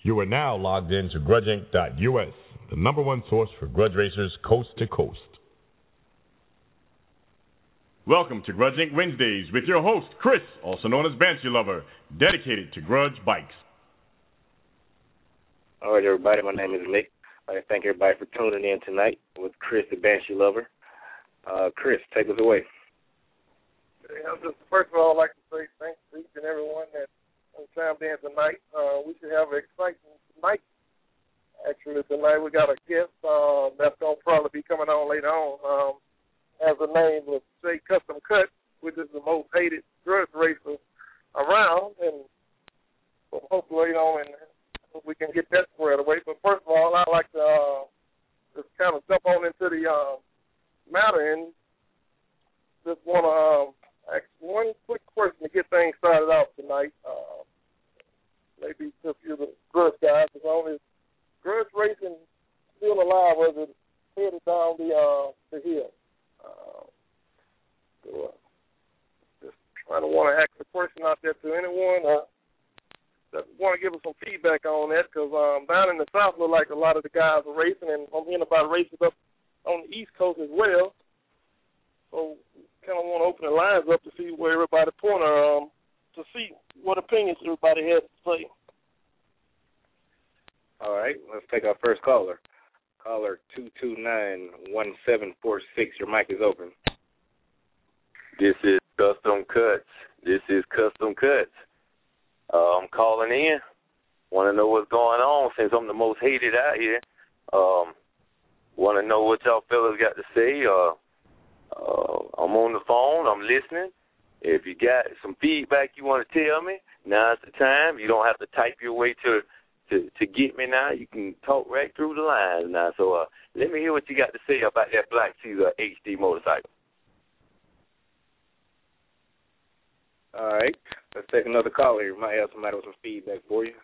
You are now logged in to grudgeinc.us, the number one source for grudge racers coast to coast. Welcome to Grudge Inc. Wednesdays with your host, Chris, also known as Banshee Lover, dedicated to grudge bikes. All right, everybody, my name is Nick. I thank everybody for tuning in tonight with Chris, the Banshee Lover. Chris, take us away. First of all, I'd like to say thanks to each and everyone that chimed in tonight. We should have an exciting night. Actually, tonight we got a guest that's going to probably be coming on later on. Has a name of Say Custom Cut, which is the most hated grudge racer around, and hopefully, we can get that squared away. But first of all, I'd like to just kind of jump on into the matter and just want to ask one quick question to get things started off tonight. Maybe just you the grudge guys, as long as grudge racing still alive, or is it headed down the hill? Just trying to want to ask the question out there to anyone that want to give us some feedback on that, because down in the South, look like a lot of the guys are racing, and I'm hearing about races up on the East Coast as well. So kind of want to open the lines up to see where everybody pointer, to see what opinions everybody has to say. All right, let's take our first caller. Caller 229-1746. Your mic is open. This is Custom Cuts. I'm calling in. Want to know what's going on since I'm the most hated out here. Want to know what y'all fellas got to say. I'm on the phone. I'm listening. If you got some feedback you want to tell me, now's the time. You don't have to type your way to get me now. You can talk right through the lines now. So let me hear what you got to say about that Black Caesar HD motorcycle. All right. Let's take another caller here. We might have somebody with some feedback for you.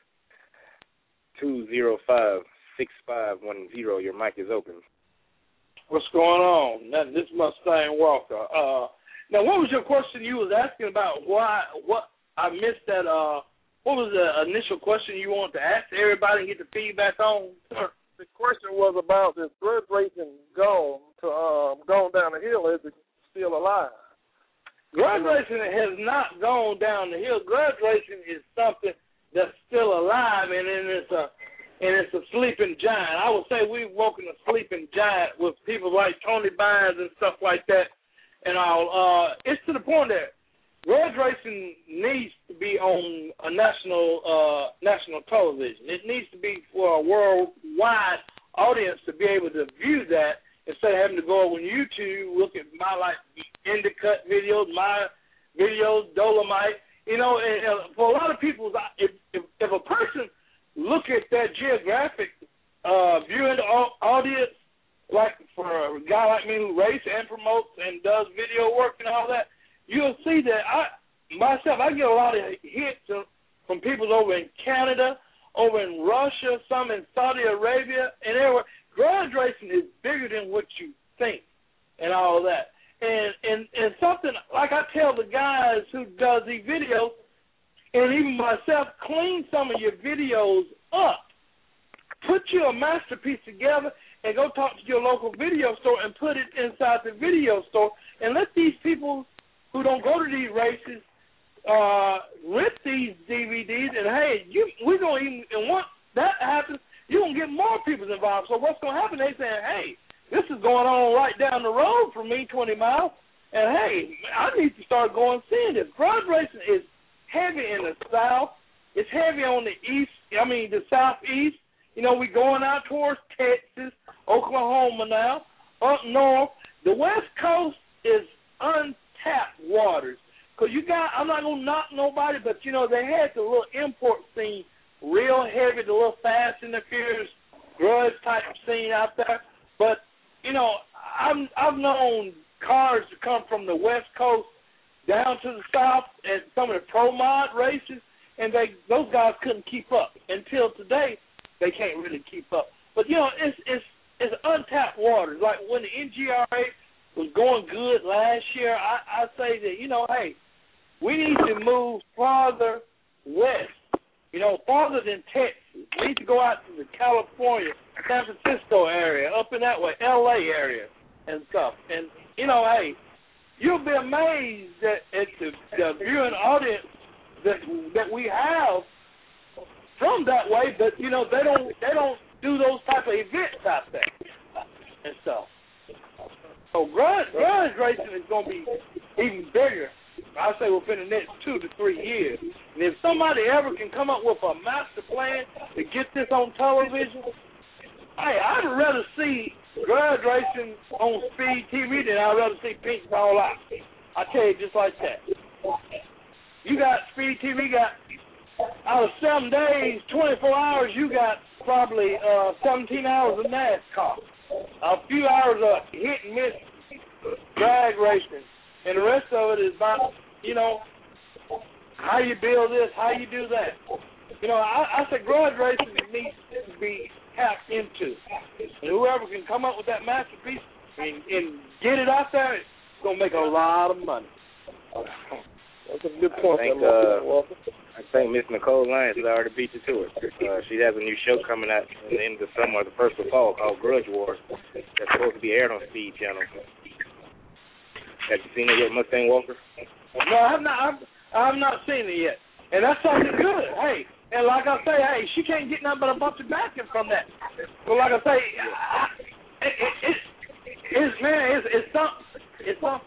205-6510. Your mic is open. What's going on? This is Mustang Walker. Now, what was your question you was asking about? What I missed that. What was the initial question you wanted to ask everybody and get the feedback on? The question was about this grudge racing gone down the hill. Is it still alive? Grudge racing has not gone down the hill. Grudge racing is something that's still alive, and it's a sleeping giant. I would say we've woken a sleeping giant with people like Tony Bynes and stuff like that. And all. It's to the point that grudge racing needs to be on a national television. It needs to be for a worldwide audience to be able to view that instead of having to go on YouTube, look at my Indicut videos, my videos, Dolomite. And for a lot of people, if a person look at that geographic viewing audience, like for a guy like me who races and promotes and does video work and all that, you'll see that I get a lot of hits from people over in Canada, over in Russia, some in Saudi Arabia, and everywhere. Grudge racing is bigger than what you think and all that. And something, like I tell the guys who does these videos, and even myself, clean some of your videos up. Put you a masterpiece together and go talk to your local video store and put it inside the video store and let these people who don't go to these races rent these DVDs. And, hey, we're going to even, and once that happens, you're going to get more people involved. So what's going to happen, they saying, hey, this is going on right down the road from me, 20 miles, and, hey, I need to start going seeing this. Grudge racing is heavy in the South. It's heavy on the Southeast. We're going out towards Texas, Oklahoma now, up north. The West Coast is untapped waters. Because I'm not going to knock nobody, but, they had the little import scene real heavy, the little Fast and the Furious grudge type scene out there. But, I've known cars to come from the West Coast down to the South at some of the Pro Mod races, and those guys couldn't keep up. Until today, they can't really keep up. But, it's untapped waters. Like when the NGRA was going good last year, I say that, hey, we need to move farther west farther than Texas. We need to go out to the California, San Francisco area, up in that way, L.A. area and stuff. And, hey, you'll be amazed at the viewing audience that we have from that way, but, they don't do those type of events out there and stuff. So grudge racing is going to be even bigger, I say, within the next 2 to 3 years. And if somebody ever can come up with a master plan to get this on television, hey, I'd rather see grudge racing on Speed TV than I'd rather see Pink Ball Out. I tell you just like that. You got Speed TV, out of 7 days, 24 hours, you got probably 17 hours of NASCAR. A few hours of hit and miss drag racing, and the rest of it is about, how you build this, how you do that. I said grudge racing needs to be tapped into. And whoever can come up with that masterpiece and get it out there, it's going to make a lot of money. That's a good point. I think Miss Nicole Lyons has already beat you to it. She has a new show coming out at the end of the summer, the first of fall, called Grudge Wars. That's supposed to be aired on Speed Channel. Have you seen it yet, Mustang Walker? No, I have not seen it yet. And that's something good. Hey, and like I say, she can't get nothing but a bunch of backing from that. But like I say, it's something. It's something.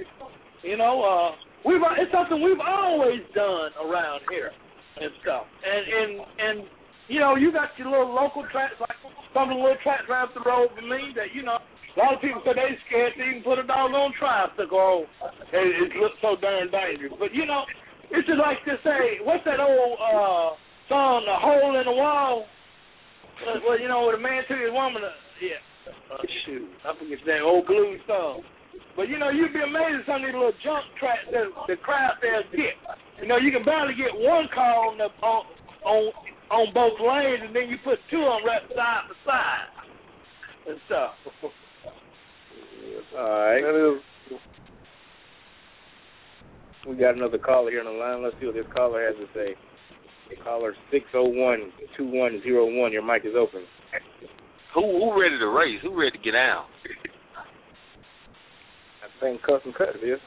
It's something we've always done around here and stuff. And you got your little local tracks, like some of the little tracks right up the road for me that, a lot of people say they scared to even put a doggone tricycle on. It looks so darn dangerous. But, it's just like to say, what's that old song, The Hole in the Wall? Well, with a man to his woman, shoot, I forget that old blues song. But, you'd be amazed at some of these little junk tracks that the crowd there get. You can barely get one car on both lanes, and then you put two on right side by side and stuff. All right. We got another caller here on the line. Let's see what this caller has to say. Caller 601-2101. Your mic is open. Who ready to race? Who ready to get out? I think Custom Cuts is.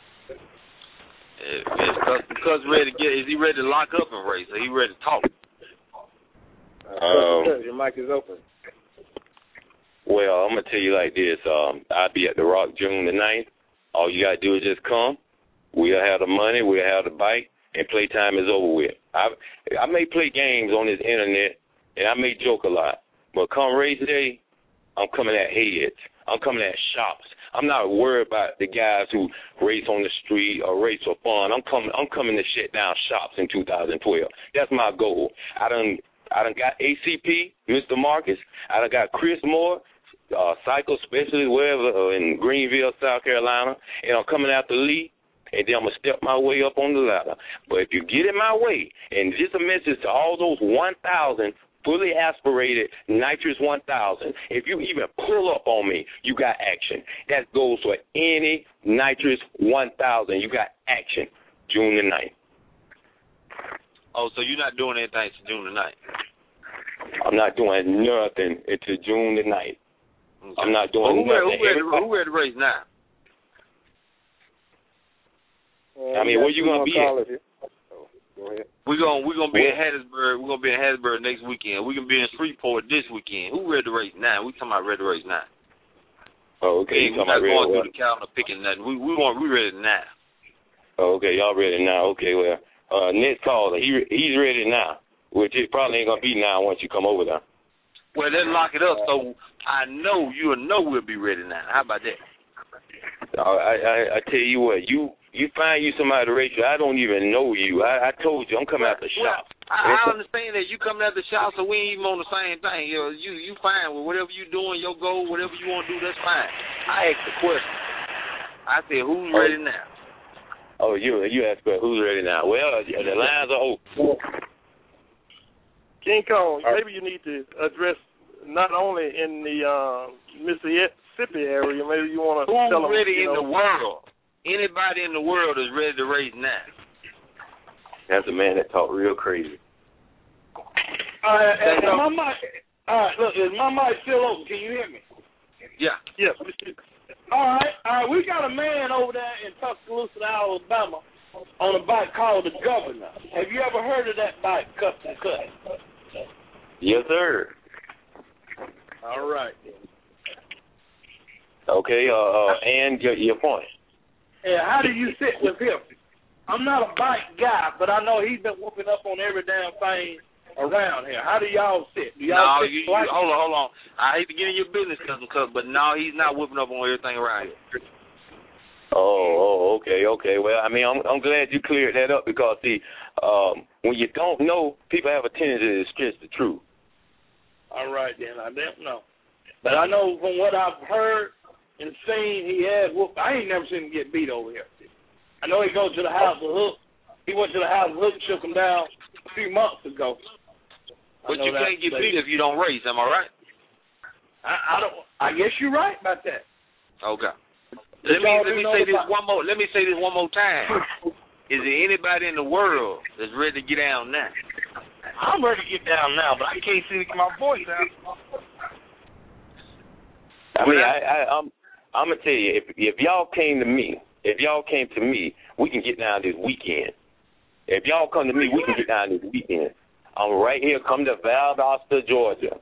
Is Custom Cuts ready to get? Is he ready to lock up and race? Are he ready to talk? Custom Cuts, your mic is open. Well, I'm going to tell you like this. I'll be at the Rock June the 9th. All you got to do is just come. We'll have the money. We'll have the bike. And playtime is over with. I may play games on this internet, and I may joke a lot. But come race day, I'm coming at heads. I'm coming at shops. I'm not worried about the guys who race on the street or race for fun. I'm coming to shut down shops in 2012. That's my goal. I done got ACP, Mr. Marcus. I done got Chris Moore, cycle specialist, wherever, in Greenville, South Carolina. And I'm coming after Lee. And then I'm going to step my way up on the ladder. But if you get in my way, and just a message to all those 1,000 fully aspirated nitrous 1,000, if you even pull up on me, you got action. That goes for any nitrous 1,000. You got action. June the 9th. Oh, so you're not doing anything to June the 9th? I'm not doing nothing until June the 9th. Okay. I'm not doing nothing. Who ready to race now? I mean, where you gonna be at? Go ahead. We're gonna be in Hattiesburg. We're gonna be in Hattiesburg next weekend. We're gonna be in Shreveport this weekend. Who ready to race now? We talking about ready to race now. Oh, okay. We're not going through the calendar picking nothing. We ready now. Oh, okay. Y'all ready now? Okay. Well, next caller, he's ready now, which it probably ain't gonna be now once you come over there. Well, then lock it up so I know you'll know we'll be ready now. How about that? I tell you what, you find you somebody to race you. I don't even know you. I told you I'm coming out the shop. I understand that you coming out the shop, so we ain't even on the same thing. You fine with whatever you doing, your goal, whatever you want to do, that's fine. I asked the question. I said, who's ready now? Oh, you asked who's ready now. Well, the lines are open. King Kong, maybe you need to address not only in the Mississippi area, maybe you want to tell them. Who's ready in the world? Anybody in the world is ready to race now. That's a man that talk real crazy. My mic. All right, look, is my mic still open? Can you hear me? Yeah. Yes. All right. We got a man over there in Tuscaloosa, Alabama, on a bike called the Governor. Have you ever heard of that bike, Custom Cut? Yes, sir. All right. Okay, and your point. Yeah, how do you sit with him? I'm not a bike guy, but I know he's been whooping up on every damn thing around here. How do y'all sit? Do y'all sit like hold on. I hate to get in your business, Cousin Cut, but no, he's not whooping up on everything around here. Oh, okay. Well, I mean, I'm glad you cleared that up because, see, when you don't know, people have a tendency to stretch the truth. All right, then. I don't know. But I know from what I've heard and seen, he has whooped. I ain't never seen him get beat over here. I know he goes to the house of Hook. He went to the house of Hook and shook him down a few months ago. But you can't get beat if you don't race, am I right? I guess you're right about that. Okay. Let me say this one more time. Is there anybody in the world that's ready to get down now? I'm ready to get down now, but I can't seem to get my voice out. I mean, I'm gonna tell you, if y'all came to me, we can get down this weekend. If y'all come to me, we can get down this weekend. I'm right here. Come to Valdosta, Georgia,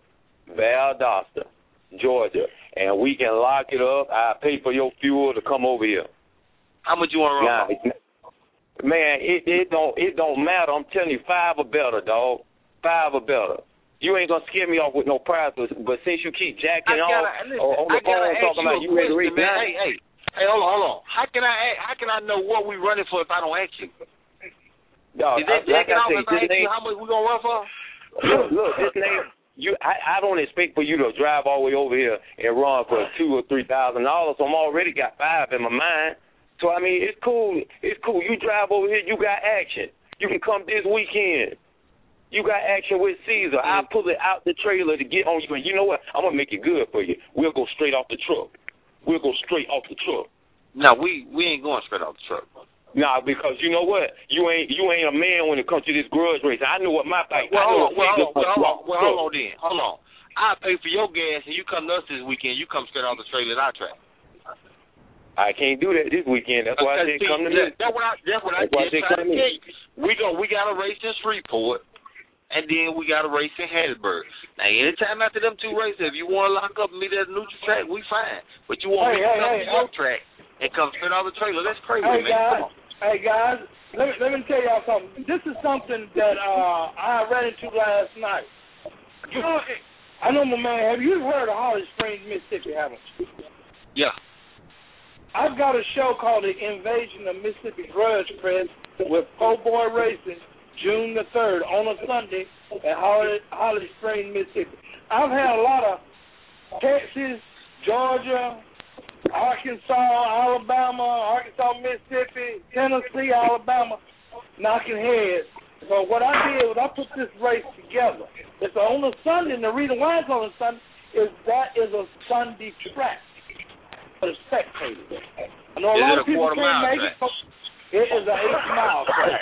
and we can lock it up. I pay for your fuel to come over here. How much you want to run? Man, it don't matter. I'm telling you, 5 or better, dog. 5 or better. You ain't gonna scare me off with no prize, but since you keep jacking off on the phone talking about you ready to race now. Hey, hold on. How can I know what we running for if I don't ask you? Dog, is that jacking off if I ask you how much we gonna run for? Look, this name. I don't expect for you to drive all the way over here and run for $2,000 or $3,000. So I'm already got 5 in my mind. So I mean, it's cool. You drive over here, you got action. You can come this weekend. You got action with Caesar. I'll pull it out the trailer to get on you. And you know what? I'm gonna make it good for you. We'll go straight off the truck. No, we ain't going straight off the truck. Nah, because you know what? You ain't a man when it comes to this grudge race. I know what my bike. Hold on then. Hold on. I pay for your gas and you come to us this weekend. You come straight off the trailer at our track. I can't do that this weekend. That's why I said come to me. That's what I just tried to tell you. We got a race in Shreveport, and then we got a race in Hattiesburg. Now, anytime after them 2 races, if you want to lock up and meet at a neutral track, we fine. But you want me to come to your track and come straight off the trailer? That's crazy, man. Hey guys, let me tell y'all something. This is something that I ran into last night. You know, I know my man. Have you heard of Holly Springs, Mississippi? Haven't you? Yeah. I've got a show called The Invasion of Mississippi Grudge Press with Po Boy Racing, June the 3rd on a Sunday at Holly Springs, Mississippi. I've had a lot of Texas, Georgia, Arkansas, Mississippi, Tennessee, Alabama, knocking heads. So what I did was I put this race together. It's on a Sunday, and the reason why it's on a Sunday is that is a Sunday track for the spectators. I know a lot of people can't make it. It is an 8-mile track.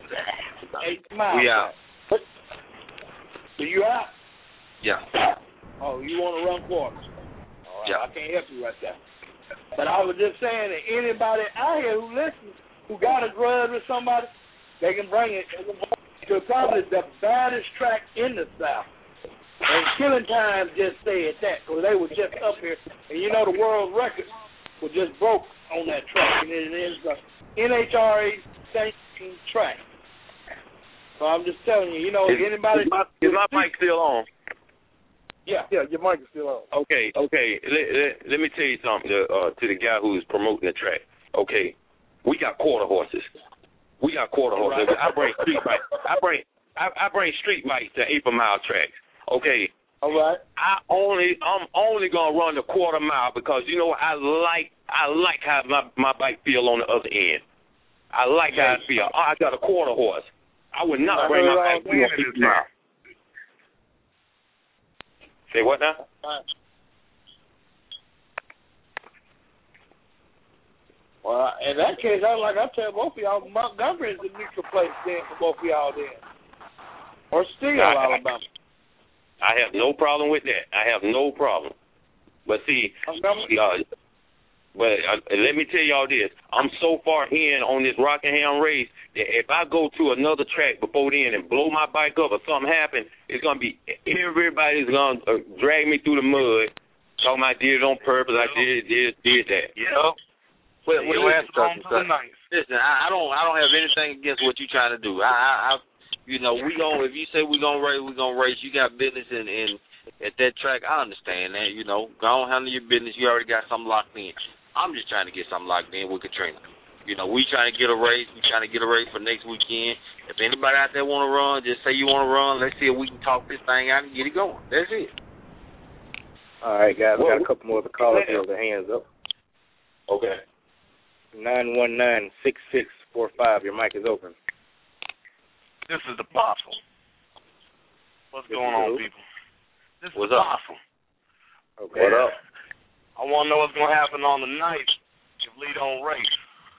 8-mile track. Out. So you out? Yeah. Oh, you want to run quarters? All right. Yeah. I can't help you right there. But I was just saying that anybody out here who listens, who got a grudge with somebody, they can bring it to probably the baddest track in the South. And Killing Time just said that, because they were just up here. And you know the world record was just broke on that track. And it is the NHRA sanctioned track. So I'm just telling you, if anybody... Is my mic still on? Yeah, your mic is still on. Okay. Let me tell you something to the guy who's promoting the track. Okay, we got quarter horses. Right. I bring street bikes. I bring street bikes to 8-mile tracks. Okay. All right. I'm only gonna run the quarter mile because I like how my bike feel on the other end. I like how it feel. I got a quarter horse. I would not bring my bike to 8 mile. Say what now? Well, in that case, I tell both of y'all, Montgomery is the neutral place then for both of y'all then. Or Steele, Alabama. I have no problem with that. I have no problem. But see, let me tell y'all this. I'm so far in on this Rockingham race that if I go to another track before then and blow my bike up or something happen, it's going to be everybody's going to drag me through the mud, talking I did it on purpose, I did that. You know? Listen, I don't have anything against what you're trying to do. If you say we're gonna race. You got business in at that track. I understand that. Go on, handle your business. You already got something locked in. I'm just trying to get something locked in with Katrina. We trying to get a race. We trying to get a race for next weekend. If anybody out there want to run, just say you want to run. Let's see if we can talk this thing out and get it going. That's it. All right, guys. We got a couple more of the callers here with their hands up. Okay. 919-6645. Your mic is open. This is the Apostle. What's going on, people? This is What's the up? Apostle. Okay. What up? I want to know what's going to happen on the night if Lee don't race.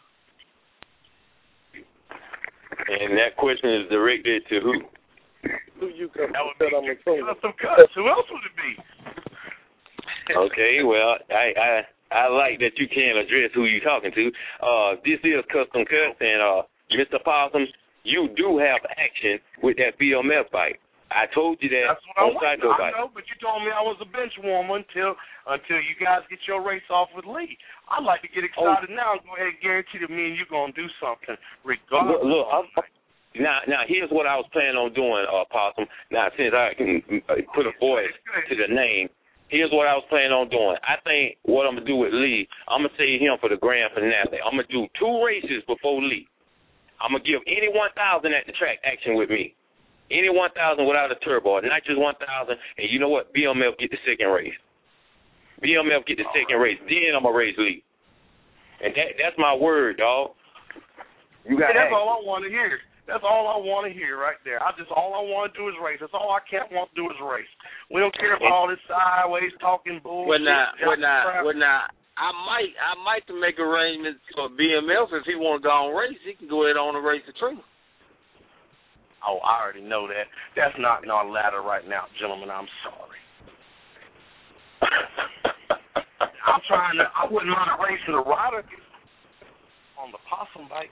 And that question is directed to who? Who you come That would to be on the phone? Custom Cuts. Who else would it be? Okay, well, I like that you can address who you're talking to. This is Custom Cuts, and Mr. Possum, you do have action with that BMF bike. I told you that That's on what Psycho Bike. I know, but you told me I was a bench warmer until you guys get your race off with Lee. I'd like to get excited now and go ahead and guarantee that me and you going to do something regardless. Look, now here's what I was planning on doing, Possum. Now, since I can put a voice to the name, here's what I was planning on doing. I think what I'm going to do with Lee, I'm going to save him for the grand finale. I'm going to do 2 races before Lee. I'm going to give any 1,000 at the track action with me. Any 1,000 without a turbo, not just 1,000. And you know what? BMF get the second race. BMF get the second race. Then I'm going to race Lee. And that's my word, dog. You got that's all I want to hear. That's all I want to hear right there. All I want to do is race. That's all I can't want to do is race. We don't care about all this sideways talking bullshit. Well, now, I might to make arrangements for BMF if he want to go on race. He can go ahead on and race the Katrina. Oh, I already know that. That's not on our ladder right now, gentlemen. I'm sorry. I wouldn't mind racing a rider on the Possum bike.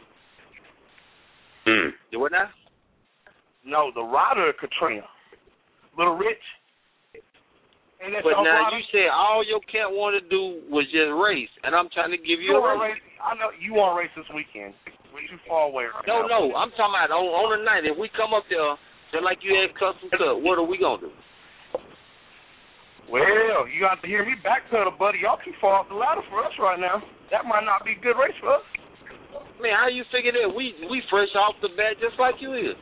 Do what now? No, the rider of Katrina. Little Rich. But now you said all your cat wanted to do was just race, and I'm trying to give you a race. I know you want to race this weekend. We're too far away right now. No, I'm talking about on the night. If we come up there, just like you had Custom Cut, what are we going to do? Well, you got to hear me backpedal, buddy. Y'all too far off the ladder for us right now. That might not be a good race for us. Man, how you figure that? We fresh off the bat just like you is.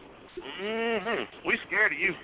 We scared of you.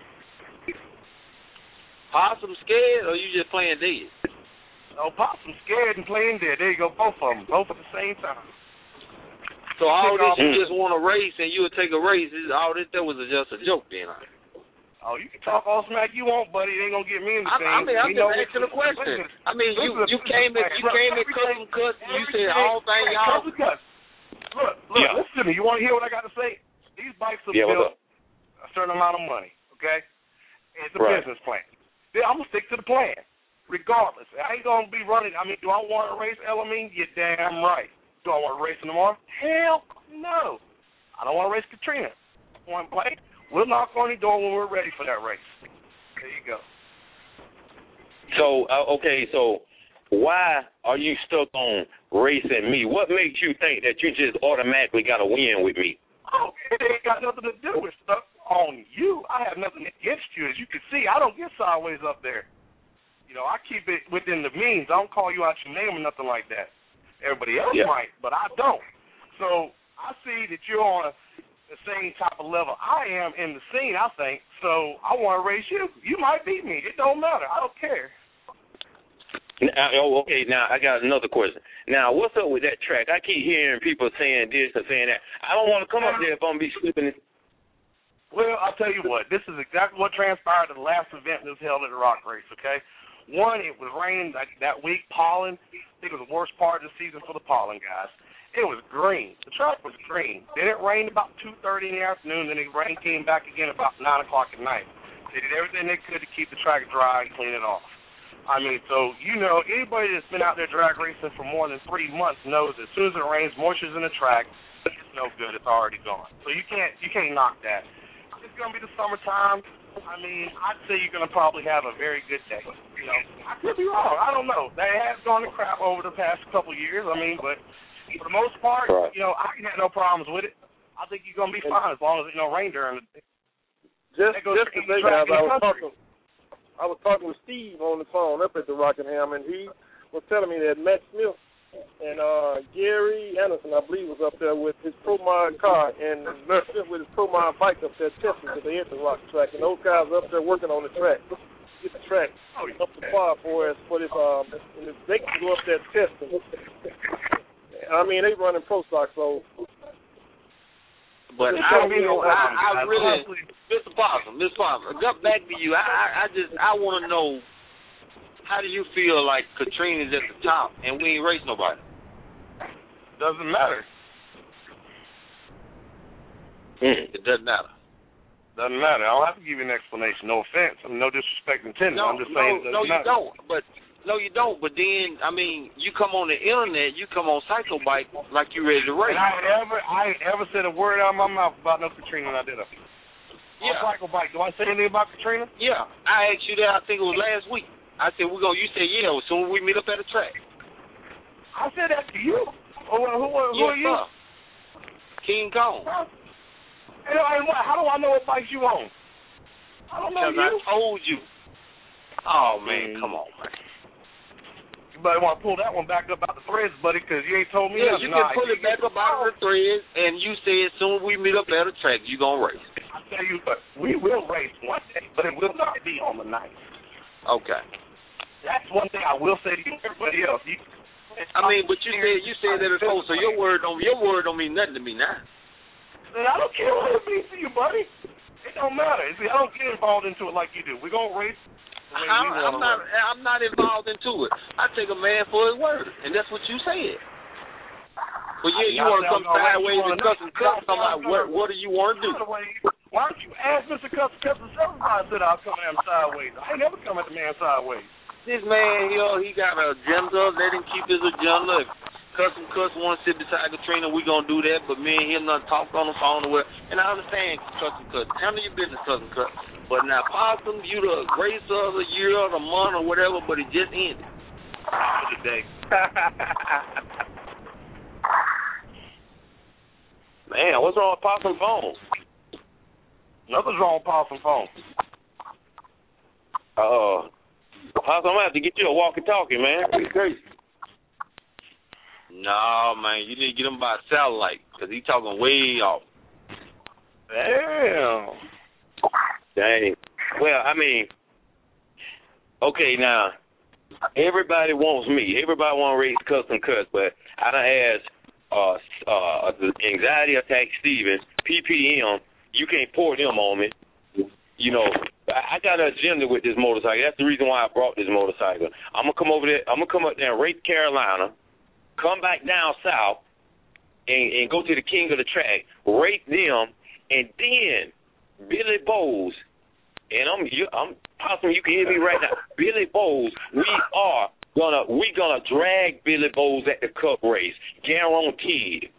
Possum scared, or you just playing dead? Oh, Possum scared and playing dead. There you go, both of them, both at the same time. So all this you just want to race and you would take a race, all this that was just a joke then. Oh, you can talk all smack you want, buddy. It ain't gonna get me in the thing. I'm just asking a question. I mean, you came at Custom Cuts and you said all things y'all. Custom Cuts. Look, listen to me. You want to hear what I got to say? These bikes are built a certain amount of money, okay? It's a business plan. I'm gonna stick to the plan, regardless. I ain't gonna be running. I mean, do I want to race Elamine? You're damn right. Do I want to race him tomorrow? Hell no. I don't want to race Katrina. Point blank. We'll knock on the door when we're ready for that race. There you go. So, so why are you stuck on racing me? What makes you think that you just automatically got to win with me? Oh, it ain't got nothing to do with stuff on you. I have nothing against you. As you can see, I don't get sideways up there. You know, I keep it within the means. I don't call you out your name or nothing like that. Everybody else might, but I don't. So I see that you're on the same type of level I am in the scene, I think. So I want to race you. You might beat me. It don't matter. I don't care. Okay, now I got another question. Now, what's up with that track? I keep hearing people saying this and saying that. I don't want to come up there if I'm going to be slipping. Well, I'll tell you what. This is exactly what transpired at the last event that was held at the Rock Race, okay? One, it was raining that week, pollen. I think it was the worst part of the season for the pollen guys. It was green. The track was green. Then it rained about 2:30 in the afternoon. Then the rain came back again about 9 o'clock at night. They did everything they could to keep the track dry and clean it off. I mean, so, anybody that's been out there drag racing for more than 3 months knows that as soon as it rains, moisture's in the track, it's no good. It's already gone. So you can't knock that. It's going to be the summertime. I mean, I'd say you're going to probably have a very good day. I could be wrong. I don't know. That has gone to crap over the past couple of years. I mean, but for the most part, I can have no problems with it. I think you're going to be fine as long as there's no rain during the day. Just today, guys, I was talking with Steve on the phone up at the Rockingham, and he was telling me that Matt Smith and Gary Anderson, I believe, was up there with his ProMod car, and Matt Smith with his ProMod bike up there testing because they at the rock track, and those guys are up there working on the track, get the track up to par for us. But if they can go up there testing, I mean, they running pro stock, so. But I really, Mr. Possum, got back to you. I want to know, how do you feel like Katrina's at the top and we ain't race nobody? Doesn't matter. It doesn't matter. Doesn't matter. I don't have to give you an explanation. No offense. I mean, no disrespect intended. I'm just saying it doesn't matter. No, you don't. But then, I mean, you come on the internet, you come on Psycho Bike like you ready to race. And I ain't ever said a word out of my mouth about no Katrina when I did it. Yeah. On Psycho Bike. Do I say anything about Katrina? Yeah. I asked you that, I think it was last week. I said, you said, yeah, as soon as we meet up at the track. I said that to you. Who are you? King Kong. And how do I know what bikes you on? I don't know you. Because I told you. Oh, man, come on, man. You better want to pull that one back up out the threads, buddy, because you ain't told me nothing. You can pull it back up out of the threads, and you say as soon as we meet up at the track, you going to race. I tell you what, we will race one day, but it will not be on the night. Okay. That's one thing I will say to you, everybody else. But you said that it's cold, so your word don't mean nothing to me now. I don't care what it means to you, buddy. It don't matter. See, I don't get involved into it like you do. We're gonna race. I'm not involved into it. I take a man for his word, and that's what you said. But yeah, you want to come sideways and cuss and cuss. What do you want to do? Why don't you ask Mr. Cuss and I said I'll come at him sideways. I ain't never come at the man sideways. This man here, he got an agenda. Let him keep his agenda. If Cuss want to sit beside Katrina, we going to do that. But me and him not talk on the phone or whatever. And I understand Cuss. Handle your business, Cuss. But now, Possum, you the racer of the year or the month or whatever, but it just ended. Today. Man, what's wrong with Possum phone? Nothing's wrong with Possum phone. Possum, I'm going to have to get you a walkie-talkie, man. That's crazy. No, man, you need to get him by satellite, because he's talking way off. Damn. Dang. Well, I mean, okay, now, everybody wants me. Everybody want to race Cuss, but I done asked the anxiety attack Stevens, PPM, you can't pour them on me. I got an agenda with this motorcycle. That's the reason why I brought this motorcycle. I'm going to come over there. I'm going to come up there and race Carolina, come back down south, and go to the king of the track, race them, and then Billy Bowles, and I'm Possum, you can hear me right now. Billy Bowles, we gonna drag Billy Bowles at the Cup race, guaranteed.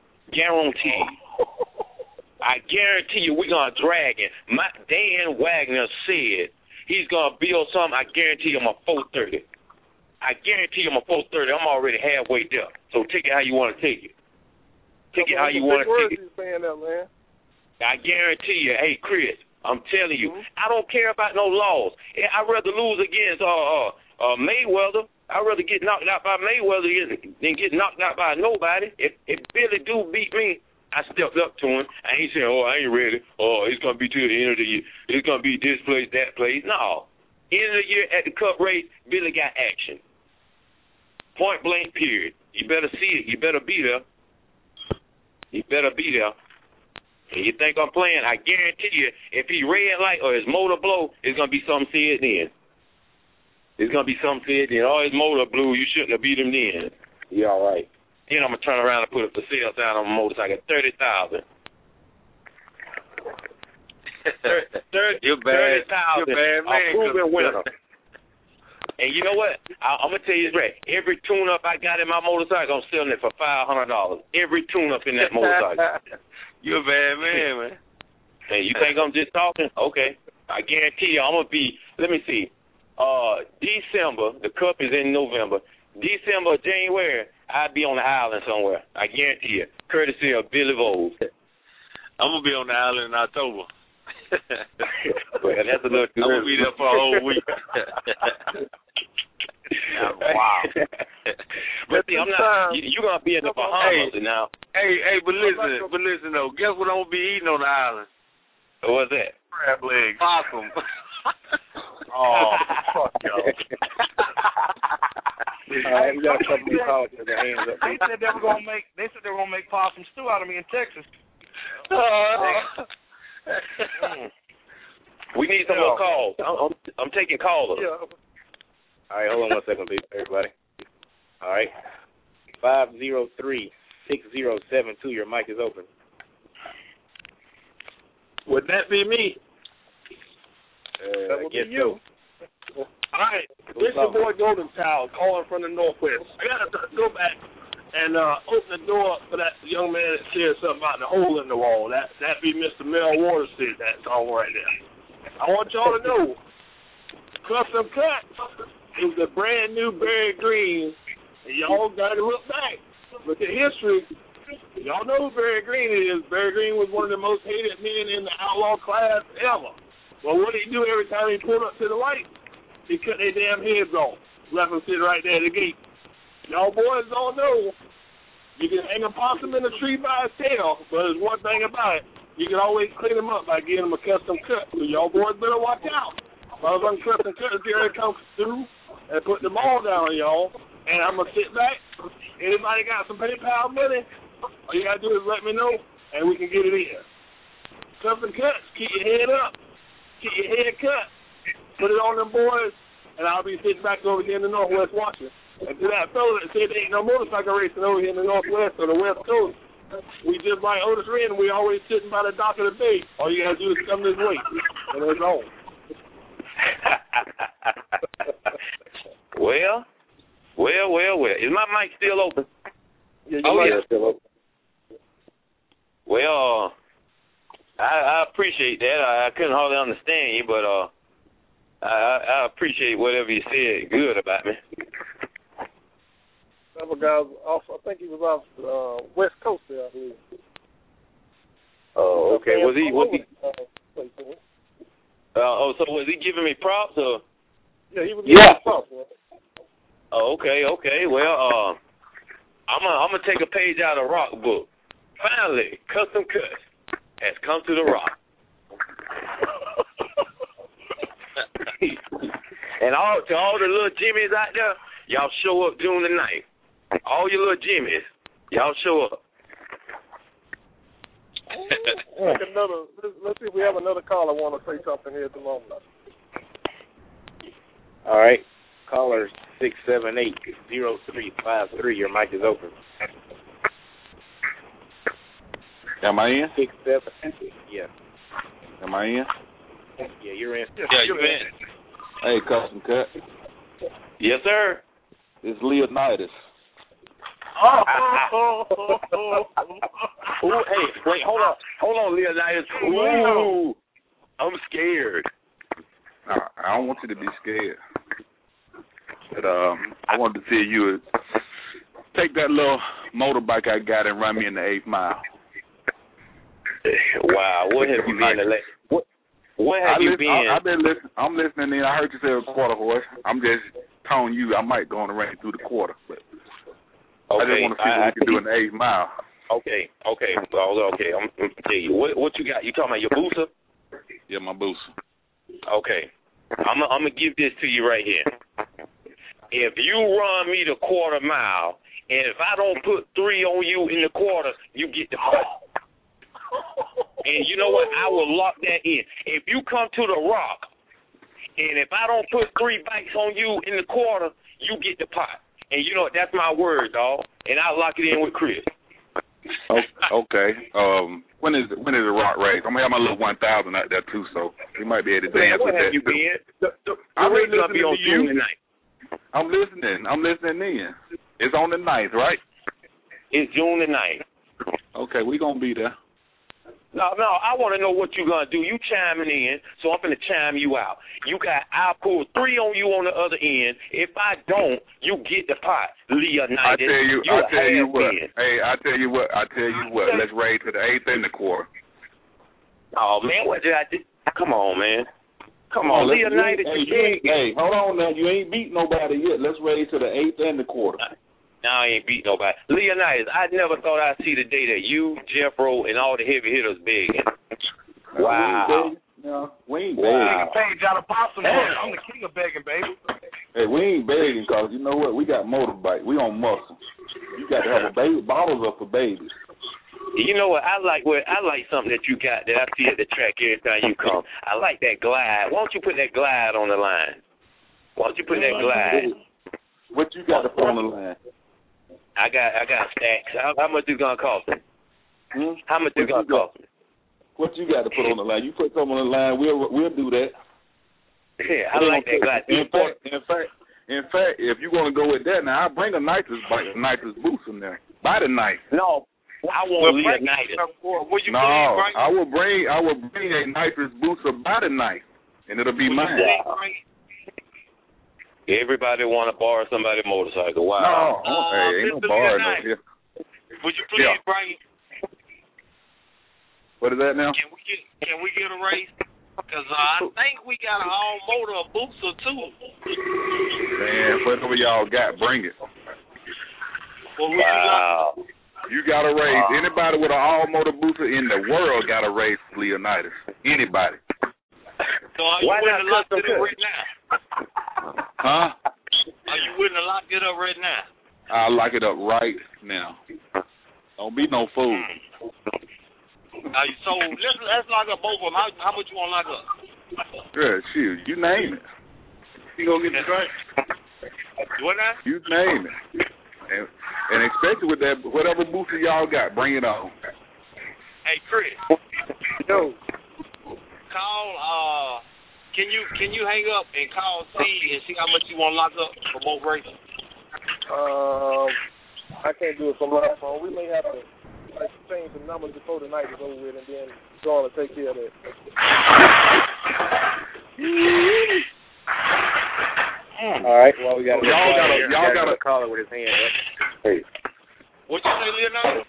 I guarantee you, we're gonna drag him. Dan Wagner said he's gonna build something. I guarantee him a 430. I'm already halfway there. So take it how you want to take it. Take it how you want to take it. I guarantee you, hey, Chris, I'm telling you, I don't care about no laws. I'd rather lose against Mayweather. I'd rather get knocked out by Mayweather than get knocked out by nobody. If Billy do beat me, I stepped up to him. I ain't saying, I ain't ready. It's going to be to the end of the year. It's going to be this place, that place. No. End of the year at the Cup race, Billy got action. Point blank, period. You better see it. You better be there. And you think I'm playing, I guarantee you, if he red light or his motor blow, it's going to be something said then. His motor blew, you shouldn't have beat him then. You all right. Then I'm going to turn around and put a for sale sign on my motorcycle, $30,000. You're bad. You're bad, man. A proven winner. And you know what? I'm going to tell you this right. Every tune-up I got in my motorcycle, I'm selling it for $500. Every tune-up in that motorcycle. You're a bad man. Hey, you think I'm just talking? Okay. I guarantee you I'm going to be, let me see, December, the Cup is in November. December, January, I'll be on the island somewhere. I guarantee you. Courtesy of Billy Vole. I'm going to be on the island in October. Well, that's a little I'm going to be there for a whole week. Wow. But see, I'm not, you're going to be in the Bahamas now. Hey, but listen though, guess what I'm going to be eating on the island? What's that? Crab legs. Possum. Oh, fuck y'all. We got a couple of calls to the hands up. They said they were gonna make possum stew out of me in Texas. We need some more calls. I'm taking callers. Yeah. All right, hold on 1 second, please, everybody. All right, 503-6072. Your mic is open. Would that be me? That would be you. So. All right, this is your boy Golden Child calling from the Northwest. I got to go back and open the door for that young man that said something about the hole in the wall. That be Mr. Mel Waters said that song right there. I want y'all to know, Custom Cut is a brand new Barry Green, and y'all got to look back. Look at history. Y'all know who Barry Green is. Barry Green was one of the most hated men in the outlaw class ever. Well, what did he do every time he pulled up to the light? He cut their damn heads off. Left them sitting right there at the gate. Y'all boys don't know. You can hang a possum in a tree by his tail, but there's one thing about it. You can always clean him up by getting him a custom cut. So y'all boys better watch out. Motherfucking custom cut is here to come through and put the ball down, y'all. And I'm going to sit back. Anybody got some PayPal money, all you got to do is let me know, and we can get it in. Custom cuts, keep your head up. Get your head cut, put it on them boys, and I'll be sitting back over here in the Northwest watching. And to that fellow that said there ain't no motorcycle racing over here in the Northwest or the West Coast, we just like Otis Redding, we always sitting by the dock of the bay. All you got to do is come this way, and it's on. Well. Is my mic still open? Yeah, your mic is still open. Well, I appreciate that. I couldn't hardly understand you, but I appreciate whatever you said good about me. Another guy off, I think he was off West Coast there, I believe. Oh, okay. Was he? So was he giving me props or? Yeah, he was giving me props. Man. Oh, okay. Well, I'm gonna take a page out of Rock book. Finally, Custom Cut has come to the Rock. And to all the little Jimmies out there, y'all show up June the 9th. All your little Jimmies, y'all show up. Let's see if we have another caller want to say something here at the moment. All right. Caller 678-0353. Your mic is open. Am I in? 678. Yeah. Am I in? Yeah, you're in. Yeah, you're in. Hey, Custom Cut. Yes, sir. It's Leonidas. Ooh, hey, wait, hold on, Leonidas. Ooh, I'm scared. I don't want you to be scared. But I wanted to see you take that little motorbike I got and run me in the 8th mile. Wow, what have you been? What have you been? I've been listening. I'm listening in. I heard you say a quarter horse. I'm just telling you I might go on the range through the quarter, but I just want to see what we can do in the 8th mile. Okay. Well, okay. I'm gonna tell you what you got. You talking about your booster? Yeah, my booster. Okay. I'm gonna give this to you right here. If you run me the quarter mile, and if I don't put 3 on you in the quarter, you get the cut. And you know what? I will lock that in. If you come to the Rock, and if I don't put 3 bikes on you in the quarter, you get the pot. And you know what? That's my word, dog. And I'll lock it in with Chris. Okay. When is the rock race? I'm gonna have my little 1,000 out there too, so we might be able to dance with that. Where have you been? I'm listening gonna be on to you tonight. I'm listening in. It's on the 9th, right? It's June the 9th. Okay, we gonna be there. No, I want to know what you're going to do. You chiming in, so I'm going to chime you out. I'll pull 3 on you on the other end. If I don't, you get the pot, Leonidas. I tell you what. Hey, I tell you what. Let's raise to the 8th and the quarter. Oh, man, what did I do? Come on, man. Come on, Leonidas. Hey, hold on now. You ain't beat nobody yet. Let's raise to the 8th and the quarter. No, I ain't beat nobody. Leonidas, I never thought I'd see the day that you, Jeffro, and all the heavy hitters begging. Wow. We ain't begging. Hey, John Apostle, I'm the king of begging, baby. Hey, we ain't begging because you know what? We got motorbike. We on muscle. You got to have a baby. Bottles up for babies. You know what? I like something that you got that I see at the track every time you come. I like that glide. Why don't you put that glide on the line? Why don't you put that glide? What you got to put on the line? I got stacks. How much is it gonna cost me? How much is it gonna cost me? What you got to put on the line? You put something on the line, we'll do that. Yeah, I like that glide. In fact, if you want to go with that, now I'll bring a nitrous bike, a nitrous boost in there. By the night. No, I want Leonidas. I will bring a nitrous booster by the night, and it'll be mine. Everybody want to borrow somebody's motorcycle. Wow. No, hey, ain't no borrowing over here. Would you please bring? What is that now? Can we get a race? Because I think we got an all motor booster too. Man, whatever y'all got, bring it. Wow. You got a race. Anybody with an all motor booster in the world got a race, Leonidas. Anybody. So are you willing to lock it up right now? Huh? Are you willing to lock it up right now? I'll lock it up right now. Don't be no fool. So let's lock up both of them. How much you want to lock up? Good, shoot. You name it. You gonna get the drink? What now? You name it. And especially with that, whatever booster y'all got, bring it on. Hey, Chris. Yo. Call. Can you hang up and call C and see how much you want to lock up for both races? I can't do it from my phone. We may have to change the numbers before the night is over with, and then go on and take care of that. All right. Well, we got y'all got a caller with his hand up. Hey. What you say, Leonardo?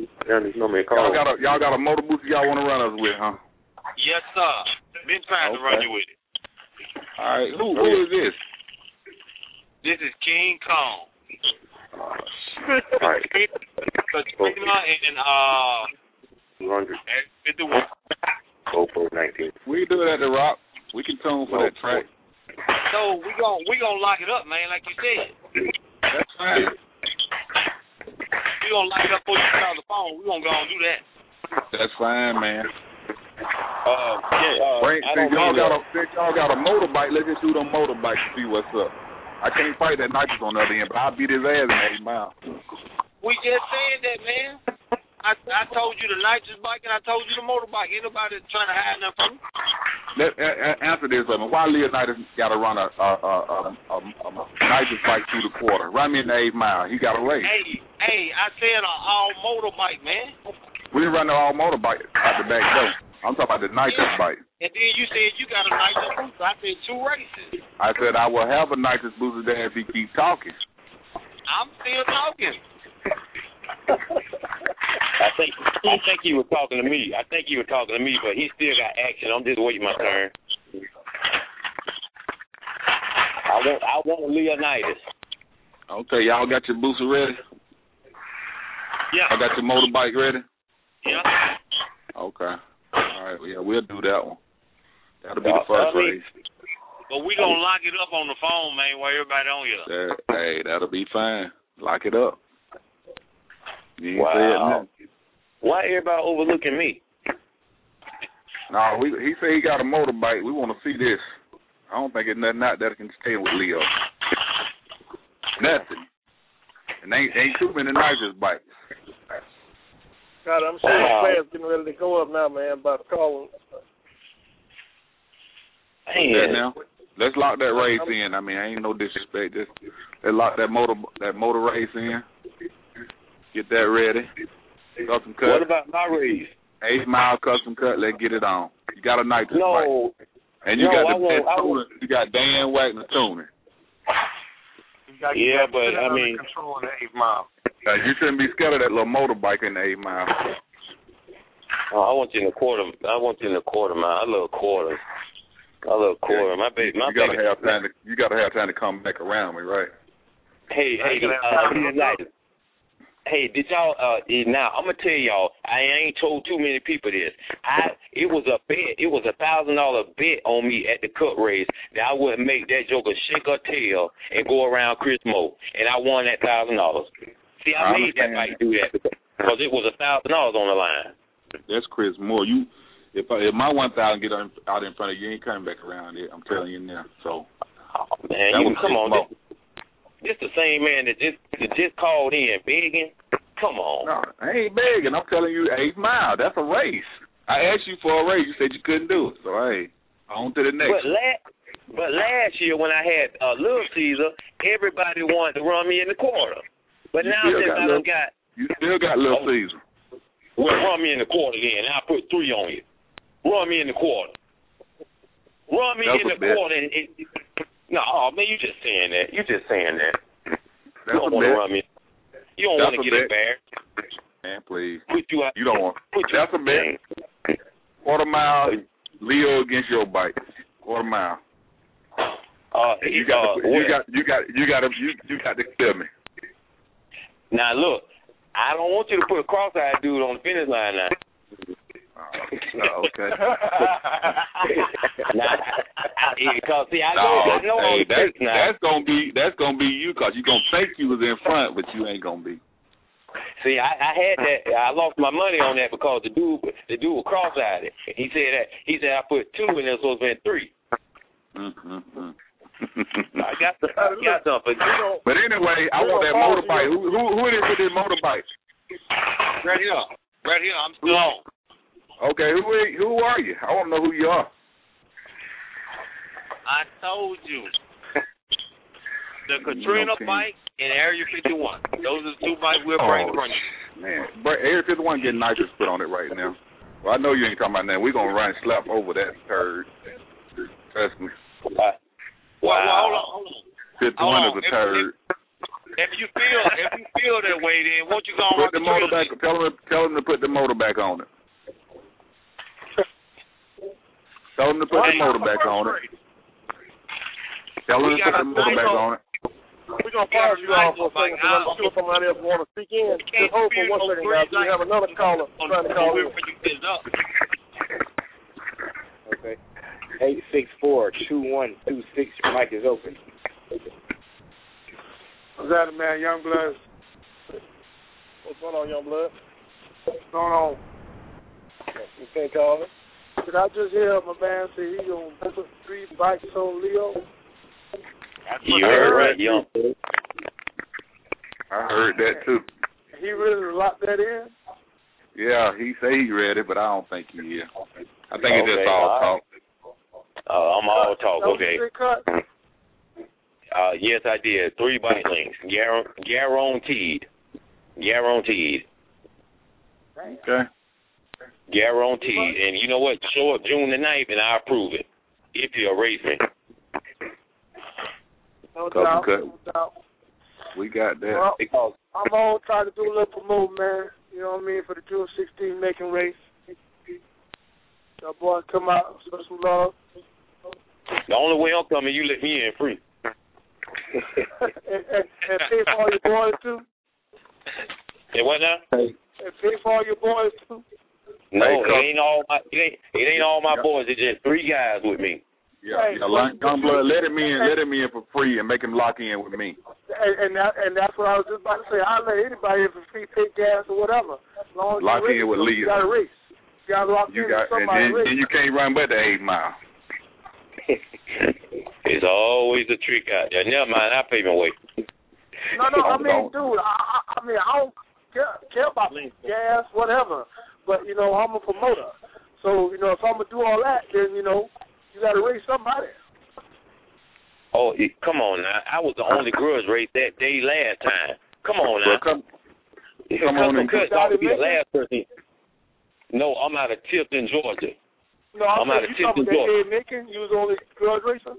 Y'all got a motor booster y'all want to run us with, huh? Yes, sir. Been trying to run you with it. All right. Who is this? This is King Kong. All right. Katrina and 200. 51. GoPro 19. We do it at the Rock. We can tune for that track. So we gonna lock it up, man, like you said. That's fine. We gonna lock it up before you get on the phone. We gonna go and do that. That's fine, man. Since y'all got a motorbike, let's just shoot on motorbike to see what's up. I can't fight that nitrous on the other end, but I'll beat his ass in 8 miles. We just said that, man. I told you the nitrous bike and I told you the motorbike. Ain't nobody trying to hide nothing from me. Answer this for me. Why Leonidas got to run a nitrous bike through the quarter? Run me in the 8 mile. He got a race. Hey, I said an all motorbike, man. We didn't run the all motorbike out the back door. I'm talking about the nitrous bike. And then you said you got a nitrous booster. I said 2 races. I said I will have a nitrous booster there if he keeps talking. I'm still talking. I think he was talking to me. But he still got action. I'm just waiting my turn. I want Leonidas. Okay, y'all got your booster ready? Yeah. I got your motorbike ready? Yeah. Okay. All right. Well, yeah, we'll do that one. That'll be the first race. But we gonna lock it up on the phone, man, while everybody on here. Hey, that'll be fine. Lock it up. You ain't wow. Why everybody overlooking me? No, he said he got a motorbike. We want to see this. I don't think it's nothing out there that can stay with Leo. Nothing. And ain't too many nitrous bikes. God, I'm sure the players getting ready to go up now, man, by the call. Hey, now. Let's lock that race in. I mean, ain't no disrespect. Just let's lock that motor race in. Get that ready. Custom cut. What about my race? 8 Mile custom cut. Let's get it on. You got a night to No. fight. And you got Dan Wagner tuning. Yeah, but I mean, control the 8 Mile. You shouldn't be scared of that little motorbike in the 8 Mile. I want you in the quarter. I want you in the quarter mile. I love quarters. My baby. You gotta have time to come back around me, right? Hey, did y'all? Now I'm gonna tell y'all. I ain't told too many people this. It was a bet. It was $1,000 bet on me at the cut race that I wouldn't make that joker shake her tail and go around Chris Moe, and I won that $1,000. See, I made that fight do that because it was $1,000 on the line. That's Chris Moore. If my 1,000 get out in front of you, ain't coming back around it. I'm telling you now. So, man, come on. This the same man that just called in begging. Come on. No, I ain't begging. I'm telling you, 8 Mile. That's a race. I asked you for a race. You said you couldn't do it. So, hey, on to the next. But last year when I had Little Caesar, everybody wanted to run me in the quarter. But now since I done got... You still got Little Caesar. Well, run me in the quarter then. I'll put 3 on you. Run me in the quarter. Run me in the quarter. No, man, you just saying that. You That's don't want to run me. You don't want to get embarrassed. Man, please. You don't want. That's a bet. Quarter mile, Leo against your bike. Quarter mile. You got to kill me. Now look, I don't want you to put a cross-eyed dude on the finish line now. Okay. Because see, I know that's gonna be you, because you're gonna think you was in front, but you ain't gonna be. See, I had that. I lost my money on that because the dude was cross-eyed. He said I put 2 and there's supposed to be 3. I got something. But anyway, I want that motorbike. Who it is with this motorbike? Right here. I'm still on. Okay, who are you? I want to know who you are. I told you. The Katrina bike and Area 51. Those are the 2 bikes we're bringing from you. Man, Area 51 getting nitrous put on it right now. Well, I know you ain't talking about that. We're going to run slap over that turd. Trust me. Well, hold on. 51 is a turd. If you feel that way, then won't you go on put the motor back? Tell them to put the motor back on it. Tell them to put the motor back on it. Tell them to put the motor back on it. We're going to pause you all for a second because I'm sure somebody else want to speak in. Just hold for 1 second, guys. We have another caller trying to call in. Okay. 864-2126. Your mic is open. What's that, man? Youngblood. What's going on, Youngblood? What's going on? You can't call it. Did I just hear my man say he gonna put 3 bikes on Leo? You heard right, Young. I heard that too. He really locked that in? Yeah, he say he ready, but I don't think he is. I think it's just all talk. I'm all talk. Okay. Cut? Yes, I did. 3 bike links, guaranteed. Okay. Guaranteed. And you know what? Show up June the 9th, and I'll approve it. If you'll race me. No doubt. We got that. Well, because I'm all trying to do a little promote, man. You know what I mean? For the June 16 making race. Your boy come out, show some love. The only way I'm coming, you let me in free. and pay for all your boys too. And what now? And pay for all your boys too. No, it ain't all my boys. It's just 3 guys with me. Yeah, Youngblood, let him in for free and make him lock in with me. And that's what I was just about to say. I'll let anybody in for free, pay gas or whatever. As long as lock in with Leo. You got to race. You got to lock in with somebody. And then you can't run but the 8 Mile. It's always a trick out there. Never mind, I'll pay my way. No, I mean, dude, I care about gas, whatever. But, you know, I'm a promoter. So, you know, if I'm going to do all that, then, you know, you got to race somebody. Oh, come on now. I was the only grudge race that day last time. Come on now. Come on and I'll be the last person. No, I'm out of Tifton, Georgia. No, I'm out of Tifton, Georgia. You Macon, you was the only grudge racer?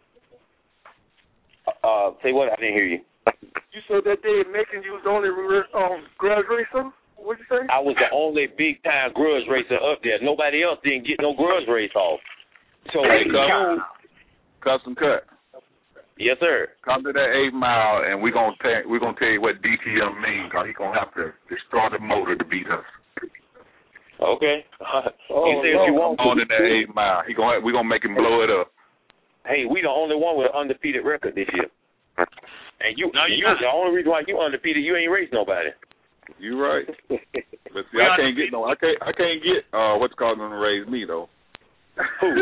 Say what? I didn't hear you. You said that day in Macon you was the only grudge racer? What'd you say? I was the only big-time grudge racer up there. Nobody else didn't get no grudge race off. So, Custom Cut. Yes, sir. Come to that 8 Mile, and we're gonna tell you what DTM means, because he's going to have to destroy the motor to beat us. Okay. He said you want on in that 8 Mile. We're going to make him blow it up. Hey, we the only one with an undefeated record this year. And you the only reason why you undefeated, you ain't raced nobody. You right. But see, I can't get what's called them to raise me though. Who?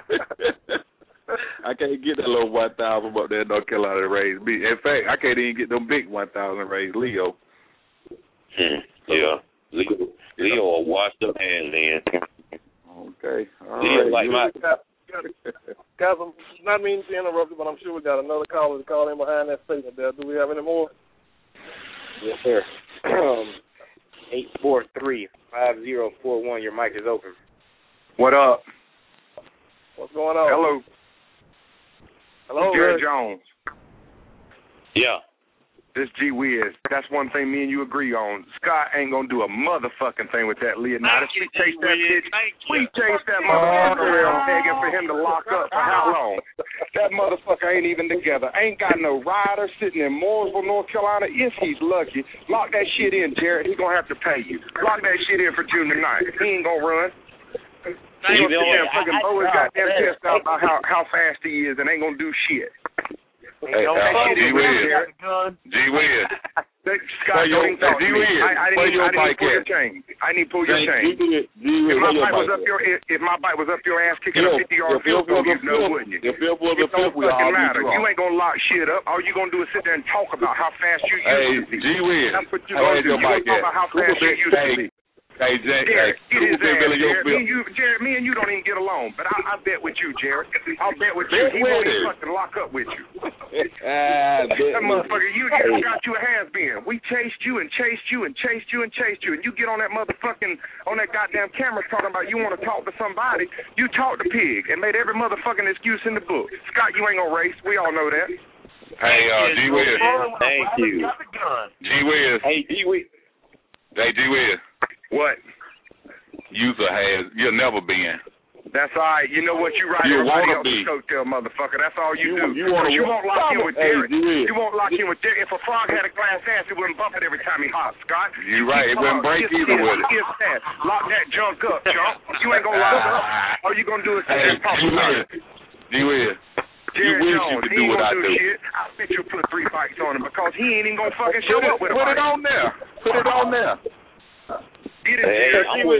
I can't get that little 1,000 up there in North Carolina to raise me. In fact, I can't even get them big 1,000 to raise Leo. Yeah. Leo will wash them hands, man. Okay. All Leo right. like my... Guys, I'm not meaning to interrupt you, but I'm sure we got another caller to call in behind that statement there. Do we have any more? Yes, sir. 843-5041. Your mic is open. What up? What's going on? Hello. Hello, Jared Jones. Yeah. This G Wiz. That's one thing me and you agree on. Scott ain't gonna do a motherfucking thing with that Leonidas. We chase that bitch. We chase that motherfucker around begging for him to lock up for how long? That motherfucker ain't even together. Ain't got no rider sitting in Mooresville, North Carolina. If he's lucky, lock that shit in, Jared. He gonna have to pay you. Lock that shit in for June the 9th. He ain't gonna run. He gonna sit there and fucking blow his goddamn chest out about how fast he is and ain't gonna do shit. Hey, G Wiz. Scott, don't talk to me. I didn't pull your chain. I need to pull your chain. If my bike was up your ass kicking a 50-yard field goal, you'd know, wouldn't you? It don't fucking matter. You ain't gonna lock shit up. All you gonna do is sit there and talk about how fast you used to be. G Wiz. That's what you gonna do. You gonna talk about how fast you used to be. Hey, Jared, Jared, me and you don't even get along, but I bet with you, Jared. I'll bet with you. He won't even fucking lock up with you. That motherfucker, you got you a has-been. We chased you and chased you and chased you and chased you, and you get on that goddamn camera talking about you want to talk to somebody. You talked to Pig and made every motherfucking excuse in the book. Scott, you ain't gonna race. We all know that. Hey, G Wiz. Thank you. G Wiz. Hey, G Wiz. Hey, G Wiz. What? You'll never been. That's all right. You know what? You ride everybody else's coattail, motherfucker. That's all you do. You won't lock in with Derek. You won't lock in with Derek. If a frog had a glass ass, it wouldn't bump it every time he hops, Scott. You're right. It wouldn't break either with it. Lock that junk up, junk. You ain't going to lock up. All you going to do is sit there and talk about it. G-Wiz. Jared Jones, he ain't going to do shit. I bet you'll put 3 bikes on him because he ain't even going to fucking show up with a bike. Put it on there. Put it on there. I'm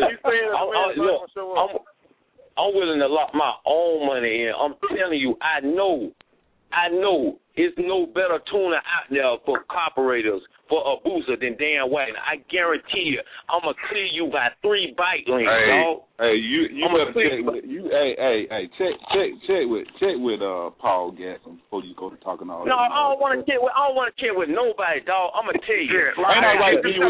willing to lock my own money in. I'm telling you, I know it's no better tuner out there for carburetors, for a booster than Dan Wagner. I guarantee you, I'm going to clear you by 3 bike links, dog. Hey, you better check with check with Paul Gasson before you go to talking all that. No, I don't want to check with nobody, dog. I'm gonna tell you. Lock that shit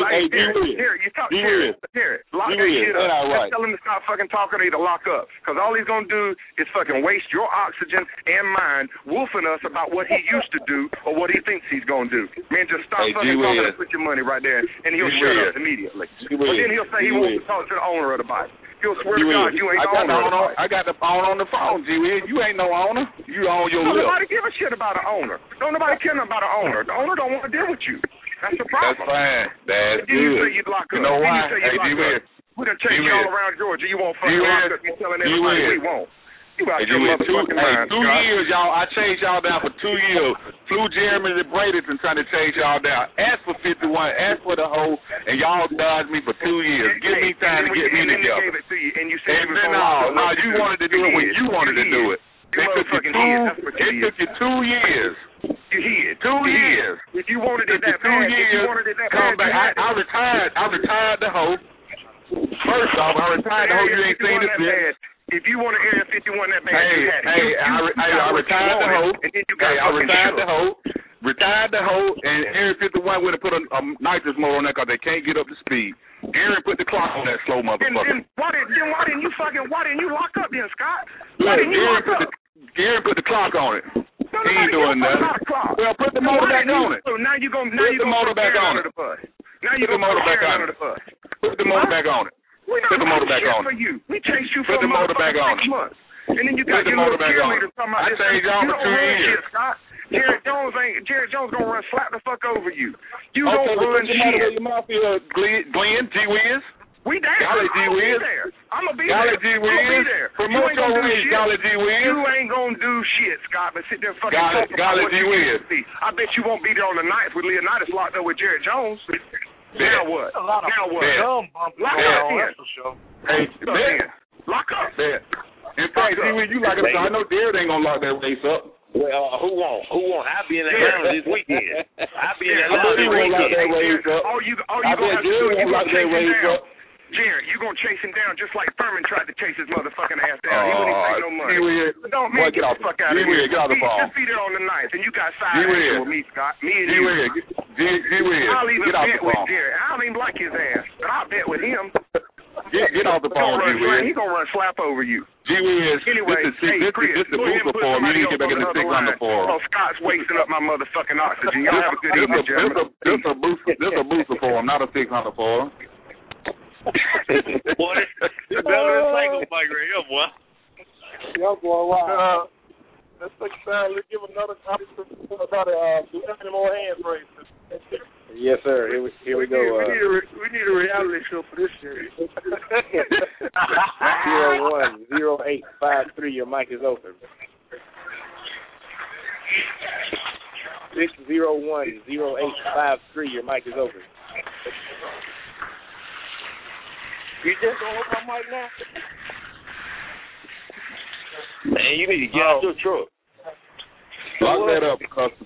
up. Tell him to stop fucking talking or either lock up. Because all he's gonna do is fucking waste your oxygen and mine, woofing us about what he used to do or what he thinks he's gonna do. Man, just stop fucking talking and put your money right there, and he'll shut up immediately. But then he'll say he wants to talk to the owner of the bike. He'll swear to God you ain't the owner. I got the owner on the phone, G-Wiz. You ain't no owner. You own your lip. Nobody give a shit about an owner. Don't nobody care about an owner. The owner don't want to deal with you. That's the problem. That's fine. That's good. You say you'd lock up. You know why? Hey, G-Wiz. We done chased you all around Georgia. You won't fucking lock up. You're telling everybody we won't. You out your motherfucking mind. 2 years, y'all. I chased y'all down for 2 years. Flew Jeremy to Bradenton trying to chase y'all down. Asked for 51. Asked for the whole, and y'all dodged me for 2 years. Give me time to get me together. Gave it to you, and you said you wanted to do it when you wanted to do it. It took you 2 years. You here. 2 years. If you wanted it that bad, come back. I retired the hoe. First off, I retired the hoe. You ain't seen it yet. If you want to Area 51 that bad, you had it. I retired the hoe. Retired the hoe, and Area 51 went and put a nitrous motor on that because they can't get up to speed. Aaron put the clock on that slow motherfucker. Why didn't you lock up then, Scott? Why didn't you lock up? Aaron put the clock on it. He ain't doing nothing. Well, put the motor back on it. So now you're going to put the motor back on it. Now you're going to put the motor back on it. Put the motor back on it. Put the motor back on it. We chased you for the motor back on 6 months. And then you got your little cheerleader talking about this. I changed y'all for 2 years. Jared Jones gonna run slap the fuck over you. You don't run shit. Glenn, G-Wiz. We there. Golly G-Wiz. I'm gonna be Golly there. G-Wiz. Promote your race, Golly G-Wiz. You ain't gonna do shit, Scott, but sit there and fucking talk about Golly what you G-Wiz. see. I bet you won't be there on the 9th with Leonidas locked up with Jared Jones. Now what? Now what? Lock up then. Hey, lock up. In fact, G-Wiz, you lock it up. I know Jared ain't gonna lock that race up. Well, who won't? I'll be in Atlanta this weekend. I'll be in Atlanta this weekend. You gonna chase him down. Jared, you gonna chase him down just like Furman tried to chase his motherfucking ass down. He wouldn't take no money. Don't man, get the fuck out of here. Get out the ball. Just be there on the 9th, and you got side action with me, Scott. Me and you. I'll even bet with Jared. I don't even like his ass, but I'll bet with him. Get off the phone, G-Wiz. He's gonna run slap over you. G-Wiz, anyway, this is the booster for him. You need to get back in the 600 for him. Oh, Scott's wasting up my motherfucking oxygen. Y'all have a good evening, gentlemen. This a booster for him, not a 600 for him. Boy, this cycle bike right here, boy. Yeah, boy, wow. Let's take time. Let's give another do any more hand races. Yes, sir. Here we go. We need a reality show for this year. 010853. Your mic is open. 6010853. Your mic is open. You just gonna open my mic now? Man, you need to get out your truck. Lock that up, Custom.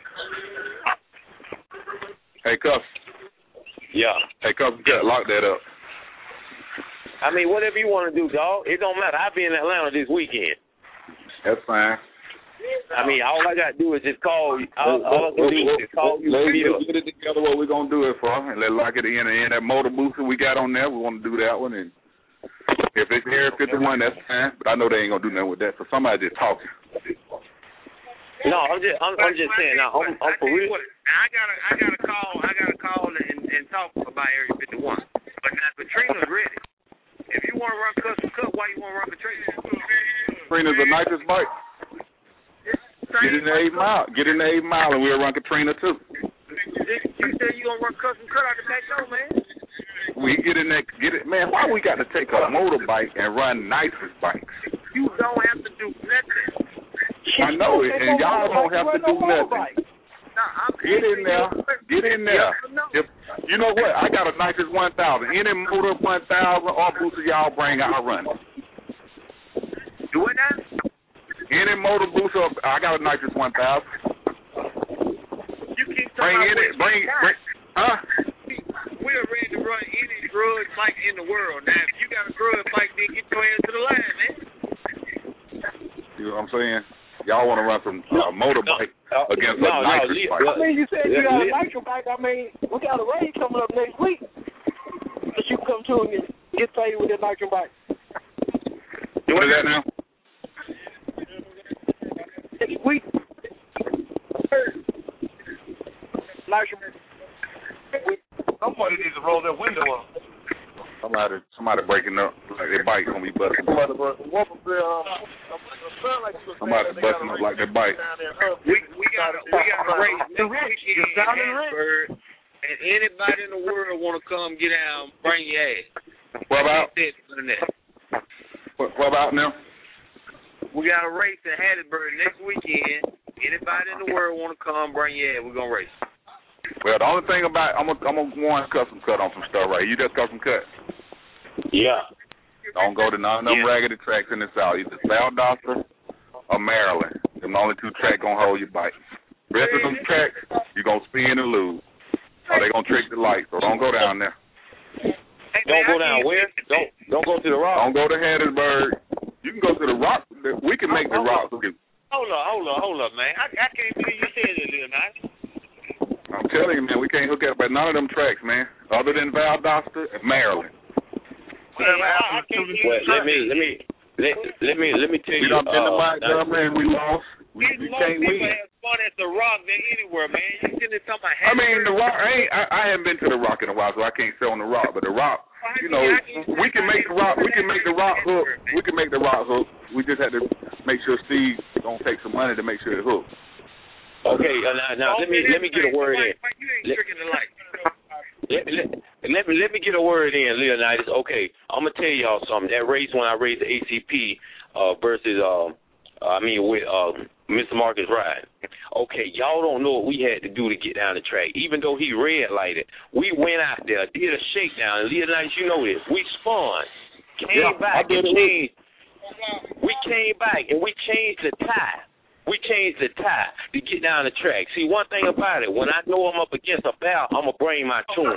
Hey, Custom. Yeah. Hey, Custom, lock that up. I mean, whatever you want to do, dog. It don't matter. I'll be in Atlanta this weekend. That's fine. I mean, all I got to do is just call you. All I can do is just call you. Let's get it together what we're going to do it for, and let's lock it in. And that motor booster we got on there, we want to do that one. And if it's Area 51, that's fine. But I know they ain't going to do nothing with that, so somebody just talking. No, I'm just saying. Now, I'm for real. I gotta call and talk about Area 51. But now Katrina's ready. If you want to run custom cut, why you want to run Katrina? Katrina's a nitrous bike. Get in the 8 mile. Get in the 8 mile, and we'll run Katrina too. You said you gonna run custom cut out the back door, man. We get in there, get it, man. Why we got to take a motorbike and run nitrous bikes? You don't have to do nothing. I know it, and y'all don't have to do nothing. Get in there. Get in there. If, you know what? I got a nitrous 1000. Any motor 1000 or booster y'all bring, I'll run it. Do it now? Any motor booster, I got a nitrous 1000. You keep talking bring, huh? We're ready to run any grudge bike in the world. Now, if you got a grudge bike, then get your ass to the line, man. You know what I'm saying? Y'all want to run some motorbike against a nitrous bike. I mean, you said you got a nitrous bike. I mean, we got a race coming up next week. That you come to and get paid with that nitrous bike. What is that now? Next week. Nitrous. Somebody needs to roll their window up. Somebody breaking up like their bike gonna be busting. Somebody busting up like their bike. We got a race next weekend in Harrisburg, and anybody in the world want to come get out, bring your ass. What about now? We got a race in Hattiesburg next weekend. Anybody in the world want to come, bring your ass. We're gonna race. Well, the only thing about I'm gonna warn custom cut on some stuff, right? You just custom cut. Yeah. Don't go to none of them raggedy tracks in the South. Either Valdosta or Maryland. Them the only 2 tracks gonna hold your bike. Rest of them tracks, you're going to spin and lose. Or they're going to trick the light, so don't go down there. Don't go down where? Don't go to the Rock. Don't go to Hattiesburg. You can go to the Rock. We can make the Rock. Hold up, man. I can't believe you said it, Leonidas. I'm telling you, man, we can't hook up at none of them tracks, man, other than Valdosta and Maryland. Well, let me tell you. We done been to Montgomery and we lost. We can't win. As fun at the Rock than anywhere, man. You sitting there talking about I mean, the Rock. I haven't been to the Rock in a while, so I can't say on the Rock. But the Rock, you know, we can make the Rock. We can make the Rock hook. We can make the Rock hook. We just have to make sure Steve don't take some money to make sure it hooks. Okay, now let me get a word in. Let me get a word in, Leonidas. Okay, I'm gonna tell y'all something. That race when I raced the ACP versus with Mr. Marcus Ride. Okay, y'all don't know what we had to do to get down the track. Even though he red lighted, we went out there, did a shakedown. And Leonidas, you know this. We spun, came back and changed. We came back and we changed the tie. We changed the tie to get down the track. See, one thing about it, when I know I'm up against a bout, I'm going to bring my tuner.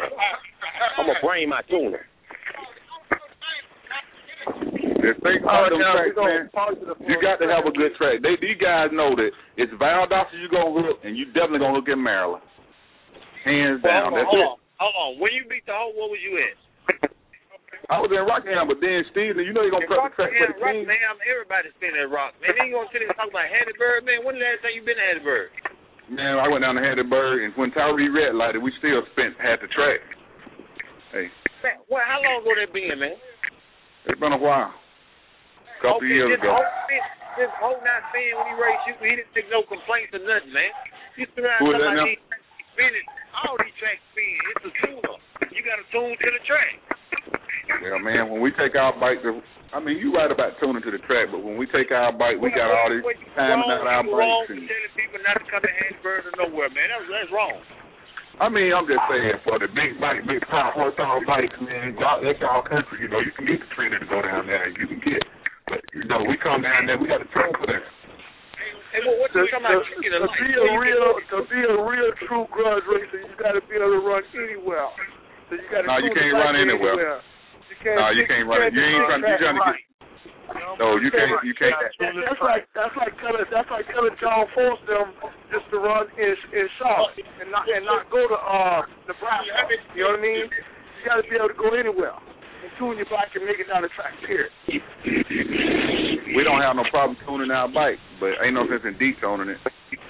If they call them tracks, man, you got to have a good track. These guys know that it's Valdosta you're going to hook, and you definitely going to hook in Maryland. Hands down. Hold on. When you beat the Hope, what was you at? I was in Rockingham, but then Steve, you know you're going to prep the track for the King. Rockingham, everybody's been at Rock. Man, you going to sit and talk about Hattiesburg, man? When the last time you been to Hattiesburg? Man, I went down to Hattiesburg, and when Tyree red lighted, we still had the track. Hey. Man, how long ago that been, man? It's been a while. A couple years ago. This whole not saying when he raced you, he didn't take no complaints or nothing, man. You sit around talking about these tracks spinning, all these tracks spin. It's a tuner. You got to tune to the track. Yeah, man, when we take our bike, you right about tuning to the track, but when we take our bike, we got all this timing out our bikes. Telling people not to come to Hattiesburg or nowhere, man. That's wrong. I'm just saying, for the big bike, big power horsepower bikes, man, that's our country. You know, you can get the trainer to go down there and you can get. But, we come down there, we got to tune for that. Hey, what you talking about? To be a real true grudge racer, you got to be able to run anywhere. So you got to you can't run anywhere. You can't run. You ain't trying to get. No, you can't. You can't. That's like telling John Force them just to run in Shaw and not go to Nebraska. You know what I mean? You got to be able to go anywhere and tune your bike and make it down the track. Period. We don't have no problem tuning our bike, but ain't no sense in detuning it.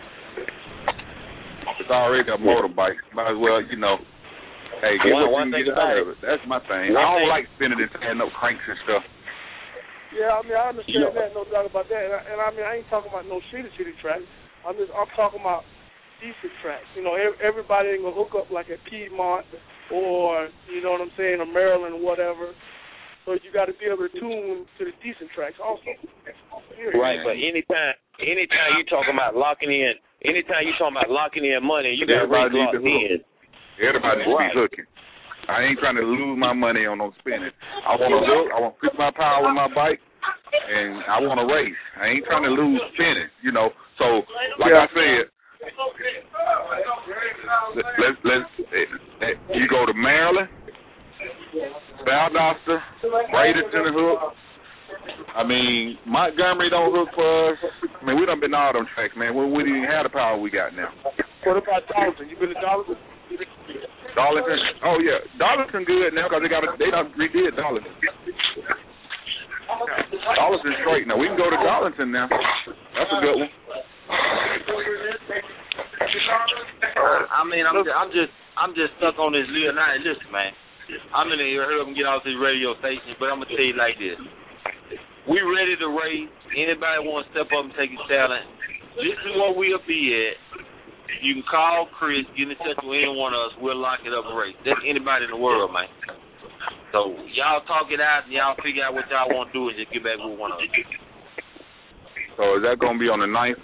It's already a motorbike. Might as well, Hey, get what you can get out of it. That's my thing. I don't like spinning and tearing up cranks and stuff. Yeah, I understand that, no doubt about that. And I ain't talking about no shitty tracks. I'm talking about decent tracks. Everybody ain't gonna hook up like at Piedmont or you know what I'm saying, or Maryland, whatever. So you got to be able to tune to the decent tracks also. Right, but anytime you talking about locking in, money, you got to raise locked in. Everybody needs to be hooking. I ain't trying to lose my money on no spinning. I want to hook. I want to put my power with my bike, and I want to race. I ain't trying to lose spinning, So, like I said, you go to Maryland, Valdosta, Bradenton hook. Montgomery don't hook for us. We done been all them tracks, man. We didn't even have the power we got now. What about Darlington? You been to Darlington? Darlington? Oh, yeah. Darlington good now because they done redid Darlington. Darlington's straight now. We can go to Darlington now. That's a good one. I'm just stuck on this Leonidas. Listen, man. I'm in here, heard him get off this radio station, but I'm going to tell you like this. We ready to race. Anybody want to step up and take his talent, this is where we'll be at. You can call Chris, get in touch with any one of us. We'll lock it up and race. That's anybody in the world, man. So y'all talk it out and y'all figure out what y'all want to do and just get back with one of us. So is that going to be on the 9th?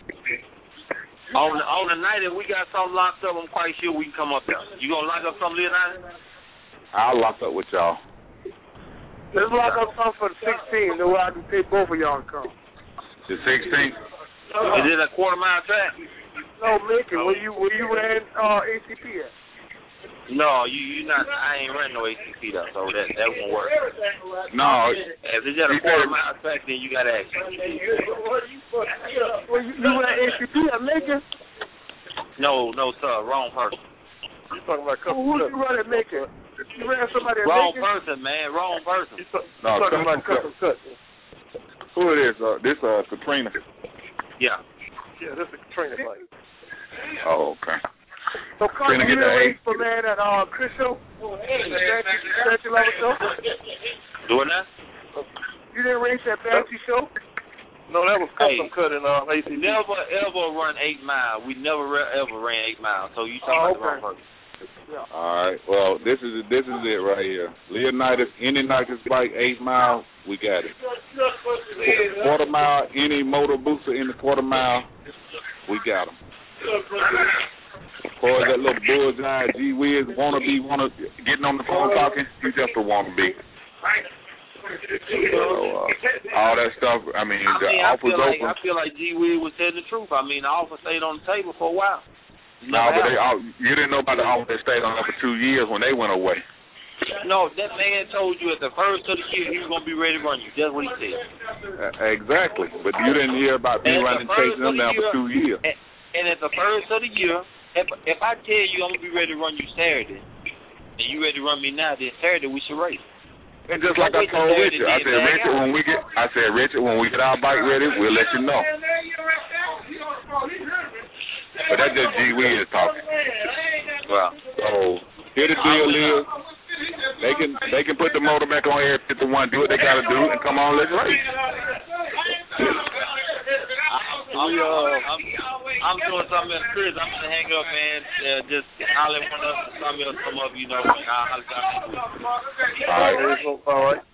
On the night, if we got something locked up, I'm quite sure we can come up there. You going to lock up something, Leonidas? I'll lock up with y'all. Let's lock up something for the 16th, then I can pay both of y'all to come. The 16th? Is it a quarter-mile track? No, Lincoln, where you ran ACP at? No, you not. I ain't running no ACP though, so that won't work. No. If it's at a quarter mile track, then you gotta ask. Well, you ran ACP at Lincoln? No, sir, wrong person. You talking about who you run at Lincoln? You ran somebody at wrong Lincoln? person, man. Wrong person. You talking about custom cut? Who it is? This Katrina. Yeah. Yeah, this is Katrina fight. Oh, okay. So, Carl, you didn't race for man at Chris show? Banshee Lover show? Doing that? You didn't race at Banshee show? No, that was custom cut in ACP. Never ever run 8 Mile. We never ever ran 8 Mile. So you talking about the wrong person. Yeah. All right. Well, this is it right here. Leonidas, any Nike's bike, 8 Mile, we got it. Quarter mile, any motor booster in the quarter mile, we got them. As far as that little bullseye, gee whiz, wanna getting on the phone talking, you just a wannabe. So, all that stuff, the offer's open. I feel like G Weed was telling the truth. I mean, the offer stayed on the table for a while. No, but you didn't know about the offer that stayed on there for 2 years when they went away. No, that man told you at the first of the year he was going to be ready to run you. That's what he said. Exactly. But you didn't hear about me running chasing them down for 2 years. And at the first of the year, if I tell you I'm going to be ready to run you Saturday, and you ready to run me now, then Saturday we should race. And just like I told Richard, I said, Richard, when we get our bike ready, we'll let you know. But that's just G Weed is talking. Well, so here the deal is, they can put the motor back on Air 51, do what they gotta do, and come on, let's race. I'm doing something else, Chris. I'm gonna hang up, man. Just holler at one of us, something else come up, you know. All right.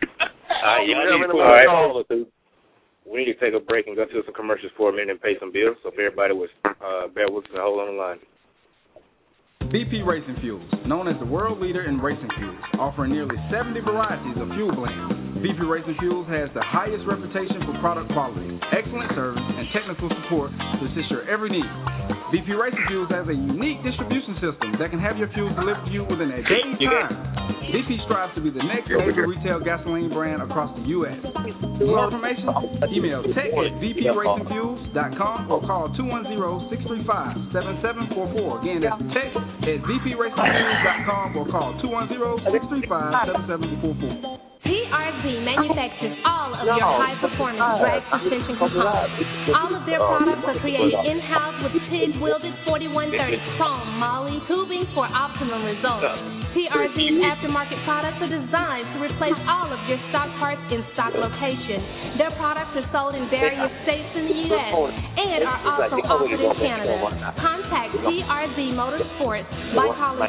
We need to take a break and go to some commercials for a minute and pay some bills. So if everybody would bear with us and hold on the line. BP Racing Fuels, known as the world leader in racing fuels, offering nearly 70 varieties of fuel blends. BP Racing Fuels has the highest reputation for product quality, excellent service, and technical support to assist your every need. BP Racing Fuels has a unique distribution system that can have your fuel delivered to you within a day's time. BP strives to be the next major retail gasoline brand across the U.S. For more information, email tech@bpracingfuels.com or call 210-635-7744. Again, that's tech at bpracingfuels.com or call 210-635-7744. TRZ manufactures all of your high-performance drag suspension components. All of their products are created in-house with TIG-welded 4130 foam moly tubing for optimum results. TRZ's aftermarket products are designed to replace all of your stock parts in stock location. Their products are sold in various states in the U.S. and are also offered in Canada. Contact TRZ Motorsports by calling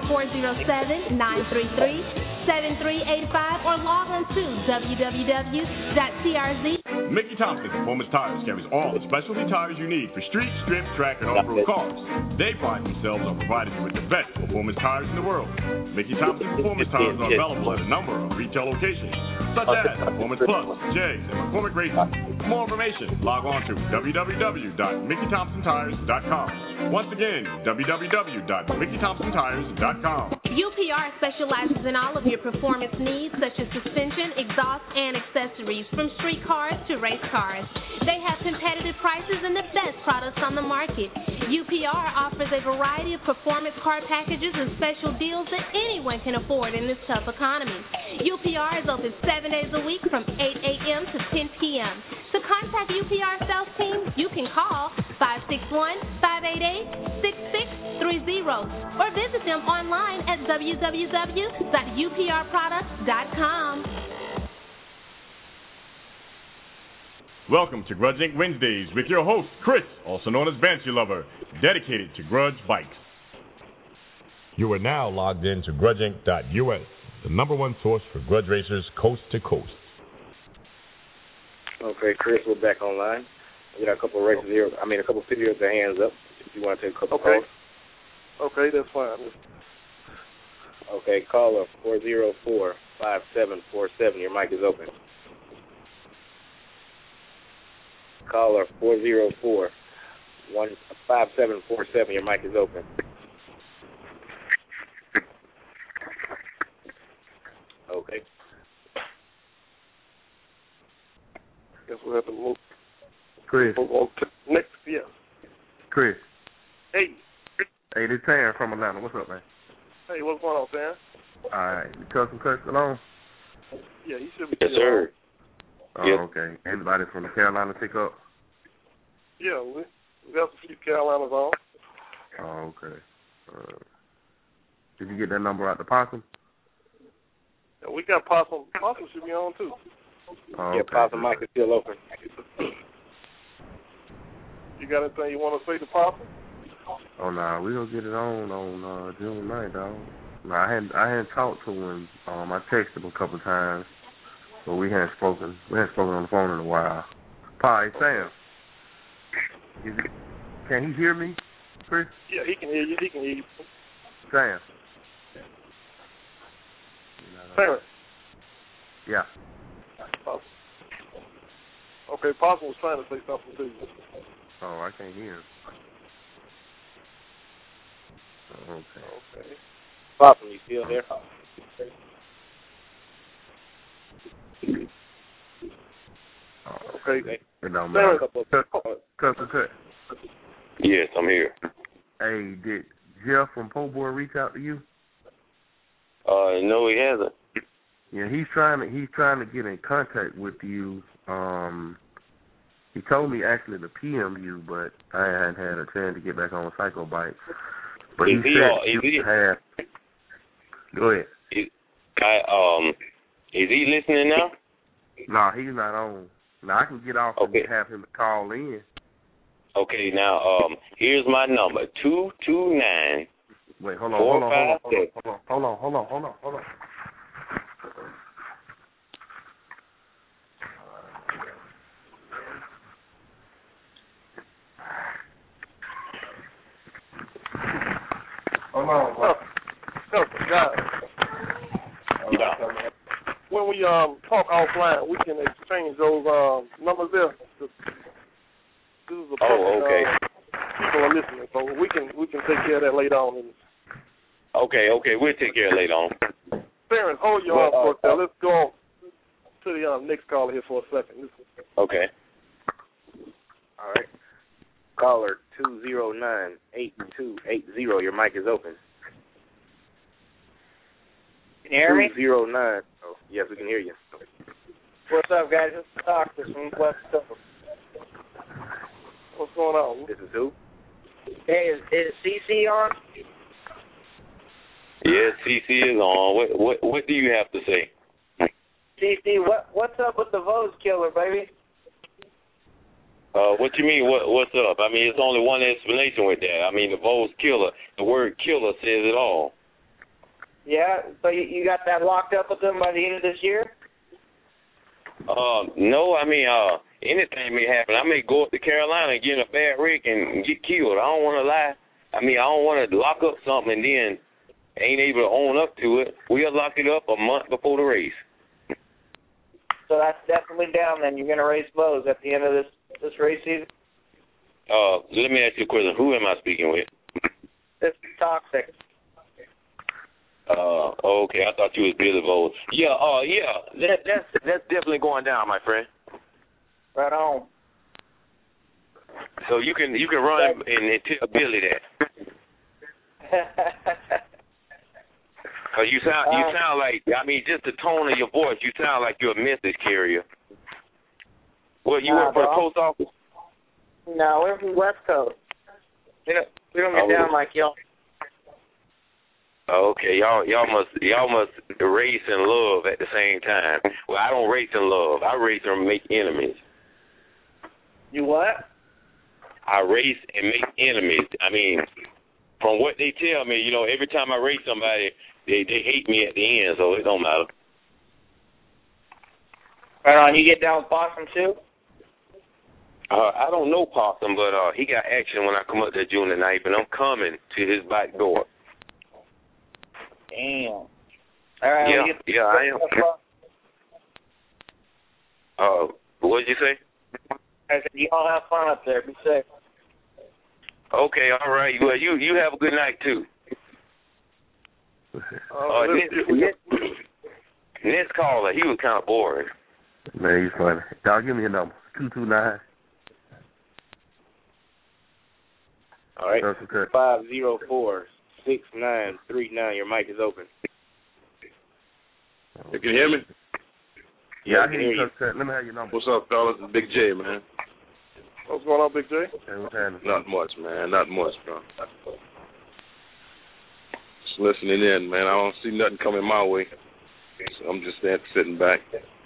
407-933-7385 or log on to www.trz. Mickey Thompson Performance Tires carries all the specialty tires you need for street, strip, track, and off-road cars. They pride themselves on providing you with the best performance tires in the world. Mickey Thompson Performance Tires are available at a number of retail locations, such as Performance Plus, Jays, and McCormick Racing. For more information, log on to www.MickeyThompsonTires.com. Once again, www.MickeyThompsonTires.com. UPR specializes in all of your performance needs, such as suspension, exhaust, and accessories, from street cars to race cars. They have competitive prices and the best products on the market. UPR offers a variety of performance car packages and special deals that anyone can afford in this tough economy. UPR is open 7 days a week from 8 a.m. to 10 p.m. To contact UPR sales team, you can call 561-588-6630 or visit them online at www.uprproducts.com. Welcome to Grudge Inc. Wednesdays with your host, Chris, also known as Banshee Lover, dedicated to Grudge bikes. You are now logged in to GrudgeInc.us, the #1 source for Grudge racers coast to coast. Okay, Chris, we're back online. We got a couple of races here. A couple of people with their hands up. If you want to take a couple calls. Okay, that's fine. Okay, caller 404-5747. Your mic is open. Caller 404-5747. 5747. Your mic is open. Okay. Guess we'll have to move. Chris. Next, yeah. Chris. Hey. Hey, this Sam from Atlanta. What's up, man? Hey, what's going on, Sam? All right. You Custom Cut still on? Yeah, he should be. Yes, sir. Oh, yep. Okay. Anybody from the Carolina pick up? Yeah, we got a few Carolinas on. Oh, okay. Did you get that number out the Possum? Yeah, we got Possum. Possum should be on, too. Oh, yeah, okay. Possum mic is still open. You got anything you want to say to Possum? Oh, nah, we gonna get it on June 9th, dog. Nah, I hadn't talked to him. I texted him a couple of times, but we hadn't spoken. We hadn't spoken on the phone in a while. Hi, Sam. Can he hear me, Chris? Yeah, he can hear you. Sam. Sam. Yeah. Possum. Okay, Possum was trying to say something to you. Oh, I can't hear him. Okay. Possum, you still there? Okay. It don't matter. Custom Cut. Yes, I'm here. Hey, did Jeff from Po Boy reach out to you? No, he hasn't. Yeah, he's trying to get in contact with you. He told me actually to PM you, but I hadn't had a chance to get back on Psycho Bite. But Is he Go ahead. Is he listening now? No, he's not on. Now I can get off and have him call in. Okay, now here's my number: 229. Wait, hold on. When we talk offline, we can exchange those numbers there. This is a perfect, people are listening, so we can take care of that later on. Okay, we'll take care of it later on. Farron, hold your arm for a second. Let's go on to the next caller here for a second. Okay. All right. Caller 209-8280. Your mic is open. Can you hear me? 209. Oh, yes, we can hear you. What's up, guys? This is Doctor from West Coast. What's going on? This is who? Hey, is CC on? Yes, CC is on. What do you have to say? CC, what's up with the Vose killer, baby? What you mean? What's up? I mean, it's only one explanation with that. I mean, the Vose killer. The word killer says it all. Yeah. So you got that locked up with them by the end of this year? No. I mean, anything may happen. I may go up to Carolina and get in a bad wreck and get killed. I don't want to lie. I mean, I don't want to lock up something and then ain't able to own up to it. We'll lock it up a month before the race. So that's definitely down then. You're going to race Vose at the end of this race season? Let me ask you a question. Who am I speaking with? This is Toxic. Okay. I thought you was Billy Vose. Yeah, that's definitely going down, my friend. Right on. So you can run and tell Billy that. Cause you sound like, I mean, just the tone of your voice, you sound like you're a message carrier. Well, you work for the post office? No, we're from West Coast. We don't get down like y'all. Okay, y'all must race and love at the same time. Well, I don't race and love. I race and make enemies. You what? I race and make enemies. I mean, from what they tell me, every time I race somebody, they hate me at the end, so it don't matter. Right on. You get down with Possum too? I don't know Possum, but he got action when I come up there June the 9th, and I'm coming to his back door. Damn. All right. Yeah, I am. What did you say? I said, you all have fun up there. Be safe. Okay, all right. Well, you have a good night too. Next caller, he was kind of boring. Man, he's funny. Dog, give me a number. 229. All right. 504-6939. Your mic is open. You can hear me? Yeah, I can hear you. Let me have your number. What's up, fellas? It's Big J, man. What's going on, Big J? Hey, what's happening? Not much, man. Not much, bro. Just listening in, man. I don't see nothing coming my way. So I'm just sitting back.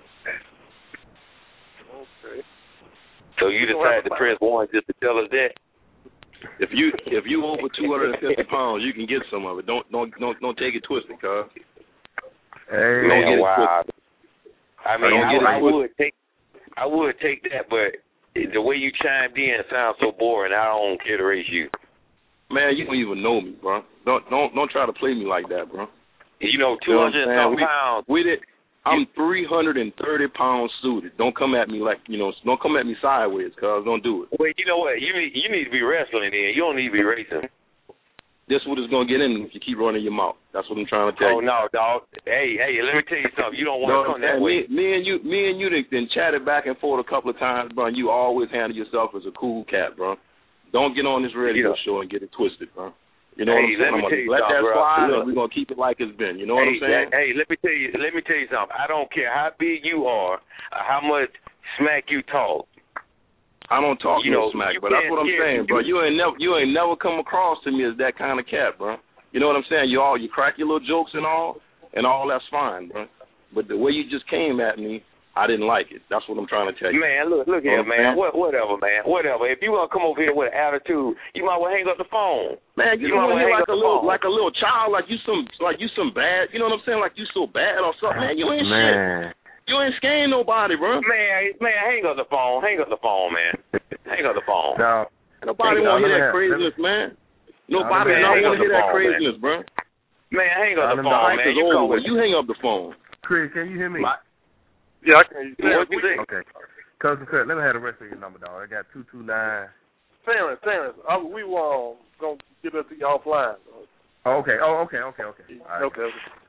Okay. So you decided to press 1 just to tell us that? If you over 250 pounds, you can get some of it. Don't take it twisted, cuz. Hey, man, wow. I mean, I would take that, but the way you chimed in sounds so boring. I don't care to race you. Man, you don't even know me, bro. Don't try to play me like that, bro. You know, 200 pounds. I'm 330 pounds suited. Don't come at me don't come at me sideways, cuz. Don't do it. Well, you know what? You need to be wrestling then. You don't need to be racing. This is what it's going to get in if you keep running your mouth. That's what I'm trying to tell you. Oh, no, dog. Hey, let me tell you something. You don't want to come that way. Me and you then chatted back and forth a couple of times, bro, and you always handle yourself as a cool cat, bro. Don't get on this radio show and get it twisted, bro. You know what I'm saying? Let that slide, and we're going to keep it like it's been. You know what I'm saying? Let me tell you something. I don't care how big you are, how much smack you talk. I don't talk no smack, but that's what I'm saying, bro. You ain't never come across to me as that kind of cat, bro. You know what I'm saying? You crack your little jokes and all that's fine, bro. But the way you just came at me, I didn't like it. That's what I'm trying to tell you. Man, look here, man. Whatever, man. Whatever. If you want to come over here with an attitude, you might well hang up the phone. Man, you might hang up the phone like a little child, like you some bad. You know what I'm saying? Like you so bad or something. Man, you ain't shit. You ain't scaring nobody, bro. Man, hang up the phone. Hang up the phone, man. Hang up the phone. No. Nobody want to hear that craziness, man. Nobody don't want to hear that craziness, bro. Man, hang up the phone, man. You hang up the phone. Chris, can you hear me? Yeah, I can hear you. What you think? Okay. Cousin Kurt, let me have the rest of your number, dog. I got 229. Terrence, we were going to get it to you offline. Okay. Okay. All right. Okay.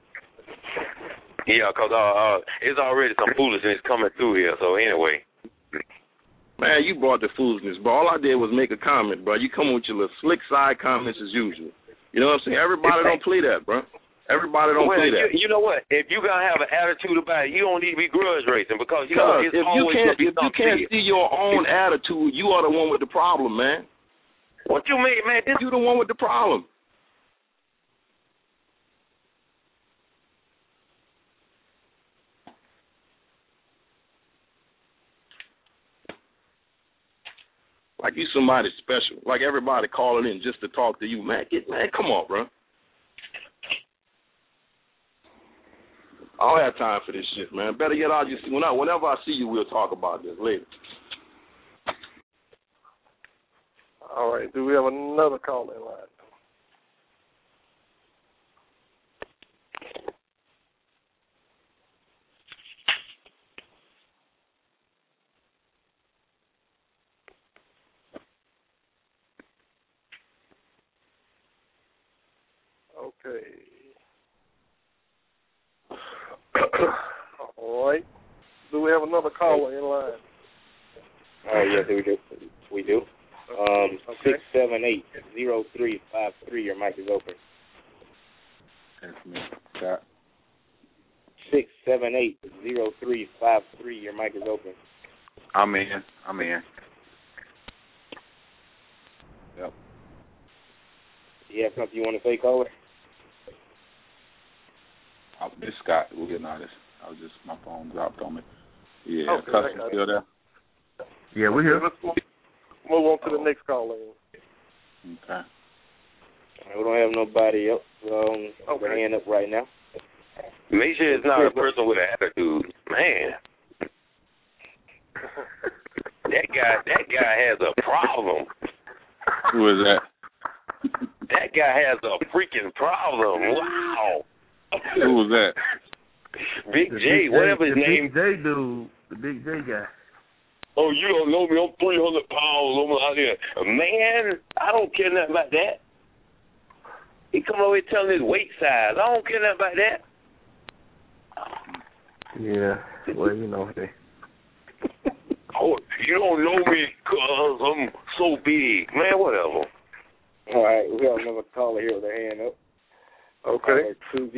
Yeah, because it's already some foolishness coming through here, so anyway. Man, you brought the foolishness, bro. All I did was make a comment, bro. You come with your little slick side comments as usual. You know what I'm saying? Everybody don't play that, bro. Everybody don't play that. You know what? If you got to have an attitude about it, you don't need to be grudge racing because, you know, it's if always going to be something. If you can't see your own attitude, you are the one with the problem, man. What you mean, man? You the one with the problem. Like you somebody special. Like everybody calling in just to talk to you. Man, come on, bro. I don't have time for this shit, man. Better yet, whenever I see you, we'll talk about this later. All right. Do we have another call in line? Okay. All right. Do we have another caller in line? Yes, we do. 678-0353. Your mic is open. That's me, Scott. 678-0353. Your mic is open. I'm in. Yep. You have something you want to say, caller? This is Scott. We'll get an artist. My phone dropped on me. Yeah, okay, Custom still there? Yeah, we're here. Let's move on to the next caller. Okay. We don't have nobody else. We're hand up right now. Make sure it's not a person with an attitude. Man. That guy has a problem. Who is that? That guy has a freaking problem. Wow. Who was that? Big J, whatever his name. Big J dude, the Big J guy. Oh, you don't know me. I'm 300 pounds. I'm out here. Man, I don't care nothing about that. He come over here telling his weight size. I don't care nothing about that. Yeah, well, you know, they. Oh, you don't know me because I'm so big. Man, whatever. All right, we have another caller here with their hand up. Okay.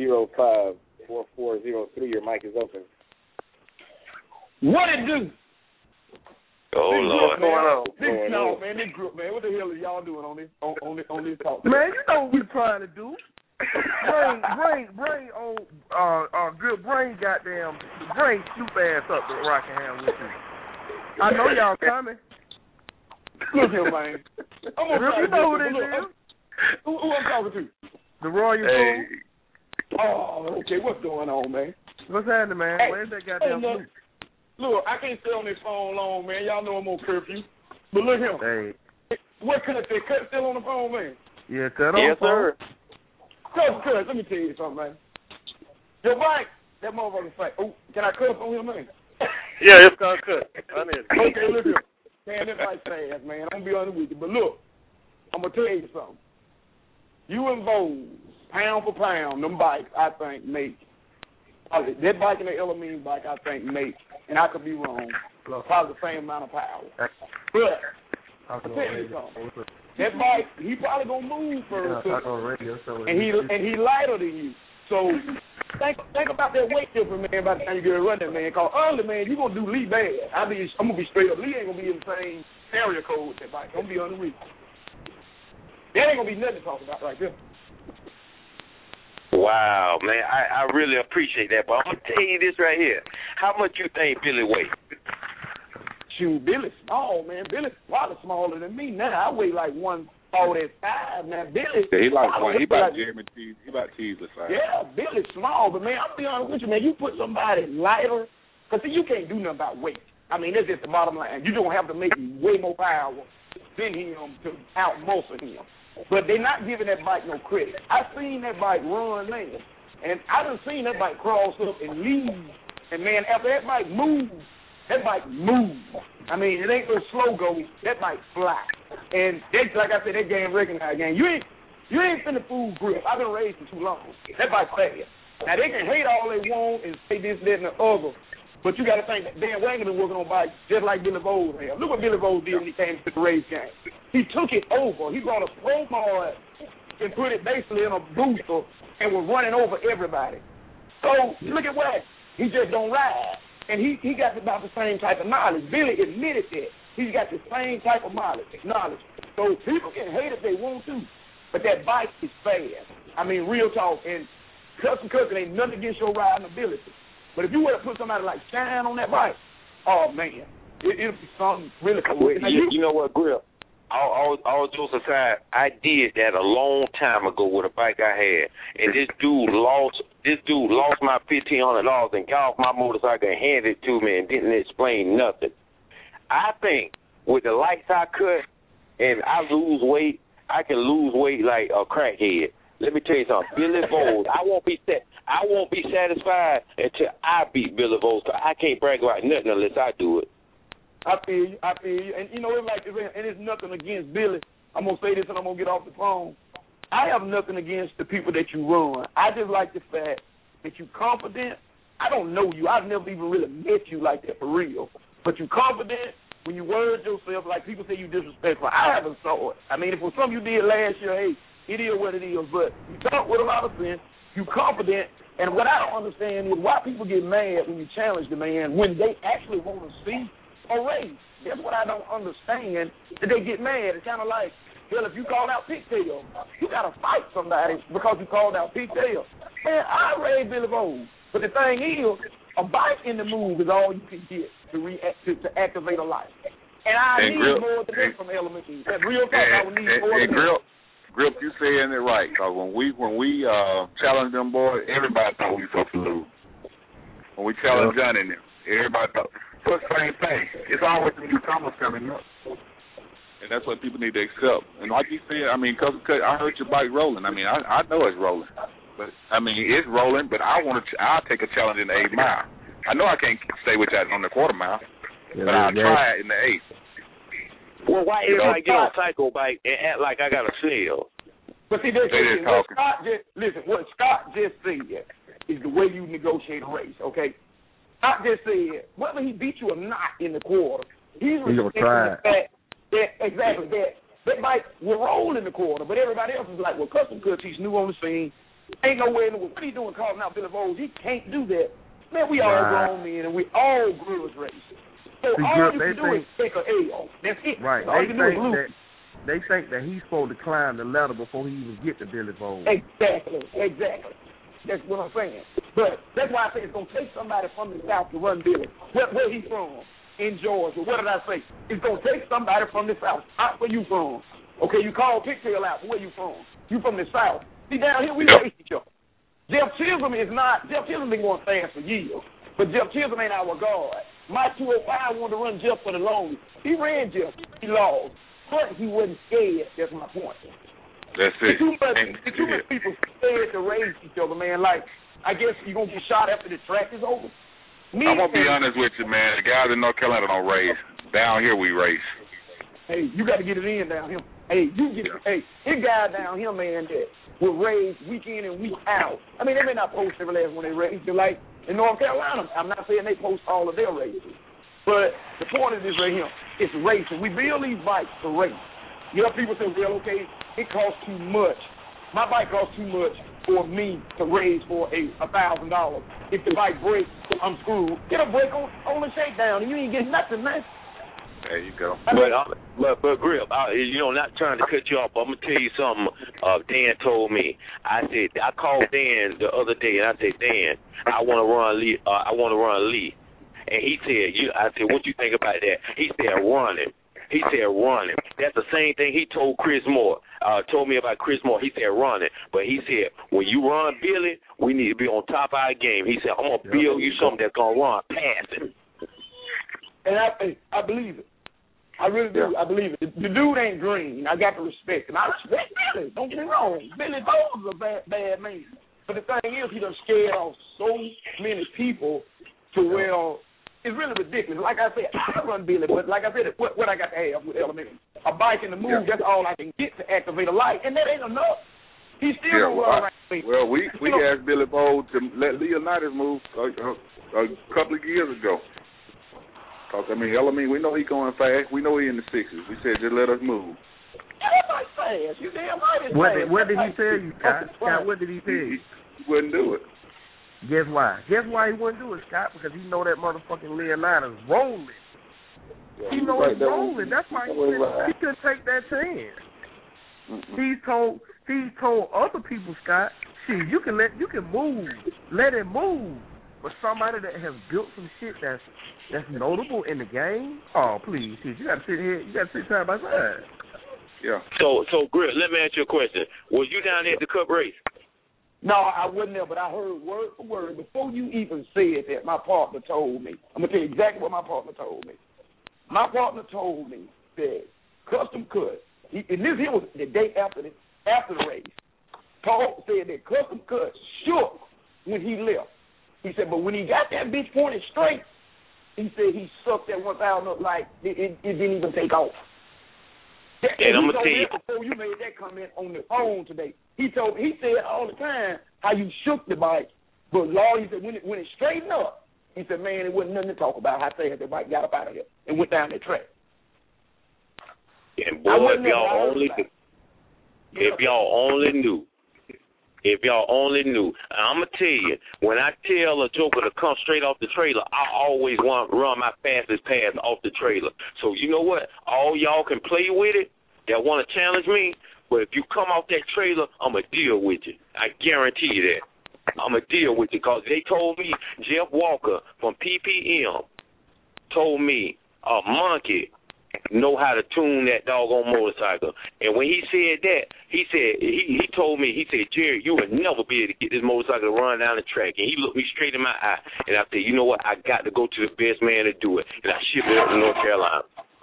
205-4403. Your mic is open. What it do? Oh, Lord. What's going on? Man, this group, man, what the hell are y'all doing on this talk? Man, you know what we're trying to do. Bring on good brain goddamn brain Snoop ass up to Rockingham with you. I know y'all coming. Look here, man. You know who this is? Who I'm talking to? The Royal Fool. Oh, okay. What's going on, man? What's happening, man? Hey, where's that goddamn Snoop? Look, I can't stay on this phone long, man. Y'all know I'm on curfew. But look here. Hey. What cut? Cut still on the phone, man? Yeah, cut on the phone. Yes, sir. Cut. Let me tell you something, man. Your bike, that motherfucker say, oh, can I cut on him, man? Yeah, it's gonna cut. Okay, look here. Man, that bike fast, man. I'm gonna be honest with you. But look, I'm gonna tell you something. You and Bose, pound for pound, them bikes, I think, make. That bike and the Elamine bike, I think, make, and I could be wrong, probably the same amount of power. But I'll tell you something. That bike, he probably gonna move first, and he lighter than you. So think about that weight difference, man. By the time you get a run that man, cause early, man, you gonna do Lee bad. I'm gonna be straight up. Lee ain't gonna be in the same area code with that bike. I'm gonna be honest with you. That ain't gonna be nothing to talk about right there. Wow, man, I really appreciate that. But I'm going to tell you this right here. How much you think Billy weighs? Shoot, Billy's small, man. Billy's probably smaller than me now. I weigh like 145 now. Billy. Yeah, he about Jeremy Teasley. He about Teasley size. Yeah, Billy's small, but, man, I'll be honest with you, man. You put somebody lighter, because, see, you can't do nothing about weight. I mean, that's just the bottom line. You don't have to make way more power than him to outmuscle him. But they're not giving that bike no credit. I seen that bike run, man, and I done seen that bike cross up and leave. And, man, after that bike moves, I mean, it ain't no slow go. That bike fly. And that's, like I said, that game recognized game. You ain't finna fool grip. I've been racing too long. That bike fast. Now, they can hate all they want and say this, that, and the other. But you got to think that Dan Wagner been working on bikes just like Billy Bowles had. Look what Billy Bowles did when he came to the race game. He took it over. He brought a pro mod and put it basically in a booster and was running over everybody. So look at what he just don't ride. And he got about the same type of knowledge. Billy admitted that. He's got the same type of knowledge. So people can hate if they want to, but that bike is fast. I mean, real talk. And custom ain't nothing against your riding ability. But if you were to put somebody like Shine on that bike, oh, man, it'll be something really cool. You know what, Grill? All jokes aside, I did that a long time ago with a bike I had, and this dude lost my $1,500 and got off my motorcycle and handed it to me and didn't explain nothing. I think with the lights I cut and I lose weight, I can lose weight like a crackhead. Let me tell you something. Billy Bowles, I won't be satisfied until I beat Billy Bowles. I can't brag about nothing unless I do it. I feel you. And, you know, it's nothing against Billy. I'm going to say this and I'm going to get off the phone. I have nothing against the people that you run. I just like the fact that you're confident. I don't know you. I've never even really met you like that for real. But you're confident when you word yourself, like people say you disrespectful. I haven't saw it. I mean, if it was something you did last year, hey, it is what it is. But you talk with a lot of sense. You're confident. And what I don't understand is why people get mad when you challenge the man when they actually want to see a race. That's what I don't understand, that they get mad. It's kind of like, well, if you called out Pigtail, you got to fight somebody because you called out Pigtail. Man, I raised Billy Bowles. But the thing is, a bite in the move is all you can get to activate a life. And I need more than that from Elementary. That real talk, I would need more than that. Grip, you saying it right. Cause when we challenged them boys, everybody thought we were supposed to lose. When we challenged Johnny and them, everybody thought. So it's the same thing. It's always the newcomers coming up. And that's what people need to accept. And like you said, I mean, cause I heard your bike rolling. I mean, I know it's rolling. But I mean, it's rolling. But I'll take a challenge in the 8 mile. I know I can't stay with that on the quarter mile. but I'll try it in the 8th. Well, why everybody get on Psycho Bike and act like I got a sale? But see, what Scott just said is the way you negotiate a race, okay? Scott just said, whether he beat you or not in the quarter, he's respecting the fact that bike will roll in the quarter, but everybody else is like, well, Custom Cuts, he's new on the scene. Ain't no way in the world. What are you doing calling out Billy Bowles? He can't do that. Man, we all grown men, and we all grudge races. So all you can do is take an L. That's it. Right. All you can do is lose. They think that he's supposed to climb the ladder before he even get to Billy Bowles. Exactly. That's what I'm saying. But that's why I say it's going to take somebody from the South to run Billy. Where he from? In Georgia. What did I say? It's going to take somebody from the South. Where you from? Okay, you call Pigtail out. Where you from? You from the South. See, down here we race each other. Jeff Chisholm been going fast for years. But Jeff Chisholm ain't our guard. My 205 wanted to run Jeff for the longest. He ran Jeff. He lost. But he wasn't scared. That's my point. That's it. Too much people scared to race each other, man. Like, I guess you're going to get shot after the track is over. I'm going to be honest with you, man. The guys in North Carolina don't race. Down here we race. Hey, you got to get it in down here. Hey, this guy down here, man, that will race week in and week out. I mean, they may not post every last one they race. They're like, in North Carolina, I'm not saying they post all of their races. But the point of this right here, it's racing. We build these bikes to race. You know, people say, well, okay, it costs too much. My bike costs too much for me to raise for $1,000. If the bike breaks, I'm screwed. Get a break on the shakedown, and you ain't getting nothing, man. There you go. But Grip, not trying to cut you off, but I'm gonna tell you something. Dan told me. I called Dan the other day, and I said, Dan, I want to run Lee. And he said, I said, what you think about that? He said, running. That's the same thing he told Chris Moore. Told me about Chris Moore. He said running. But he said, when you run Billy, we need to be on top of our game. He said, I'm going to build you something that's going to run passing. And I believe it. I really do. I believe it. The dude ain't green. I got to respect him. I respect Billy. Don't get me wrong. Billy Bowles is a bad man. But the thing is, he done scared off so many people to where it's really ridiculous. Like I said, I run Billy, but like I said, what I got to have with Elementary? A bike and the move, that's all I can get to activate a light, and that ain't enough. He's still going to run around me. Well, we asked Billy Bowles to let Leonidas move a couple of years ago. Because, Element, we know he going fast. We know he in the 60s. We said, just let us move. Everybody's fast. You damn right it's fast. What did he tell you, Scott? What did he tell you? He wouldn't do it. Guess why? Guess why he wouldn't do it, Scott? Because he know that motherfucking Leonidas rolling. Yeah, he know he's rolling. That's why he couldn't take that chance. He's told other people, Scott, shit, you can move. Let him move. But somebody that has built some shit that's notable in the game, oh please, you gotta sit side by side. Yeah. So Griff, let me ask you a question. Was you down there at the Cup race? No, I wasn't there, but I heard word for word. Before you even said that, my partner told me. I'm going to tell you exactly what my partner told me. My partner told me that Custom Cut, and this here was the day after the race, Paul said that Custom Cut shook when he left. He said, but when he got that bitch pointed straight, he said he sucked that 1,000 up like it didn't even take off. And I'm gonna tell you, before you made that comment on the phone today, he said all the time how you shook the bike, but Law, he said when it straightened up, he said, man, it wasn't nothing to talk about. How fast the bike got up out of here and went down the track. And boy, if y'all only knew, I'm gonna tell you, when I tell a joker to come straight off the trailer, I always want to run my fastest pass off the trailer. So you know what? All y'all can play with it that want to challenge me, but if you come off that trailer, I'm gonna deal with you. I guarantee you that. I'm gonna deal with you because they told me Jeff Walker from PPM told me a monkey know how to tune that doggone motorcycle. And when he said that, he told me, Jerry, you would never be able to get this motorcycle to run down the track. And he looked me straight in my eye, and I said, you know what, I got to go to the best man to do it. And I shipped it up to North Carolina.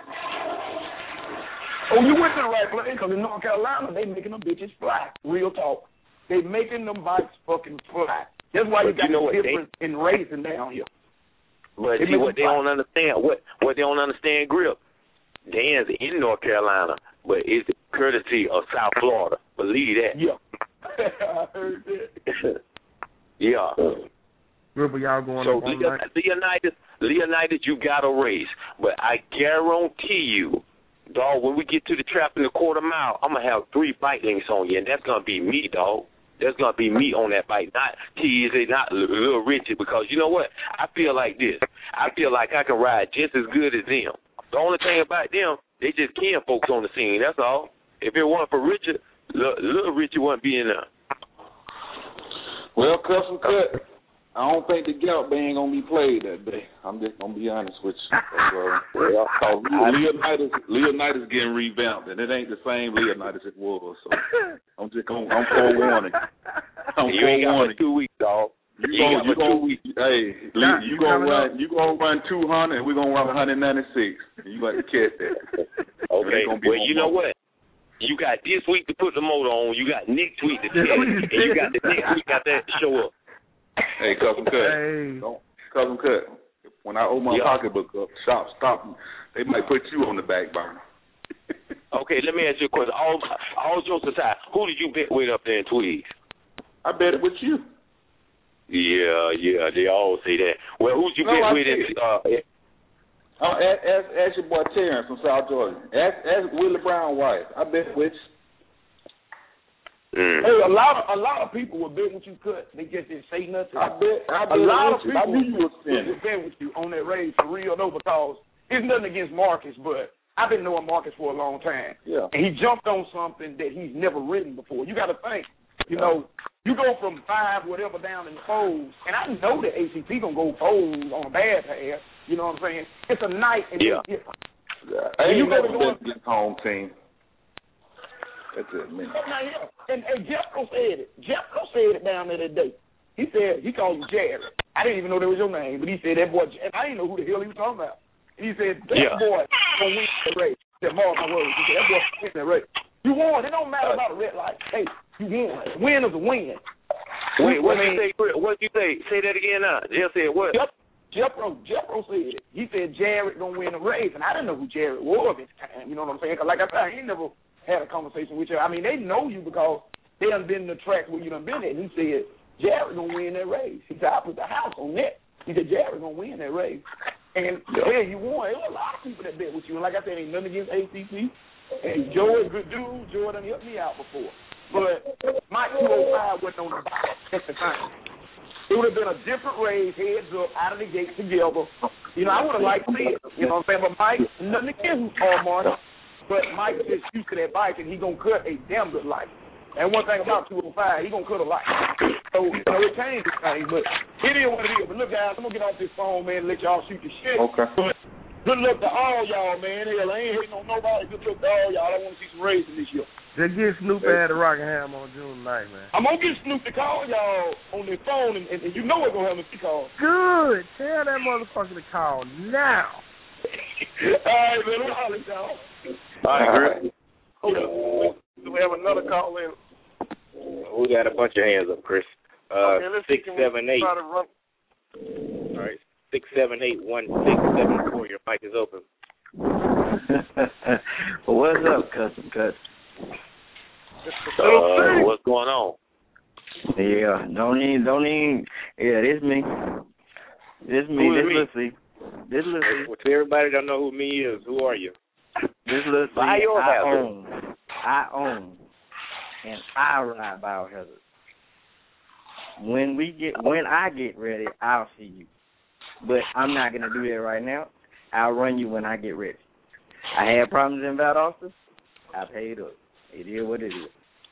Oh, you went to the right place, because in North Carolina, they making them bitches fly. Real talk. They making them bikes fucking fly. That's why you got the difference in racing down here. But see, what they don't understand, what they don't understand, Grip, Dan's in North Carolina, but it's courtesy of South Florida. Believe that. Yeah. I heard that. Yeah. Grip, y'all going so on Leonidas, you got a race. But I guarantee you, dog, when we get to the trap in the quarter mile, I'm going to have 3 bike links on you, and that's going to be me, dog. That's going to be me on that bike, not TZ, not Little Richard, because you know what? I feel like this. I feel like I can ride just as good as them. The only thing about them, they just kin folks on the scene, that's all. If it weren't for Richard, Little Richard wouldn't be in there. Well, Custom Cut, I don't think the Gallup band going to be played that day. I'm just going to be honest with you. Leonidas getting revamped, and it ain't the same Leonidas it was. So I'm forewarning. You ain't got but 2 weeks, dog. You gonna run 200, and we're gonna run 196. You got to catch that. Okay. Well, you know what? You got this week to put the motor on. You got next week to test, and you got the next week got that to show up. Hey, Cousin Cut. Cousin Cut. When I open my pocketbook up, stop. They might put you on the back burner. Okay, let me ask you a question. All jokes aside, who did you bet with up there in Tweeds? I bet it with you. Yeah, they all say that. Well, who'd you bet with? Ask your boy Terrence from South Georgia. Ask Willie Brown wife. I bet with you. Hey, a lot of people will bet with you, Cut. They just didn't say nothing. I bet a lot of people I knew you will bet with you on that race for real, though, because it's nothing against Marcus, but I've been knowing Marcus for a long time. Yeah. And he jumped on something that he's never ridden before. You got to think, you know, you go from 5 whatever down in folds, and I know that ACT going to go folds on a bad path. You know what I'm saying? It's a night and I ain't never been to this home team. That's it, man. And Jeffco said it. Jeffco said it down there that day. He said, he called you Jared. I didn't even know that was your name, but he said that boy, and I didn't know who the hell he was talking about. And he said, that boy going to win that race. He said, mark my words. He said, that boy going to win that race. You won. It don't matter about a red light. Hey, you won. Win is a win. Wait, what did you say? What did you say? Say that again now. Jeff said what? Jeffro said it. He said Jared going to win the race, and I didn't know who Jared was at the time. You know what I'm saying? Because like I said, he never had a conversation with you. I mean, they know you because they done been in the track where you done been at. And he said, Jared going to win that race. He said, I put the house on that. He said, Jared going to win that race. And, yeah, you won. There were a lot of people that bet with you. And like I said, ain't nothing against ACT. And Joe is a good dude. Joe done helped me out before. But Mike 205 wasn't on the box at the time. It would have been a different race, heads up, out of the gate together. You know, I would have liked to see it. You know what I'm saying? But Mike, nothing against Paul Martin. But Mike just used to that bike, and he going to cut a damn good light. And one thing about 205, he going to cut a light. So, you know, it changed the thing. But it is what it is. But look, guys, I'm going to get off this phone, man, and let y'all shoot the shit. Okay. But good luck to all y'all, man. Hell, I ain't hating on nobody. Good luck to all y'all. I want to see some racing this year. Just get Snoop at the Rockingham on June 9th, man. I'm going to get Snoop to call y'all on their phone, and you know what's going to happen if he calls. Good. Tell that motherfucker to call now. All right, man. We'll holler, y'all. All right, Chris. Hold on. Do we have another call in? We got a bunch of hands up, Chris. Okay, let's 678. All right, 678-1674. Your mic is open. What's up, Custom Cut? What's going on? Yeah, don't even. Yeah, this me. This Lucy. This Lucy. Well, to everybody that don't know who me is, who are you? This Lucy. I own, and I ride Biohazard. When I get ready, I'll see you. But I'm not gonna do that right now. I'll run you when I get ready. I had problems in Valdosta. I paid up. It is what it is.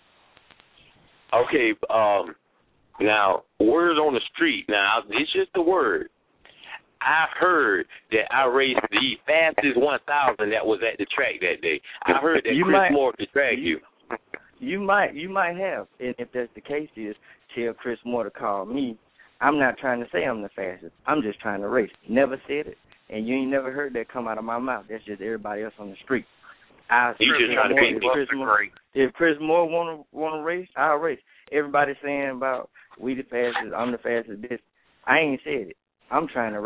Okay, now, word on the street. Now, it's just a word. I heard that I raced the fastest 1,000 that was at the track that day. I heard that Chris Moore could drag you. You might have. And if that's the case, tell Chris Moore to call me. I'm not trying to say I'm the fastest. I'm just trying to race. Never said it. And you ain't never heard that come out of my mouth. That's just everybody else on the street. You just trying to beat me. If Chris Moore want to race, I'll race. Everybody saying about we the fastest, I'm the fastest. This I ain't said it. I'm trying to race.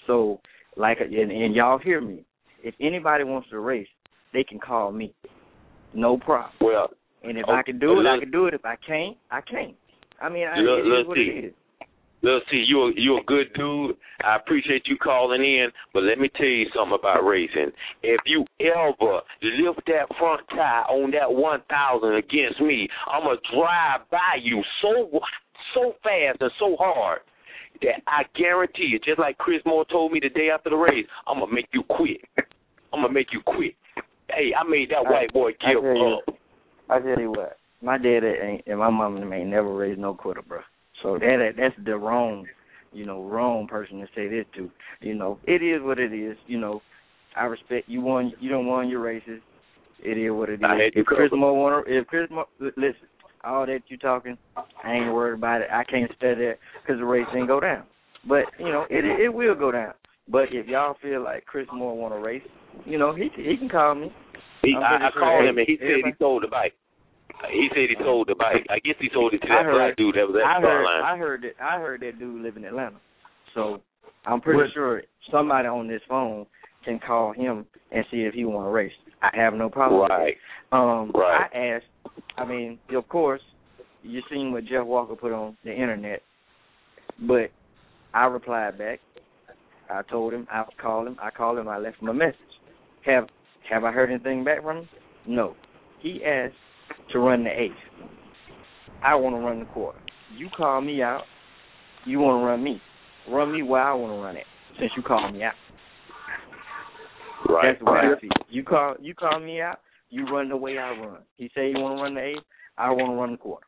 So, and y'all hear me. If anybody wants to race, they can call me. No problem. Well, and if I can do it, I can do it. If I can't, I can't. I mean, it is what it is. Let's see, you're a good dude. I appreciate you calling in, but let me tell you something about racing. If you ever lift that front tire on that 1000 against me, I'm going to drive by you so fast and so hard that I guarantee you, just like Chris Moore told me the day after the race, I'm going to make you quit. I'm going to make you quit. Hey, I made that white boy give up. I tell you what, my dad and my mom ain't never raised no quitter, bro. So that's the wrong person to say this to. It is what it is. I respect you. You don't won your races. It is what it is. If Chris Moore listen, all that you talking, I ain't worried about it. I can't study that because the race ain't go down. But it will go down. But if y'all feel like Chris Moore want to race, he can call me. I called him and he said he sold the bike. He said he sold the bike. I guess he sold it to that black dude that was at the start line. I heard that dude live in Atlanta. So I'm pretty sure somebody on this phone can call him and see if he want to race. I have no problem with that. Right. I asked, of course, you seen what Jeff Walker put on the internet, but I replied back. I told him, I called him, I left him a message. Have I heard anything back from him? No. He asked to run the 8th. I want to run the quarter. You call me out. You want to run me. Run me where I want to run it, since you called me out. Right. That's the way I feel. You call me out, you run the way I run. He said he want to run the 8th. I want to run the quarter.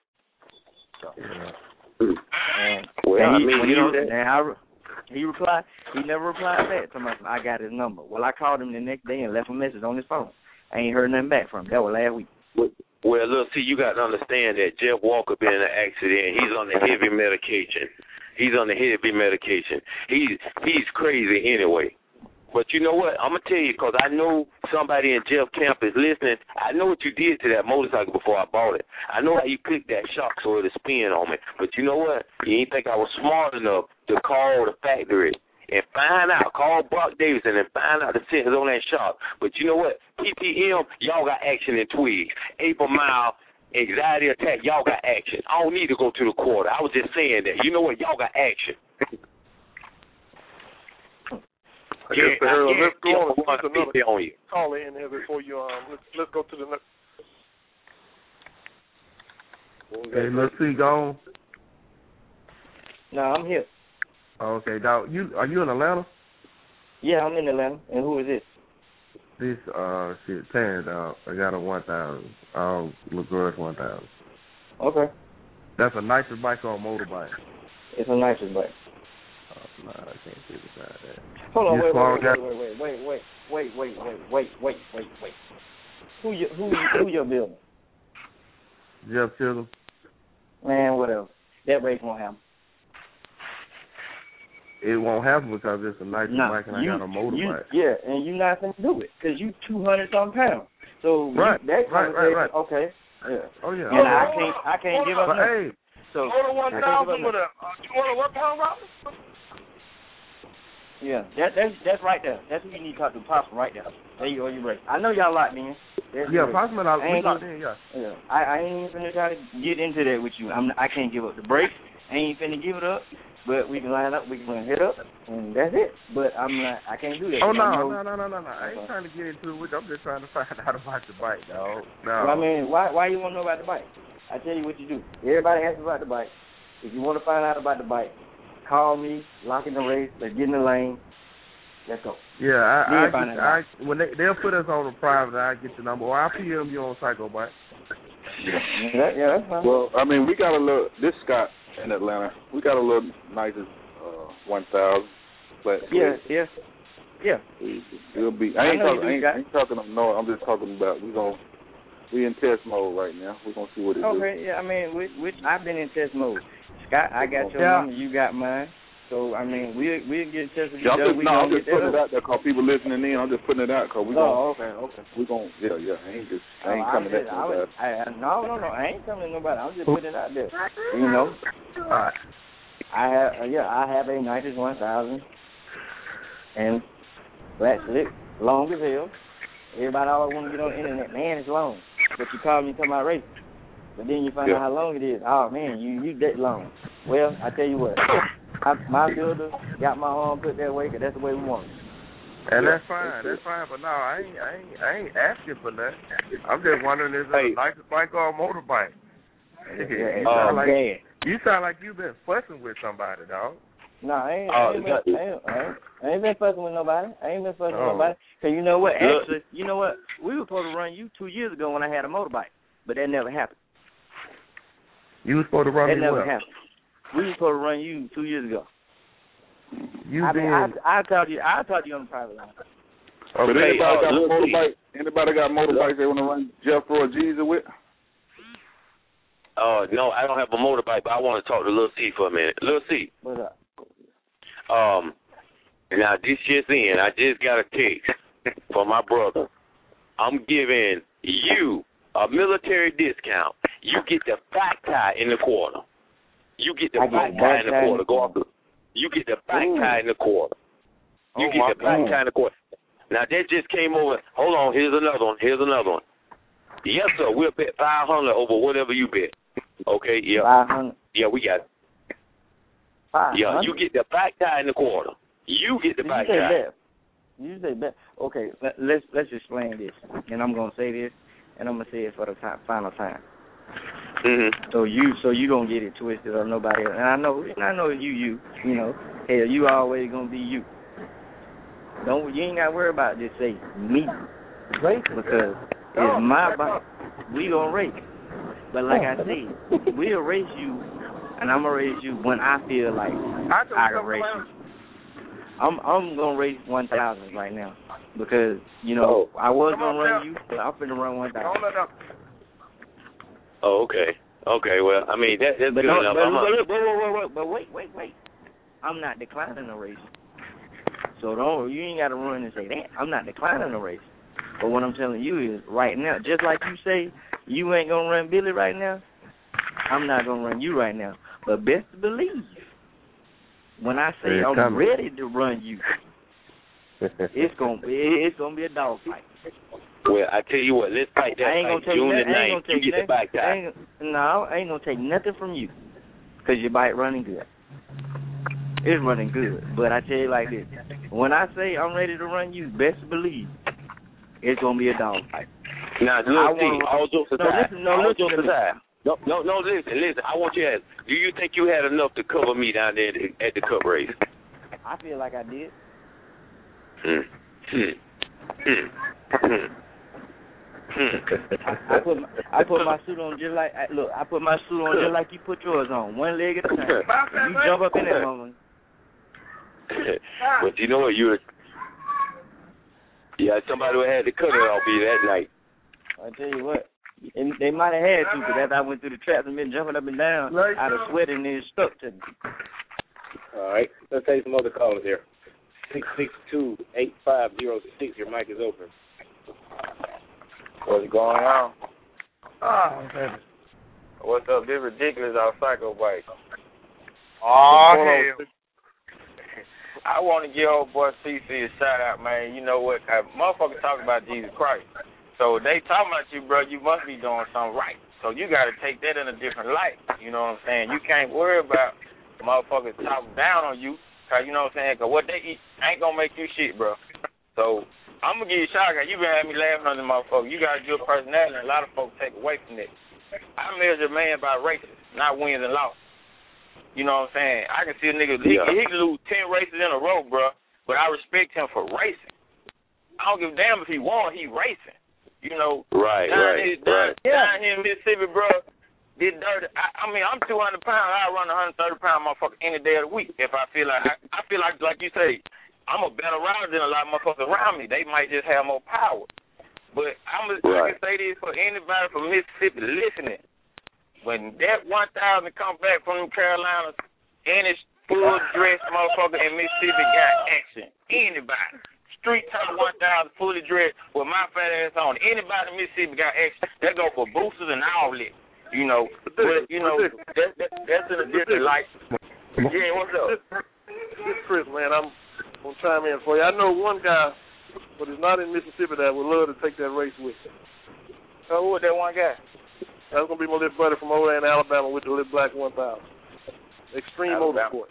So, he replied. He never replied back to me. I got his number. Well, I called him the next day and left a message on his phone. I ain't heard nothing back from him. That was last week. Well, look, see, you got to understand that Jeff Walker been in an accident. He's on the heavy medication. He's crazy anyway. But you know what? I'm going to tell you, because I know somebody in Jeff Camp is listening. I know what you did to that motorcycle before I bought it. I know how you clicked that shock so it'll spin on me. But you know what? You ain't think I was smart enough to call the factory and find out. Call Brock Davidson and find out the settings on that shock. But you know what? PPM, y'all got action in Twigs. April Mile, anxiety attack, y'all got action. I don't need to go to the quarter. I was just saying that. You know what? Y'all got action. Let's go on to another call in here before you. Let's go to the next. Hey, let's see, go on. No, I'm here. Okay, dog. Are you in Atlanta? Yeah, I'm in Atlanta. And who is this? This Terrence, dog. I got a 1000. LaGuerre 1000. Okay. That's a nicer bike or a motorbike? It's a nicer bike. No, I can't see beside that. Hold on, wait. Who your building? Jeff Chisholm. Man, whatever. That race won't happen. It won't happen because it's a nicer bike and I got a motorbike. Yeah, and you're not going to do it because you 200-something pounds. So right. Okay. Yeah. Oh yeah. And I can't give up. But hey, so order 1000 with a. You order what pound, Robert? Yeah, that's right there. That's what you need to talk to Possum right there. There you go, you break. I know y'all locked in. Yeah, Possum and we locked in, yeah. I ain't even finna try to get into that with you. I can't give up the brakes. I ain't finna give it up. But we can line up, we can hit up, and that's it. But I can't do that. Oh, no. I ain't trying to get into it with you. I'm just trying to find out about the bike, dog. No. Well, I mean, why you want to know about the bike? I tell you what you do. Everybody asks about the bike. If you want to find out about the bike, call me, lock in the race, let's get in the lane. Let's go. Yeah, when they'll put us on the private, I get the number, or I'll PM you on Psycho Bike. Yeah, that's fine. Well, I mean, we got a little. This Scott in Atlanta, we got a little nicer 1000. But yeah. It'll be. I ain't talking. No, I'm just talking about we in test mode right now. We're gonna see what it do. Okay, yeah. I mean, which I've been in test mode. Scott, I got your number, you got mine. So I mean, we'll get tested. I'm just putting it out there because people listening in. I'm just putting it out because we gonna. Okay. We gonna. Yeah. I ain't coming at nobody. No. I ain't coming to nobody. I'm just putting it out there. You know. All right. I have a Nitrous 1000. And Black Slick, long as hell. Everybody always want to get on the internet. Man, it's long. But you call me and talk about racing. But then you find out how long it is. Oh, man, you that long. Well, I tell you what. My builder got my arm put that way because that's the way we want it. And that's fine. That's fine. But no, I ain't asking for that. I'm just wondering, is it a nicer bike or a motorbike? You sound like you've been fussing with somebody, dog. No, I ain't been fussing with nobody. Because you know what? Actually, you know what? We were supposed to run you 2 years ago when I had a motorbike, but that never happened. You were supposed to run me That never well. happened. We were supposed to run you 2 years ago. I'll talk to you on the private line. But anybody got motorbikes they want to run Jeff or Jesus with? No, I don't have a motorbike, but I want to talk to Lil C for a minute. Lil C. What's up? Now this just in, I just got a text from my brother. I'm giving you a military discount. You get the back tie in the quarter. You get the back tie in the quarter. Go off. You get the back tie in the quarter. You get the back tie in the quarter. Now that just came over. Hold on, here's another one. Yes, sir. We'll bet 500 over whatever you bet. Okay, yeah. 500. Yeah, we got it. 500? Yeah, you get the back tie in the quarter. You get the back tie. You say bet. Okay, let's explain this, and I'm gonna say this, and I'm gonna say it for the final time. Mm-hmm. So you gonna get it twisted or nobody else. And I know you know, hell, you always gonna be you. You ain't gotta worry about just say me. Because it's my bike. We gonna race. But like I said, we'll race you, and I'm gonna race you when I feel like I can race you. I'm gonna race 1,000 right now because I was gonna run you, but I'm finna run 1,000. Oh, okay. Okay, well, I mean, that's good enough. But wait. I'm not declining the race. So you ain't got to run and say that. I'm not declining the race. But what I'm telling you is right now, just like you say you ain't going to run Billy right now, I'm not going to run you right now. But best to believe, when I say I'm ready to run you, it's gonna be a dog fight. Well, I tell you what, let's fight that fight June the 9th. You get the back tie. No, I ain't going to take nothing from you because your bike running good. It's running good. But I tell you like this, when I say I'm ready to run you, best believe it's going to be a dog fight. Now, all jokes aside. Listen. No, listen. I want you to ask, do you think you had enough to cover me down there at the cup race? I feel like I did. I put my suit on just like you put yours on, one leg at a time. You jump up in that moment. But you know what, somebody who had to cut it off me that night. I tell you what, they might have had to, because after I went through the traps and been jumping up and down out of sweat and then stuck to me. All right, let's take some other callers here. 662-8506. Your mic is open. What's going on? Oh, baby. What's up? This ridiculous our psycho bike. Oh, hell. I want to give old boy CC a shout out, man. You know what? Motherfuckers talk about Jesus Christ. So they talking about you, bro. You must be doing something right. So you got to take that in a different light. You know what I'm saying? You can't worry about motherfuckers talking down on you. Cause you know what I'm saying? Because what they eat ain't going to make you shit, bro. So I'm going to give you a shout out. You been having me laughing on the motherfucker. You got a good personality, and a lot of folks take away from it. I measure a man by races, not wins and losses. You know what I'm saying? I can see a nigga, he can lose 10 races in a row, bro, but I respect him for racing. I don't give a damn if he won, he racing. You know, down here in Mississippi, bro, this dirty. I mean, I'm 200 pounds. I run 130 pound motherfucker any day of the week. If I feel like, like you say, I'm a better rider than a lot of motherfuckers around me. They might just have more power. But I can say this for anybody from Mississippi listening. When that 1,000 come back from the Carolinas and it's full dress motherfucker in Mississippi got action. Anybody. Street top 1,000 fully dressed with my fat ass on. Anybody in Mississippi got action. They go for boosters and all that. You know. But, you know, that's in a different light. Yeah, what's up? This Chris, man, gonna chime in for you. I know one guy, but he's not in Mississippi, that would love to take that race with you. So who was that one guy? That's gonna be my little buddy from over there in Alabama with the little black 1000. Extreme Motorsports.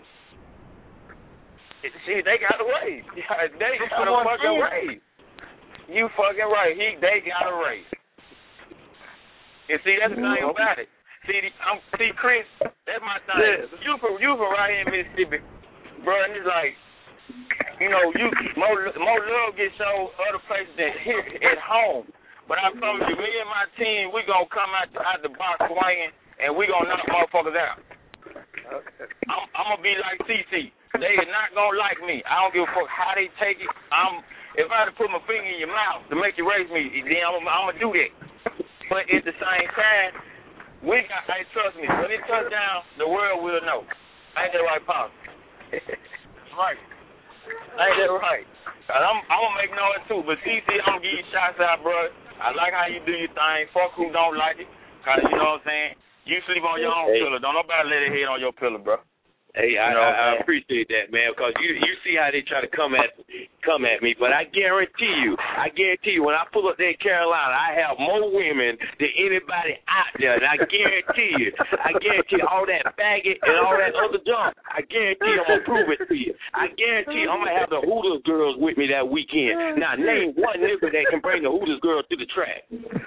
See, they got a race. They got a fucking race. You fucking right. They got a race. And see, that's the thing about it. See, Chris, that's my thing. Yeah. You from right here in Mississippi, bro. And it's like, you know, more love gets shown other places than here at home. But I promise you, me and my team, we gonna come out the box swinging, and we gonna knock motherfuckers out. Okay. I'm gonna be like CC. They are not gonna like me. I don't give a fuck how they take it. If I had to put my finger in your mouth to make you race me, then I'm gonna do that. But at the same time, trust me, when it touch down, the world will know. Ain't that right, Pop? Right. Ain't that right? I'm gonna make noise too, but CC, I'm gonna give you shots out, bro. I like how you do your thing. Fuck who don't like it, cause you know what I'm saying. You sleep on your own pillow. Don't nobody let it hit on your pillow, bro. Hey, I appreciate that, man, because you see how they try to come at me, but I guarantee you, when I pull up there in Carolina, I have more women than anybody out there, and I guarantee you, all that faggot and all that other junk, I guarantee I'm going to prove it to you. I guarantee I'm going to have the Hooters girls with me that weekend. Now, name one nigga that can bring the Hooters girls to the track.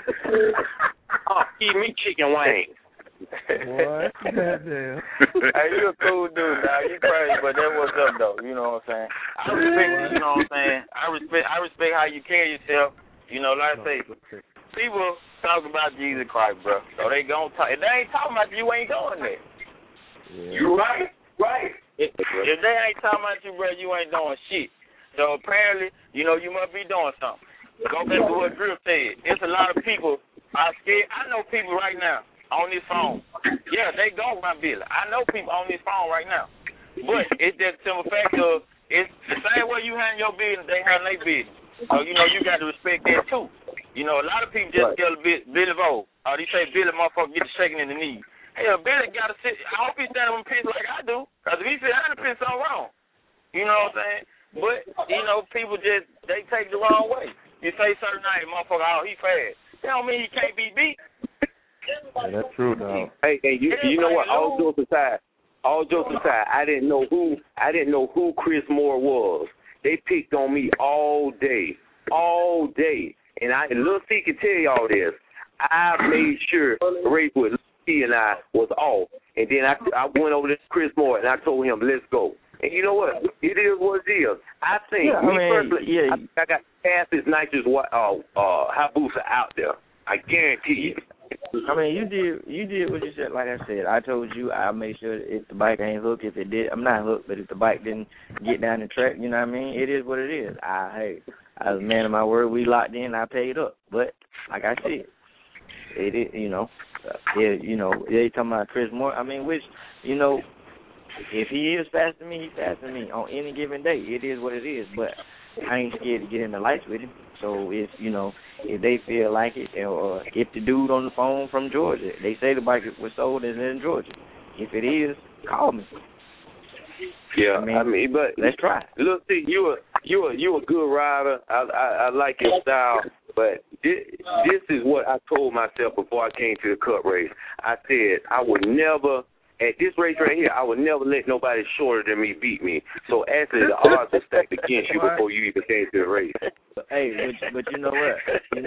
Eat me chicken wings. What? Goddamn. Hey, you a cool dude, dog. You crazy, but that what's up, though. You know what I'm saying? I respect, you know what I'm saying? I respect how you carry yourself. You know, like I say, people talk about Jesus Christ, bro. So they gonna talk. If they ain't talking about you, ain't going there. Yeah. You right. If they ain't talking about you, bro, you ain't doing shit. So apparently, you know, you must be doing something. Go back to what Griff said. It's a lot of people are scared. I know people right now on this phone. Yeah, they go my Billy. I know people on this phone right now. But it's just simple fact of, it's the same way you handle your business, they handle their business. So, you know, you got to respect that too. You know, a lot of people just get a bit Billy Vogue. They say Billy motherfucker get shaking in the knees. Hell, Billy got to sit. I hope he's standing on piss like I do. Because if he sit down and piss, something wrong. You know what I'm saying? But, you know, people just, they take the wrong way. You say certain things, motherfucker, oh, he fast. That don't mean he can't be beat. Yeah, that's true, dog. Hey, you know what? All jokes aside, I didn't know who Chris Moore was. They picked on me all day, and Lil C can tell y'all this. I made sure the race with Lil C and I was off, and then I went over to Chris Moore and I told him, let's go. And you know what? It is what it is. I think I got half as nice as what Hayabusa out there. I guarantee you. I mean, you did what you said. Like I said, I told you I made sure if the bike ain't hooked, if it did, I'm not hooked, but if the bike didn't get down the track, you know what I mean? It is what it is. I was a man of my word. We locked in. I paid up. But like I said, it is, you know, they talking about Chris Moore. I mean, which, you know, if he is faster than me, he's faster than me on any given day. It is what it is. But I ain't scared to get in the lights with him. So if they feel like it, or if the dude on the phone from Georgia, they say the bike was sold is in Georgia. If it is, call me. Yeah, I mean, but let's try. Look, see, you a good rider. I like your style, but this is what I told myself before I came to the Cup race. I said I would never. At this race right here, I would never let nobody shorter than me beat me. So actually, the odds are stacked against you before you even came to the race. Hey, but you know what?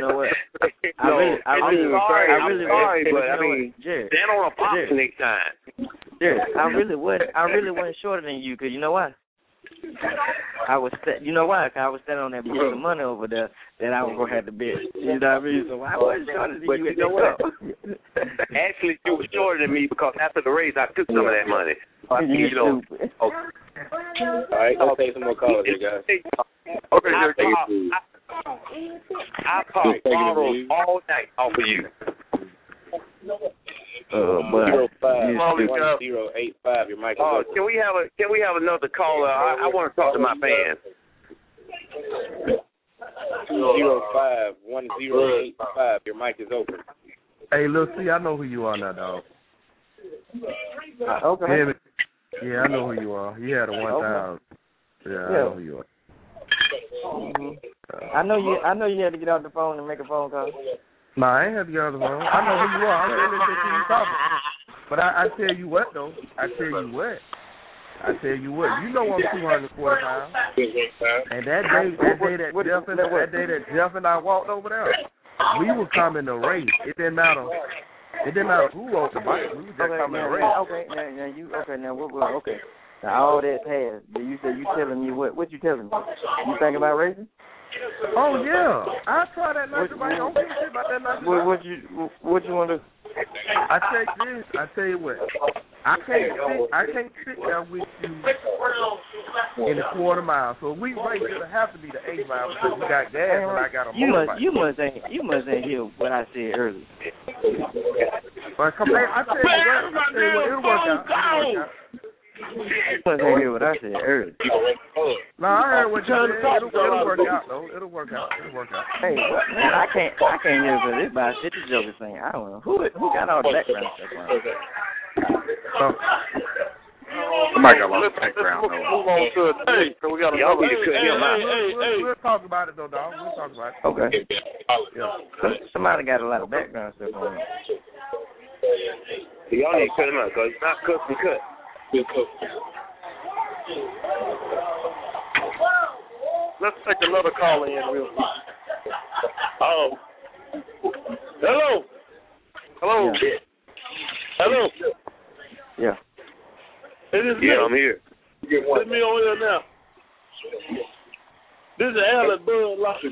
I'm sorry, but I mean, stand on a box next time. Yeah, I really wasn't shorter than you, because you know why? I was standing on that book of money over there that I was gonna have to bet. You know what I mean? So I wasn't shorter than you. You know what? Actually, you were shorter than me because after the race, I took some of that money. You know. Okay. All right, I'll take some more calls, you guys. Okay, I popped bottles all night off of you. 05-1085. Your mic is open. Can we have another caller? I want to talk to my fans. 05-1085. Your mic is open. Hey, look, see, I know who you are now, dog. Okay. Yeah, I know who you are. You had a 1000. Yeah, I know who you are. I know you had to get off the phone and make a phone call. No, I ain't have to get off the phone. I know who you are. I'm listening to you talking. But I tell you what, though. I tell you what. You know I'm 240 pounds. And that day that Jeff and I walked over there, we were coming to race. It didn't matter. It didn't matter who rode the bike. We were just coming to race. Okay. Now all that passed. You said you telling me what you telling me? You thinking about racing? Oh yeah, I try that nice bike. I don't give a shit about that nice bike. What you want to? I tell you what. I can't sit there with you in the quarter mile. So we race, it'll have to be the 8 mile because you got gas and I got a motorbike. You must ain't hear what I said earlier. But come on, I tell you what, it'll work out. You must ain't hear what I said earlier. No, I heard what you said. It'll work out though. It'll work out. Hey, man, I can't hear because it's about 50 jokers saying. I don't know who got all the background stuff on. Somebody got a lot of background though. Move on to a thing. So we got We'll talk about it though, dog. We'll talk about it. Okay. Yeah. Somebody got a lot of background stuff on. Y'all need to cut him out because it's not custom cut. Let's take another call in real quick. Hello. Yeah. Hello. Yeah. It is yeah, I'm here. It's me on here now. This is Alan Bud Lockett.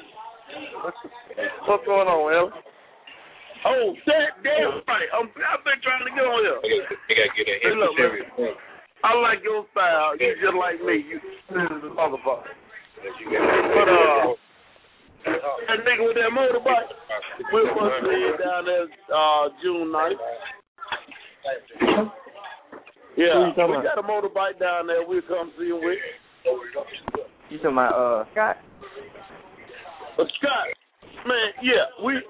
What's going on, Alan? Oh, that damn right. I've been trying to get on here. You gotta get that. Hey, look, man. I like your style. You just like me. You the motherfucker. But that nigga with that motorbike, we're supposed to be down there June 9th. Yeah, we got a motorbike down there. We'll come see him with. You talking about Scott? Scott, man, yeah, we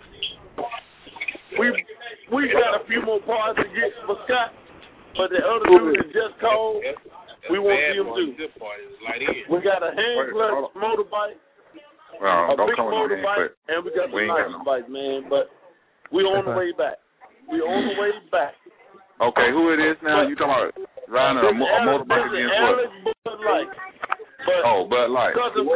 got a few more parts to get for Scott, but the other dude that just called, we won't see him do. We got a hand clutch motorbike, a big motorbike, and we got the nice bike, man. But we on the way back. Okay, who it is now? You talking about riding a motorbike against what? Bud Light. Bud Light.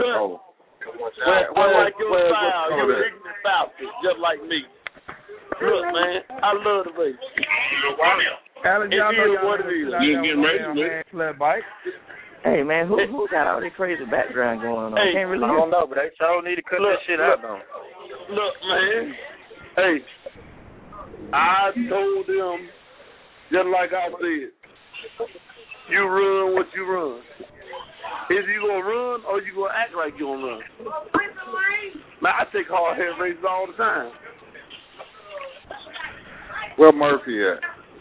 Where like your style, you're ignorant Falcons, just like me. Look, man, I love the race. Alan, y'all know what it is. You getting ready, bike. Hey, man, who got all this crazy background going on? Hey, I can't really I don't know, but they sure need to cut that shit out, though. Look, man. Hey, I told them, just like I said, you run what you run. Is you going to run or you going to act like you going to run? Man, I take hard head races all the time. Where Murphy at?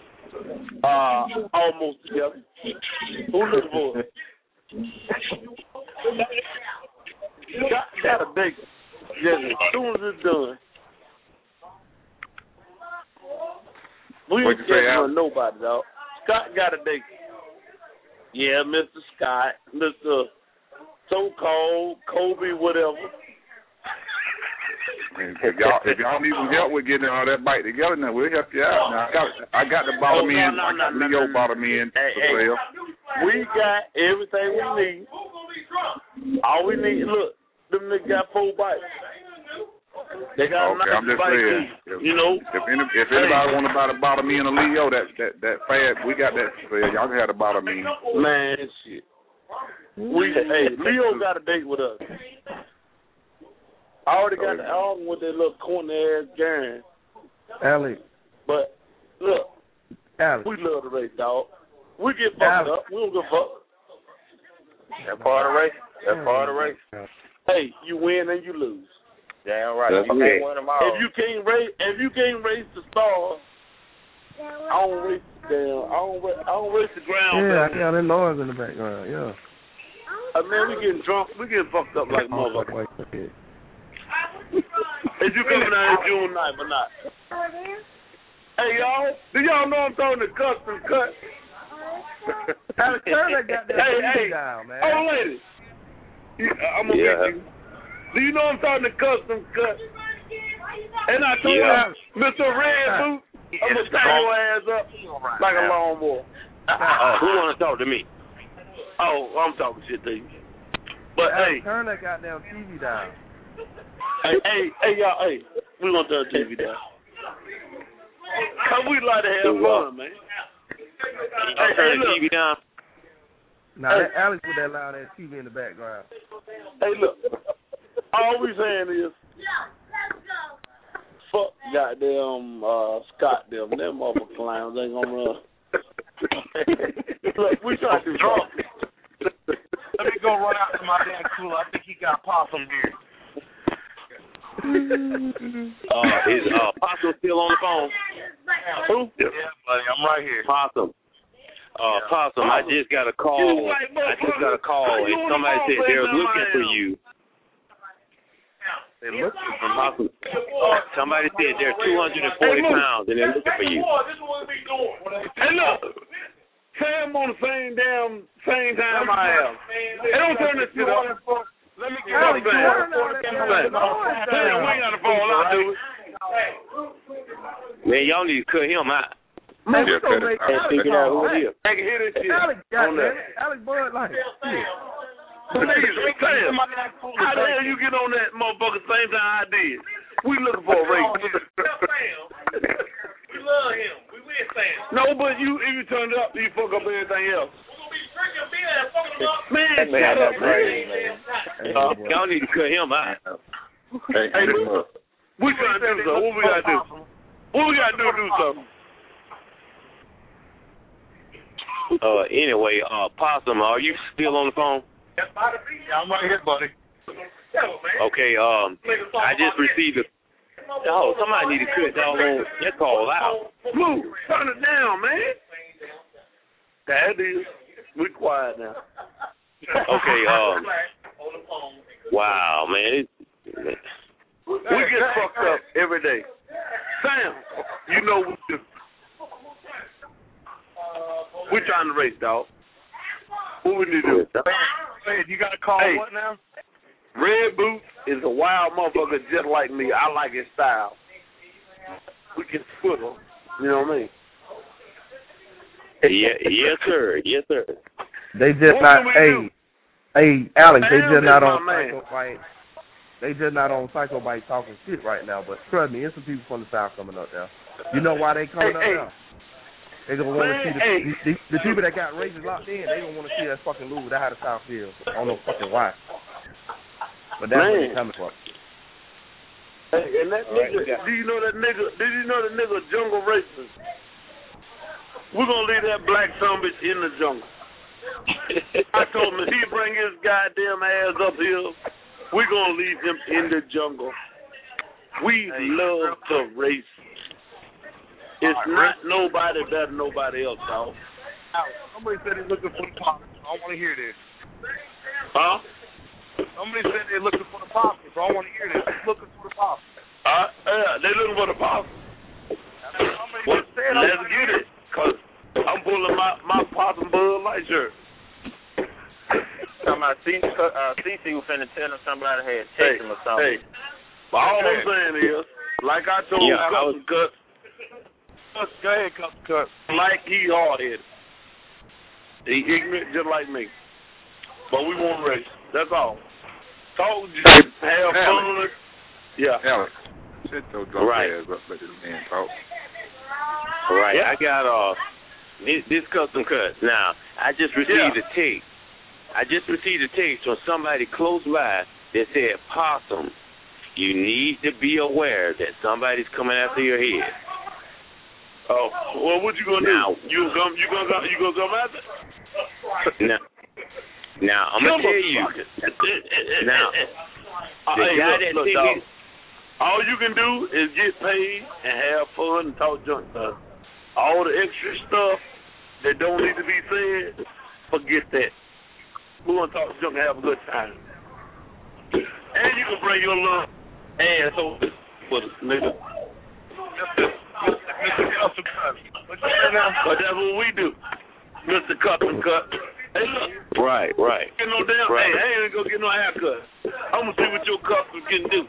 Almost together. Who looking for it? Got a date. Just as soon as it's done. We ain't getting nobody, dog. Scott got a date. Yeah, Mr. Scott, Mr. So-called Kobe, whatever. If y'all need some help with getting all that bike together, now we'll help you out. Now I got the bottom end. I got Leo bottom end for sale. We got everything we need. All we need, look, them niggas got 4 bikes. They got okay, I'm just saying. You know, if anybody want to buy the bottom end of Leo, that fad, we got that for sale. Y'all can have the bottom end. Man, shit. Leo got a date with us. I already got the album with that little corny ass gang. Alex. But look, Alex. We love the race, dog. We get fucked up. We don't give a fuck. That part of the race. Hey, you win and you lose. Damn right. That's you can't win them all. If you can't race the stars, I don't race the ground. Yeah, I can hear that noise in the background. Yeah. Man, we getting drunk. We getting fucked up like motherfuckers. Is you coming out in June 9th or not? Hey, y'all, do y'all know I'm throwing the custom cut? Alex, turn that goddamn hey, down, man. Oh, lady. I'm gonna get you. Do you know I'm talking to Custom Cut? And I told you, Mr. Red Boot, I'm gonna tie your ass up like a lawnmower. Who wanna talk to me? Oh, I'm talking shit to you. But hey, turn that goddamn TV down. Hey, y'all, we gonna turn the TV down. Cause we like to have fun, man. Turn the TV down. Now, let Alex put that loud ass TV in the background. Hey, look, all we saying is, fuck goddamn Scott them. Them motherfucking clowns ain't gonna run. Look, we trying to drunk. Let me go run out to my damn cooler. I think he got possum here. Is Possum still on the phone? Who? Yeah, buddy, I'm right here. Possum. Possum, I just got a call. And somebody said they're looking for you. They're looking for Possum. Somebody said they're 240 pounds and they're looking for you. Hey, look. Sam on the same time I am. Hey, don't turn this shit up. Let me get on the phone. Sam, we ain't got the phone. I'll do it. Man, y'all need to cut him out. Man, we gonna make and figure out who it is. I can hear this shit. Alex, Alex Bud like it. Please, Sam, how the hell you get on that motherfucker same time I did? We looking for a race. We love him. We with Sam. No, but if you turn it up, you fuck up everything else. Man, shut up, man. Y'all need to cut him out. Hey, look, we trying to do something. What we got to do? What we got to do something? Anyway, Possum, are you still on the phone? I'm right here, buddy. Okay, I just received a... Oh, somebody need to cut doggone that call out. Blue, turn it down, man. That is. We quiet now. Okay, wow, man. We get fucked up every day. Sam, you know what we do. We're trying to race, dog. What we need to do? Hey, you got to call what now? Red Boot is a wild motherfucker just like me. I like his style. We can foot him. You know what I mean? Yes, sir. Yes, sir. They just not. Hey, Alex. They just not on Psycho Bite. They just not on Psycho Bite talking shit right now. But trust me, there's some people from the South coming up there. You know why they coming up there? They gonna want to see the people that got races locked in. They gonna want to see us fucking lose. That's how the South feels. I don't know fucking why. But that's where they coming from. Hey, and that nigga, do you know that nigga? Did you know the nigga jungle racist? We're gonna leave that black son bitch in the jungle. I told him if he bring his goddamn ass up here, we're gonna leave him in the jungle. We love to race. It's not nobody better than nobody else, dog. Somebody said he's looking for the pocket. I want to hear this. Huh? Somebody said they're looking for the pocket, so I want to hear this. Who's looking for the pocket? They're looking for the pocket. Well, let's get it, because I'm pulling my Possum Bud Light shirt. Talking about CC was finna tell him somebody had checked him or something. Hey, but all I'm saying is, like I told Custom Cut, go ahead, Custom Cut. Like he hard-headed. He ignorant just like me. But we want to race. That's all. Talk, just have fun. Yeah. Alex, shut your drunk ass up, let this man talk. Right. I got this Custom Cut. Now, I just received a text. I just received a text from somebody close by that said, Possum, you need to be aware that somebody's coming after your head. Oh, well, what you gonna do? You gonna come after? Now, I'm gonna tell you. Now, the guy that look, dog, all you can do is get paid and have fun and talk junk stuff. All the extra stuff that don't need to be said, forget that. We want to talk junk and have a good time. And you can bring your little ass over with us, nigga. But that's what we do, Mr. Custom Cut. Hey, look. Right. Get no damn. Right. Hey, I ain't gonna get no haircut. I'm gonna see what your customers can do.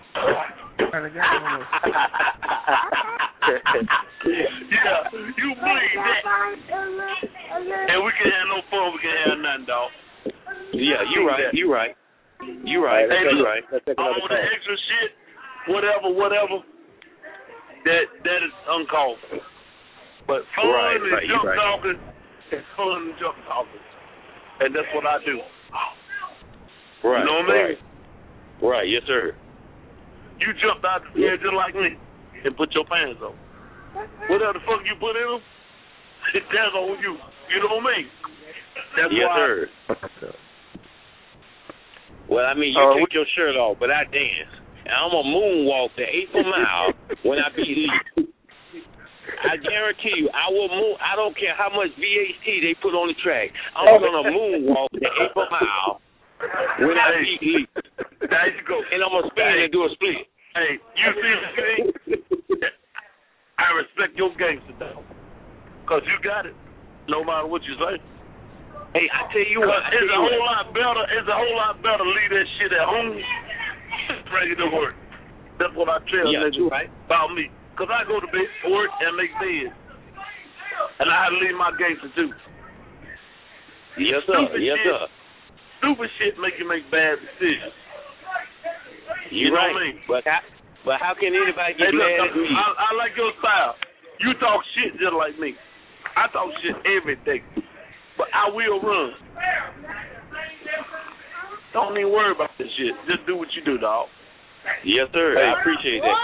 Yeah, you believe that. And we can have no fun. We can have nothing, dog. Yeah, you right. Hey, look, all the extra shit, whatever. That is uncalled for. But fun and jump talking. It's fun and jump talking. And that's what I do. Right. You know what I mean? Right, yes, sir. You jumped out the bed just like me and put your pants on. Whatever the fuck you put in them, that's on you. You know what I mean? That's yes, why. Sir. Well, I mean, you take your shirt off, but I dance. And I'm going to moonwalk the 8th mile when I beat Lee. I guarantee you, I will move. I don't care how much VHT they put on the track. I'm going to moonwalk the 8th mile when I beat Lee. There you go. And I'm going to spin and do a split. Hey, you see the thing? I respect your gangster, dog. Because you got it, no matter what you say. Hey, I tell you what. It's a whole lot better to leave that shit at home bring it to work. That's what I tell niggas about me. Because I go to bed, work, and make beds. And I have to leave my gangster, too. Yes, sir. Stupid shit make you make bad decisions. You know what I mean? But how can anybody get mad at me? I like your style. You talk shit just like me. I talk shit every day. But I will run. Don't even worry about this shit. Just do what you do, dog. Yes, sir. Hey, I appreciate that.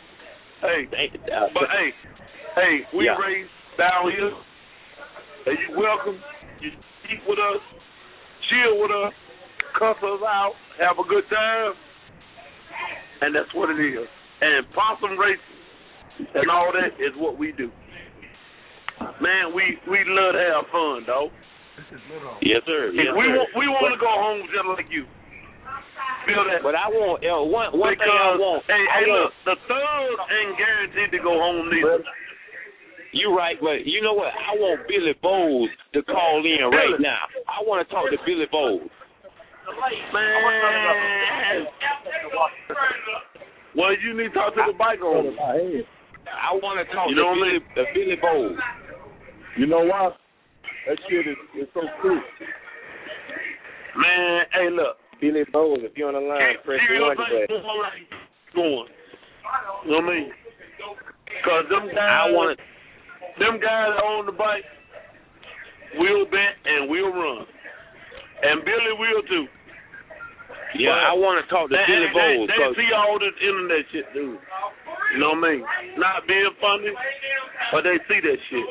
Hey, we raised down here. Hey, you welcome. You eat with us, chill with us, cuss us out, have a good time. And that's what it is. And possum racing and all that is what we do. Man, we love to have fun, dog. Yes, sir. We want to go home just like you. Feel that? But I want one thing I want. Look, the thugs ain't guaranteed to go home neither. You right, but you know what? I want Billy Bowles to call in right now. I want to talk to Billy Bowles. Man. Well, you need to talk to the bike owner. I want to talk to Billy Bowles. You know what? That shit is so cool. Man, hey, look. Billy Bowles, if you're on the line, press 1 today. Going. You know what I mean? Because them guys that own the bike will bet and will run. And Billy will too. Yeah, I want to talk to Billy Bowles. They see all this internet shit, dude. You know what I mean? Not being funny, but they see that shit.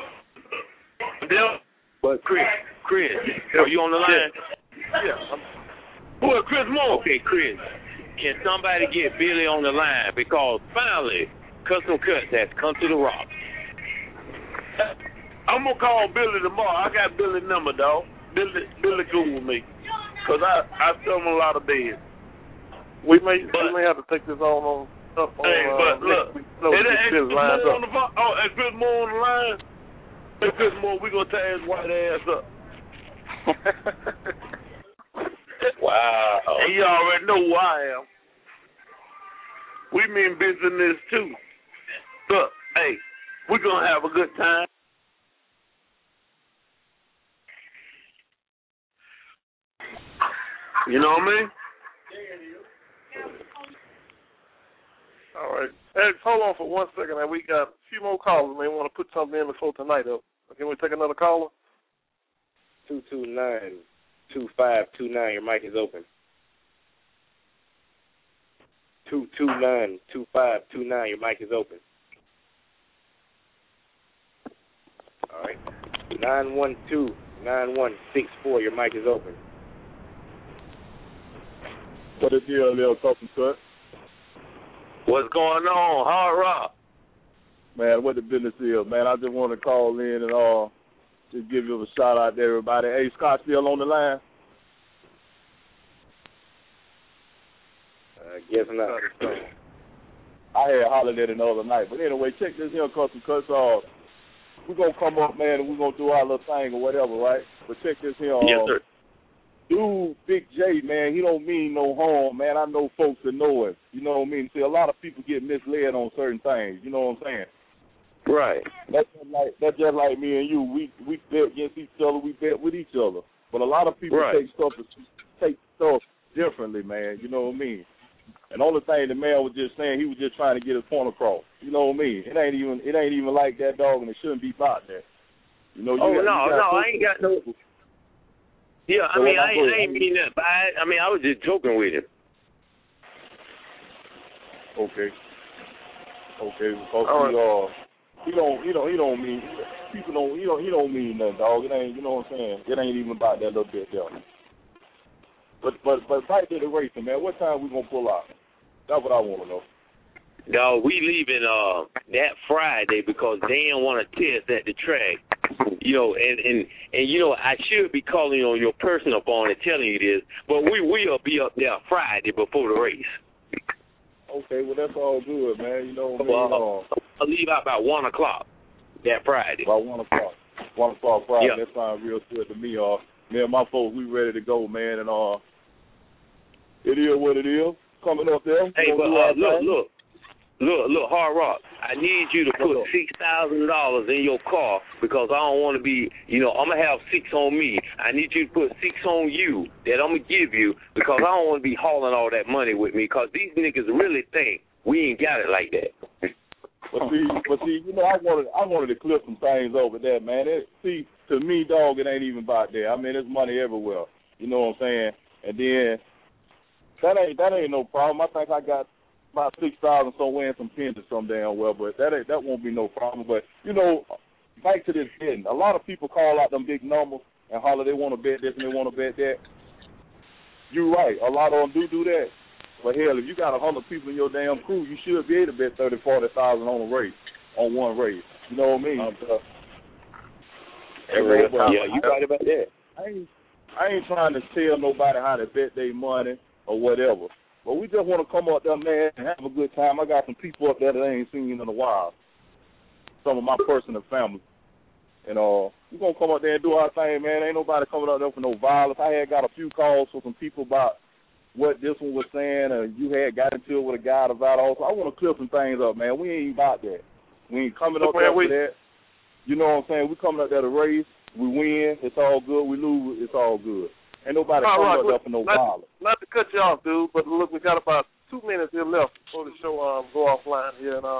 But Chris, are you on the line? Yeah. Who is Chris Moore? Okay, Chris. Can somebody get Billy on the line? Because finally, Custom Cuts has come to the rock. I'm going to call Billy tomorrow. I got Billy's number, dog. Billy cool with me. Because I sell him a lot of beds. We may have to take this on but look, is Chris Moore on the phone? Oh, is Chris Moore on the line? Hey, Chris Moore, we going to tear his white ass up. Wow. And you already know who I am. We mean business too. Look, hey, we're going to have a good time. You know what I mean? All right. Hey, hold on for 1 second, man. We got a few more callers. May want to put something in before tonight up. Can we take another caller? 229-2529. Your mic is open. 229-2529. Your mic is open. All right. 912-9164. Your mic is open. What a deal, Lil Custom Cut. What's going on, Hard Rock? Man, what the business is, man. I just want to call in and just give you a shout out to everybody. Hey, Scott still on the line? Guess not. I had hollered at it the other night. But anyway, check this here, Custom Cuts. We're going to come up, man, and we're going to do our little thing or whatever, right? But check this here. Yes, sir. dude, Big J, man, he don't mean no harm, man. I know folks that know him. You know what I mean? See, a lot of people get misled on certain things. You know what I'm saying? Right. That's just like me and you. We bet against each other. We bet with each other. But a lot of people take stuff differently, man. You know what I mean? And the only thing the man was just saying, he was just trying to get his point across. You know what I mean? It ain't even like that, dog, and it shouldn't be about that. You know? I ain't got no. Yeah, I mean, I ain't mean that. But I was just joking with him. Okay. Because he don't mean people don't he don't mean nothing, dog. It ain't, you know what I'm saying? It ain't even about that little bit there. But back to the racing, man. What time we gonna pull out? That's what I want to know. Dog, we leaving that Friday because Dan want to test at the track. You know, and you know, I should be calling on your personal phone and telling you this, but we will be up there Friday before the race. Okay, well that's all good, man. You know what I mean? I'll leave out about 1 o'clock that Friday. About 1 o'clock. 1 o'clock Friday. Yeah. That sounds real good to me. Me and my folks, we ready to go, man. And it is what it is. Coming up there. Hey, but look, Hard Rock. I need you to put $6,000 in your car because I don't want to be, you know, I'm going to have 6 on me. I need you to put 6 on you that I'm going to give you because I don't want to be hauling all that money with me because these niggas really think we ain't got it like that. But see, you know, I wanted to clip some things over there, man. To me, dog, it ain't even about that. I mean, there's money everywhere. You know what I'm saying? And then that ain't no problem. I think I got about 6,000 somewhere and some pins or some damn well, but that won't be no problem. But you know, back to this betting. A lot of people call out them big numbers and holler they want to bet this and they want to bet that. You're right. A lot of them do that. But hell, if you got 100 people in your damn crew, you should be able to bet 30,000, 40,000 on a race, on one race. You know what I mean? Yeah, you right about that. I ain't trying to tell nobody how to bet their money or whatever. But we just want to come up there, man, and have a good time. I got some people up there that I ain't seen in a while. Some of my personal family. And we're going to come up there and do our thing, man. Ain't nobody coming up there for no violence. I had got a few calls from some people about what this one was saying, or you had got into it with a guy about also. I want to clear some things up, man. We ain't about that. We ain't coming up there for that. You know what I'm saying? We coming up there to race. We win. It's all good. We lose. It's all good. Ain't nobody coming up there for no violence. Not to cut you off, dude, but look, we got about 2 minutes here left before the show go offline here, and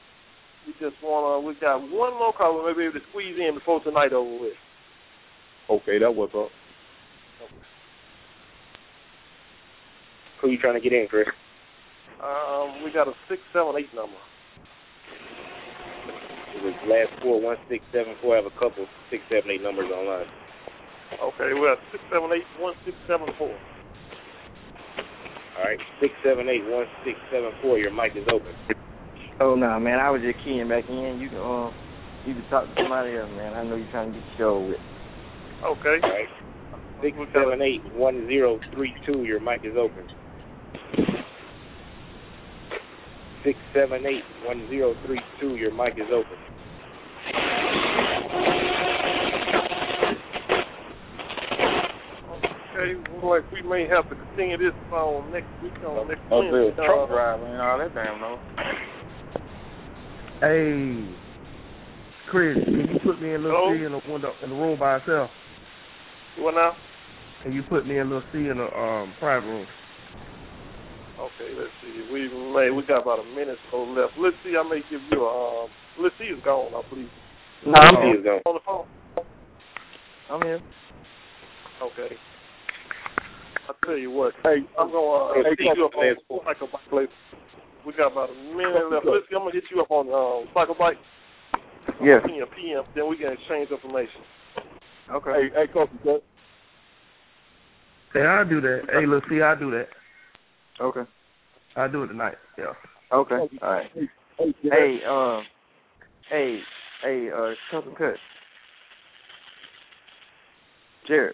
we got one more call we may be able to squeeze in before tonight over with. Okay, that what's up. Who you trying to get in, Chris? We got a 678 number. It was last 41674. I have a couple 678 numbers online. Okay, we're at 678-1674. All right, 678-1674. Your mic is open. Oh no, man! I was just keying back in. You can talk to somebody else, man. I know you're trying to get the show with. Okay. All right. 678-1032. Your mic is open. 678-1032. Your mic is open. Okay, looks like we may have to continue this on next week on next Wednesday. Truck driving and all that damn no. Hey, Chris, can you put me in little C in the room by herself? What now? Can you put me in little C in the private room? Okay, let's see. We got about a minute or so left. Let's see. I may give you a. Let's see. Is gone, I believe. No, I'm gone. On the phone. I'm here. Okay. I'll tell you what. Hey, I'm going to hit you up on Cycle Bike later. We got about a minute left. Let's see. I'm going to hit you up on Cycle Bike. Yeah. PM. Then we can exchange information. Okay. Hey, Coach. Hey, I'll do that. Hey, let's see. I'll do that. Okay. I'll do it tonight. Yeah. Okay. All right. Hey, Cousin Cut. Jared.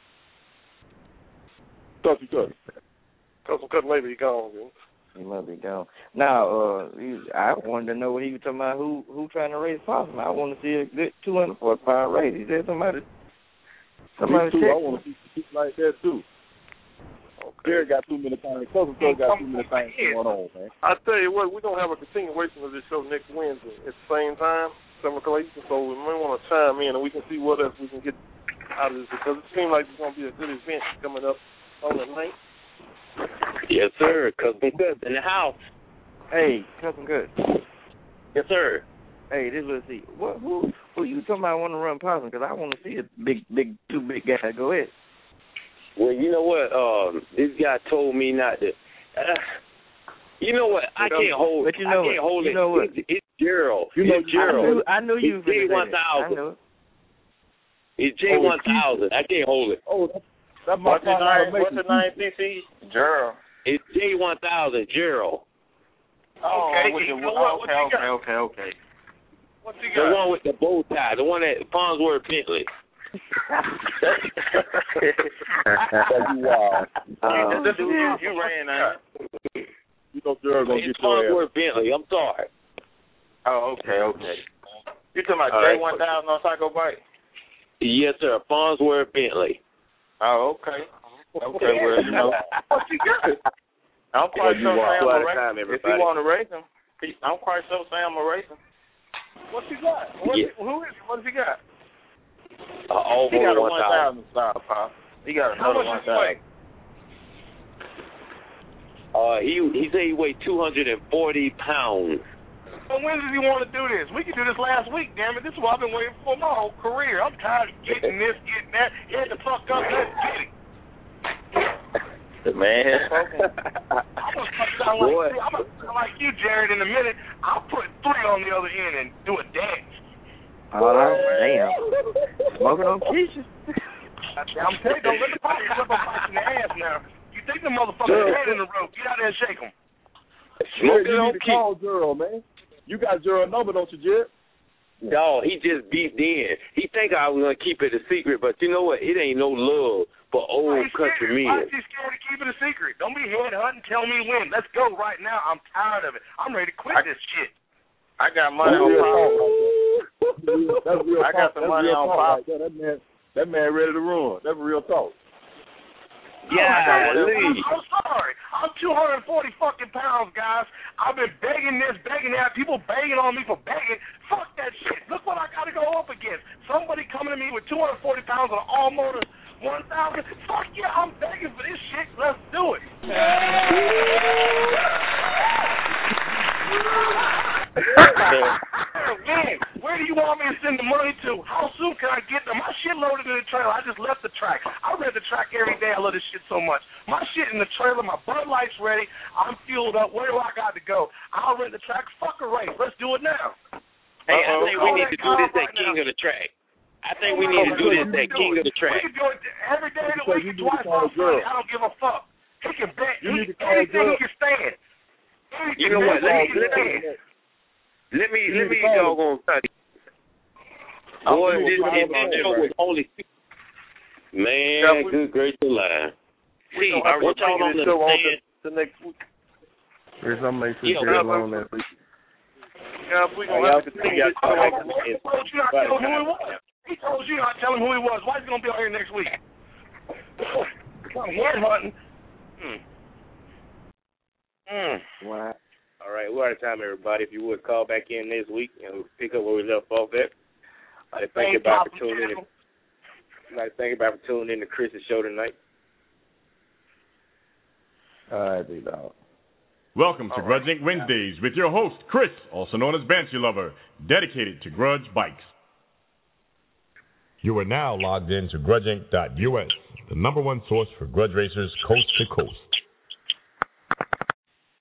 Cousin Cut may be gone. Dude. He might be gone. Now, I wanted to know what he was talking about. Who trying to raise possum? I want to see a good 200 horsepower race. He said somebody Somebody too. I want to see shit like that too. Jerry got too many things. Cousin Cuz got too many things going on, man. I tell you what, we're gonna have a continuation of this show next Wednesday at the same time, 7 o'clock. So we may want to chime in and we can see what else we can get out of this, because it seems like it's gonna be a good event coming up on the night. Yes, sir. Cousin Cuz in the house. Hey, Cousin Cuz. Yes, sir. Hey, this let's see. Who you talking about want to run possum? Because I want to see two big guys. Go ahead. Well, you know what? This guy told me not to. You know what? I can't hold it. You know what? It's Gerald. It's Gerald. I knew you. It's J1000. It's J1000. I can't hold it. Oh, that's my What's the name, CC? Gerald. It's J1000, Gerald. Okay. Okay. What's he The got? one with the bow tie. The one at Farnsworth Bentley. You ran out. You know Gerald gonna It's get your Farnsworth Bentley. I'm sorry. Oh, okay. You talking about J1000 on Psycho Bite? Yes, sir. Farnsworth Bentley. Oh, okay. Okay, well, you know. What you got? I'm quite sure Sam will race him. If you want to race him, I'm quite sure Sam will race him. What you got? Who is it? What has he got? He got a 1,000 style, Pop. He got another 1,000. He said he weighed 240 pounds. Well, when does he want to do this? We could do this last week, damn it. This is what I've been waiting for my whole career. I'm tired of getting this, getting that. Get the fuck up, let's get it. The man has spoken. I'm going to sound like you, Jared, in a minute. I'll put 3 on the other end and do a dance. Oh, damn. Smoking on Keisha. I'm telling you, don't let the pockets up a fight in the ass now. You think the motherfucker's head in the rope. Get out there and shake him. Jared, you need to call Gerald, man. You got Gerald's number, don't you, Jared? No, he just beeped in. He think I was going to keep it a secret, but you know what? It ain't no love for old country men. Why is he scared to keep it a secret? Don't be headhunting. Tell me when. Let's go right now. I'm tired of it. I'm ready to quit this shit. I got money on Pop. I got some money on Pop. That man ready to run. That's real talk. Yeah, I'm sorry. I'm 240 fucking pounds, guys. I've been begging this, begging that. People begging on me for begging. Fuck that shit. Look what I got to go up against. Somebody coming to me with 240 pounds on an all-motor 1,000. Fuck yeah, I'm begging for this shit. Let's do it. Man, where do you want me to send the money to? How soon can I get them? My shit loaded in the trailer. I just left the track. I read the track every day. I love this shit so much. My shit in the trailer. My Bud Light's ready. I'm fueled up. Where do I got to go? I'll rent the track. Fuck a race. Let's do it now. Hey, I think we need to do this at King of the Track. I think we need to do this at King of the Track. We can do it every day of the week, twice on Sunday. I don't give a fuck. He can bet anything he can stand. You know what? Let me doggone study. Boy, this show was only man, good gracious alive. See, what y'all don't understand. The next week. There's some make sure you're alone that week. Yeah, we gonna have to continue this show. He told you not to tell him who he was. Why is he gonna be out here next week? Head hunting. Wow. All right, we're out of time, everybody. If you would call back in next week and we'll pick up where we left off at. I'd thank you for tuning in. I'd thank you for tuning in to Chris's show tonight. All right, big dog. Welcome to Grudge Inc. Wednesdays with your host, Chris, also known as Banshee Lover, dedicated to Grudge Bikes. You are now logged in to GrudgeInc.us, the #1 source for Grudge racers coast to coast.